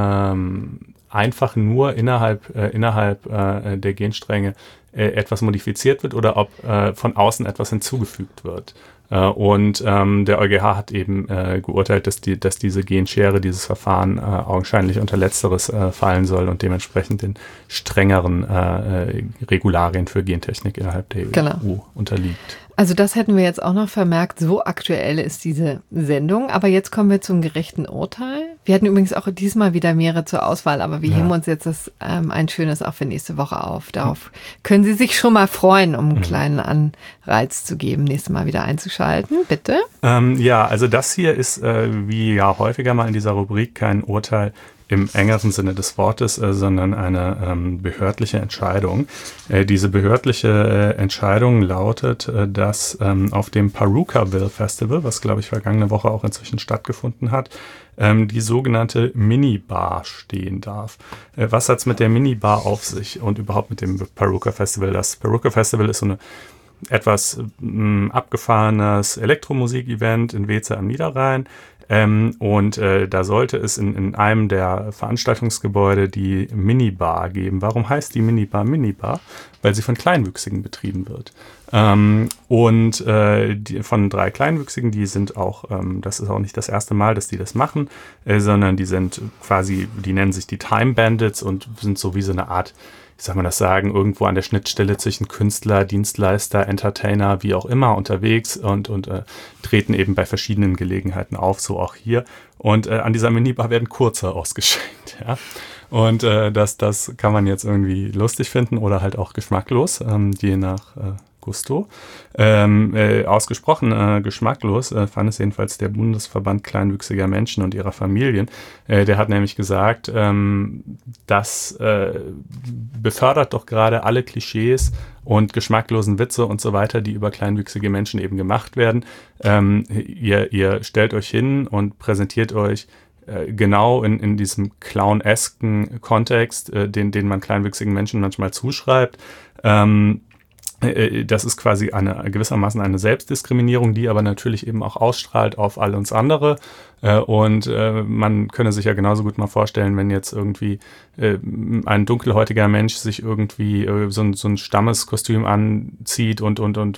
ähm, einfach nur innerhalb, äh, innerhalb äh, der Genstränge äh, etwas modifiziert wird oder ob äh, von außen etwas hinzugefügt wird. Äh, und ähm, der EuGH hat eben äh, geurteilt, dass, die, dass diese Genschere, dieses Verfahren äh, augenscheinlich unter Letzteres äh, fallen soll und dementsprechend den strengeren äh, Regularien für Gentechnik innerhalb der genau. E U unterliegt. Also das hätten wir jetzt auch noch vermerkt, so aktuell ist diese Sendung. Aber jetzt kommen wir zum gerechten Urteil. Wir hatten übrigens auch diesmal wieder mehrere zur Auswahl, aber wir ja. heben uns jetzt das ähm, ein schönes auch für nächste Woche auf. Darauf können Sie sich schon mal freuen, um einen kleinen Anreiz zu geben, nächstes Mal wieder einzuschalten. Bitte. Ähm, ja, also das hier ist, äh, wie ja häufiger mal in dieser Rubrik, kein Urteil im engeren Sinne des Wortes, äh, sondern eine ähm, behördliche Entscheidung. Äh, diese behördliche äh, Entscheidung lautet, äh, dass ähm, auf dem Pawhuka-Ville Festival, was glaube ich vergangene Woche auch inzwischen stattgefunden hat, ähm, die sogenannte Minibar stehen darf. Äh, was hat's mit der Minibar auf sich und überhaupt mit dem Pawhuka Festival? Das Pawhuka Festival ist so eine etwas mh, abgefahrenes Elektromusik-Event in Weeze am Niederrhein. Ähm, und äh, da sollte es in, in einem der Veranstaltungsgebäude die Minibar geben. Warum heißt die Minibar Minibar? Weil sie von Kleinwüchsigen betrieben wird. Ähm, und äh, die, von drei Kleinwüchsigen, die sind auch, ähm, das ist auch nicht das erste Mal, dass die das machen, äh, sondern die sind quasi, die nennen sich die Time Bandits und sind so wie so eine Art, wie soll man das sagen, irgendwo an der Schnittstelle zwischen Künstler, Dienstleister, Entertainer, wie auch immer unterwegs und, und äh, treten eben bei verschiedenen Gelegenheiten auf, so auch hier. Und äh, an dieser Minibar werden Kurze ausgeschenkt, ja. Und äh, das, das kann man jetzt irgendwie lustig finden oder halt auch geschmacklos, ähm, je nach äh, Gusto. Ähm, äh, ausgesprochen äh, geschmacklos äh, fand es jedenfalls der Bundesverband kleinwüchsiger Menschen und ihrer Familien. Äh, der hat nämlich gesagt, ähm, das äh, befördert doch gerade alle Klischees und geschmacklosen Witze und so weiter, die über kleinwüchsige Menschen eben gemacht werden. Ähm, ihr, ihr stellt euch hin und präsentiert euch äh, genau in, in diesem clownesken Kontext, äh, den, den man kleinwüchsigen Menschen manchmal zuschreibt. Ähm, Das ist quasi eine gewissermaßen eine Selbstdiskriminierung, die aber natürlich eben auch ausstrahlt auf all uns andere. Und man könne sich ja genauso gut mal vorstellen, wenn jetzt irgendwie ein dunkelhäutiger Mensch sich irgendwie so ein, so ein Stammeskostüm anzieht und, und, und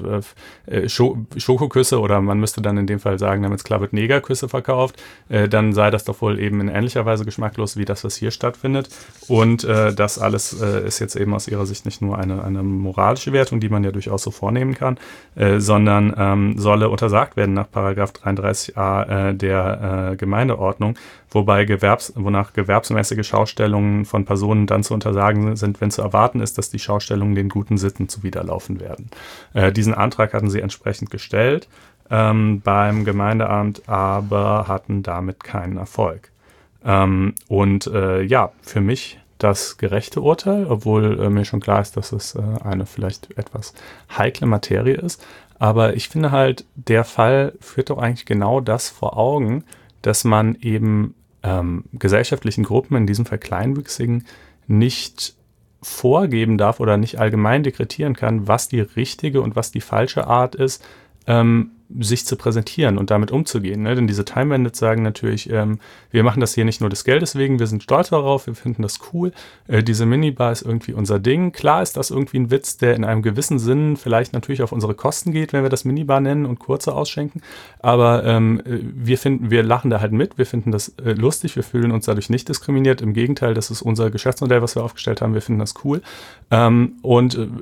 Schokoküsse, oder man müsste dann in dem Fall sagen, damit es klar wird, Negerküsse verkauft, dann sei das doch wohl eben in ähnlicher Weise geschmacklos wie das, was hier stattfindet. Und das alles ist jetzt eben aus ihrer Sicht nicht nur eine, eine moralische Wertung, die man man ja durchaus so vornehmen kann, äh, sondern ähm, solle untersagt werden nach Paragraph dreiunddreißig a äh, der äh, Gemeindeordnung, wobei Gewerbs, wonach gewerbsmäßige Schaustellungen von Personen dann zu untersagen sind, wenn zu erwarten ist, dass die Schaustellungen den guten Sitten zuwiderlaufen werden. Äh, diesen Antrag hatten sie entsprechend gestellt ähm, beim Gemeindeamt, aber hatten damit keinen Erfolg. Ähm, und äh, ja, für mich das gerechte Urteil, obwohl äh, mir schon klar ist, dass es äh, eine vielleicht etwas heikle Materie ist. Aber ich finde halt, der Fall führt doch eigentlich genau das vor Augen, dass man eben ähm, gesellschaftlichen Gruppen, in diesem Fall Kleinwüchsigen, nicht vorgeben darf oder nicht allgemein dekretieren kann, was die richtige und was die falsche Art ist, ähm, sich zu präsentieren und damit umzugehen. Ne? Denn diese Time Bandits sagen natürlich, ähm, wir machen das hier nicht nur des Geldes wegen, wir sind stolz darauf, wir finden das cool. Äh, diese Minibar ist irgendwie unser Ding. Klar ist das irgendwie ein Witz, der in einem gewissen Sinn vielleicht natürlich auf unsere Kosten geht, wenn wir das Minibar nennen und kurze ausschenken. Aber ähm, wir finden, wir lachen da halt mit, wir finden das äh, lustig, wir fühlen uns dadurch nicht diskriminiert. Im Gegenteil, das ist unser Geschäftsmodell, was wir aufgestellt haben, wir finden das cool. Ähm, und äh,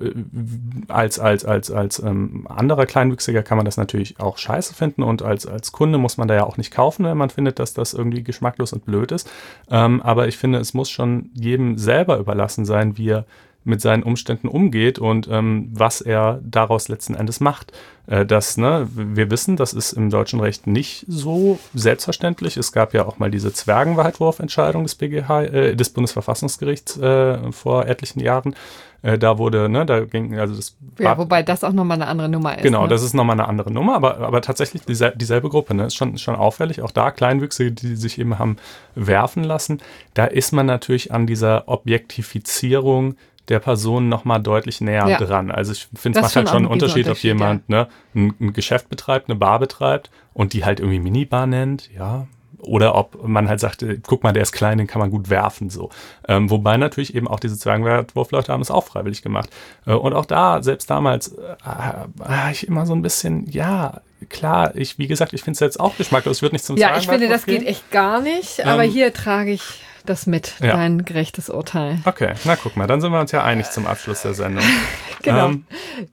als, als, als, als ähm, anderer Kleinwüchsiger kann man das natürlich auch scheiße finden und als, als Kunde muss man da ja auch nicht kaufen, wenn man findet, dass das irgendwie geschmacklos und blöd ist. Ähm, aber ich finde, es muss schon jedem selber überlassen sein, wie er mit seinen Umständen umgeht und ähm, was er daraus letzten Endes macht. Äh, das, ne, wir wissen, das ist im deutschen Recht nicht so selbstverständlich. Es gab ja auch mal diese Zwergenweitwurfentscheidung des B G H, äh, des Bundesverfassungsgerichts äh, vor etlichen Jahren. Äh, da wurde, ne, da ging, also das ja, war, wobei das auch nochmal eine andere Nummer ist. Genau, ne? Das ist nochmal eine andere Nummer, aber, aber tatsächlich diesel, dieselbe Gruppe, ne, ist schon, schon auffällig. Auch da Kleinwüchsige, die sich eben haben werfen lassen. Da ist man natürlich an dieser Objektifizierung der Person nochmal deutlich näher ja. dran. Also ich finde, es macht halt schon einen Unterschied, Unterschied, ob jemand ja. ne, ein, ein Geschäft betreibt, eine Bar betreibt und die halt irgendwie Minibar nennt, ja, oder ob man halt sagt, guck mal, der ist klein, den kann man gut werfen, so. Ähm, wobei natürlich eben auch diese Zwergenweitwurfleute haben es auch freiwillig gemacht. Äh, und auch da, selbst damals, äh, war ich immer so ein bisschen, ja, klar, ich, wie gesagt, ich finde es jetzt auch geschmacklos, ich würde nicht zum Ja, ich finde, das geht echt gar nicht, ähm, aber hier trage ich das mit, ja. dein gerechtes Urteil. Okay, na guck mal, dann sind wir uns ja einig zum Abschluss der Sendung. Genau. Ähm,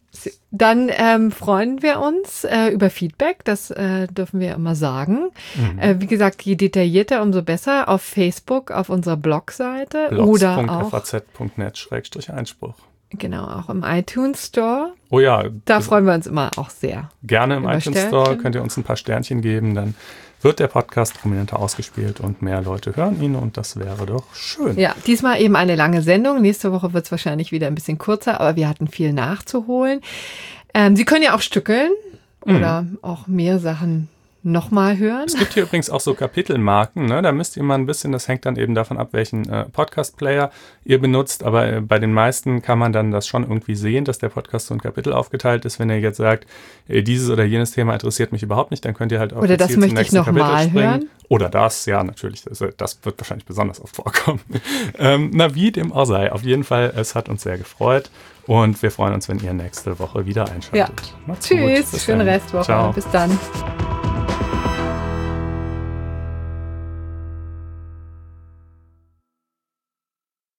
Dann ähm, freuen wir uns äh, über Feedback, das äh, dürfen wir immer sagen. Mhm. Äh, wie gesagt, je detaillierter, umso besser auf Facebook, auf unserer Blogseite blogs. oder auch f a z punkt net Schrägstrich Einspruch. Genau, auch im iTunes Store. Oh ja. Da freuen wir uns immer auch sehr. Gerne im iTunes Store, könnt ihr uns ein paar Sternchen geben, dann wird der Podcast prominenter ausgespielt und mehr Leute hören ihn und das wäre doch schön. Ja, diesmal eben eine lange Sendung. Nächste Woche wird es wahrscheinlich wieder ein bisschen kürzer, aber wir hatten viel nachzuholen. Ähm, Sie können ja auch stückeln oder mhm. auch mehr Sachen nochmal hören. Es gibt hier übrigens auch so Kapitelmarken, ne? Da müsst ihr mal ein bisschen, das hängt dann eben davon ab, welchen äh, Podcast-Player ihr benutzt, aber äh, bei den meisten kann man dann das schon irgendwie sehen, dass der Podcast so ein Kapitel aufgeteilt ist. Wenn ihr jetzt sagt, äh, dieses oder jenes Thema interessiert mich überhaupt nicht, dann könnt ihr halt auch oder das zum möchte nächsten ich noch Kapitel mal springen. hören. Oder das, ja, natürlich. Das, das wird wahrscheinlich besonders oft vorkommen. ähm, na, wie dem auch sei. Auf jeden Fall, es hat uns sehr gefreut und wir freuen uns, wenn ihr nächste Woche wieder einschaltet. Ja. Tschüss, schöne Restwoche. Ciao. Bis dann.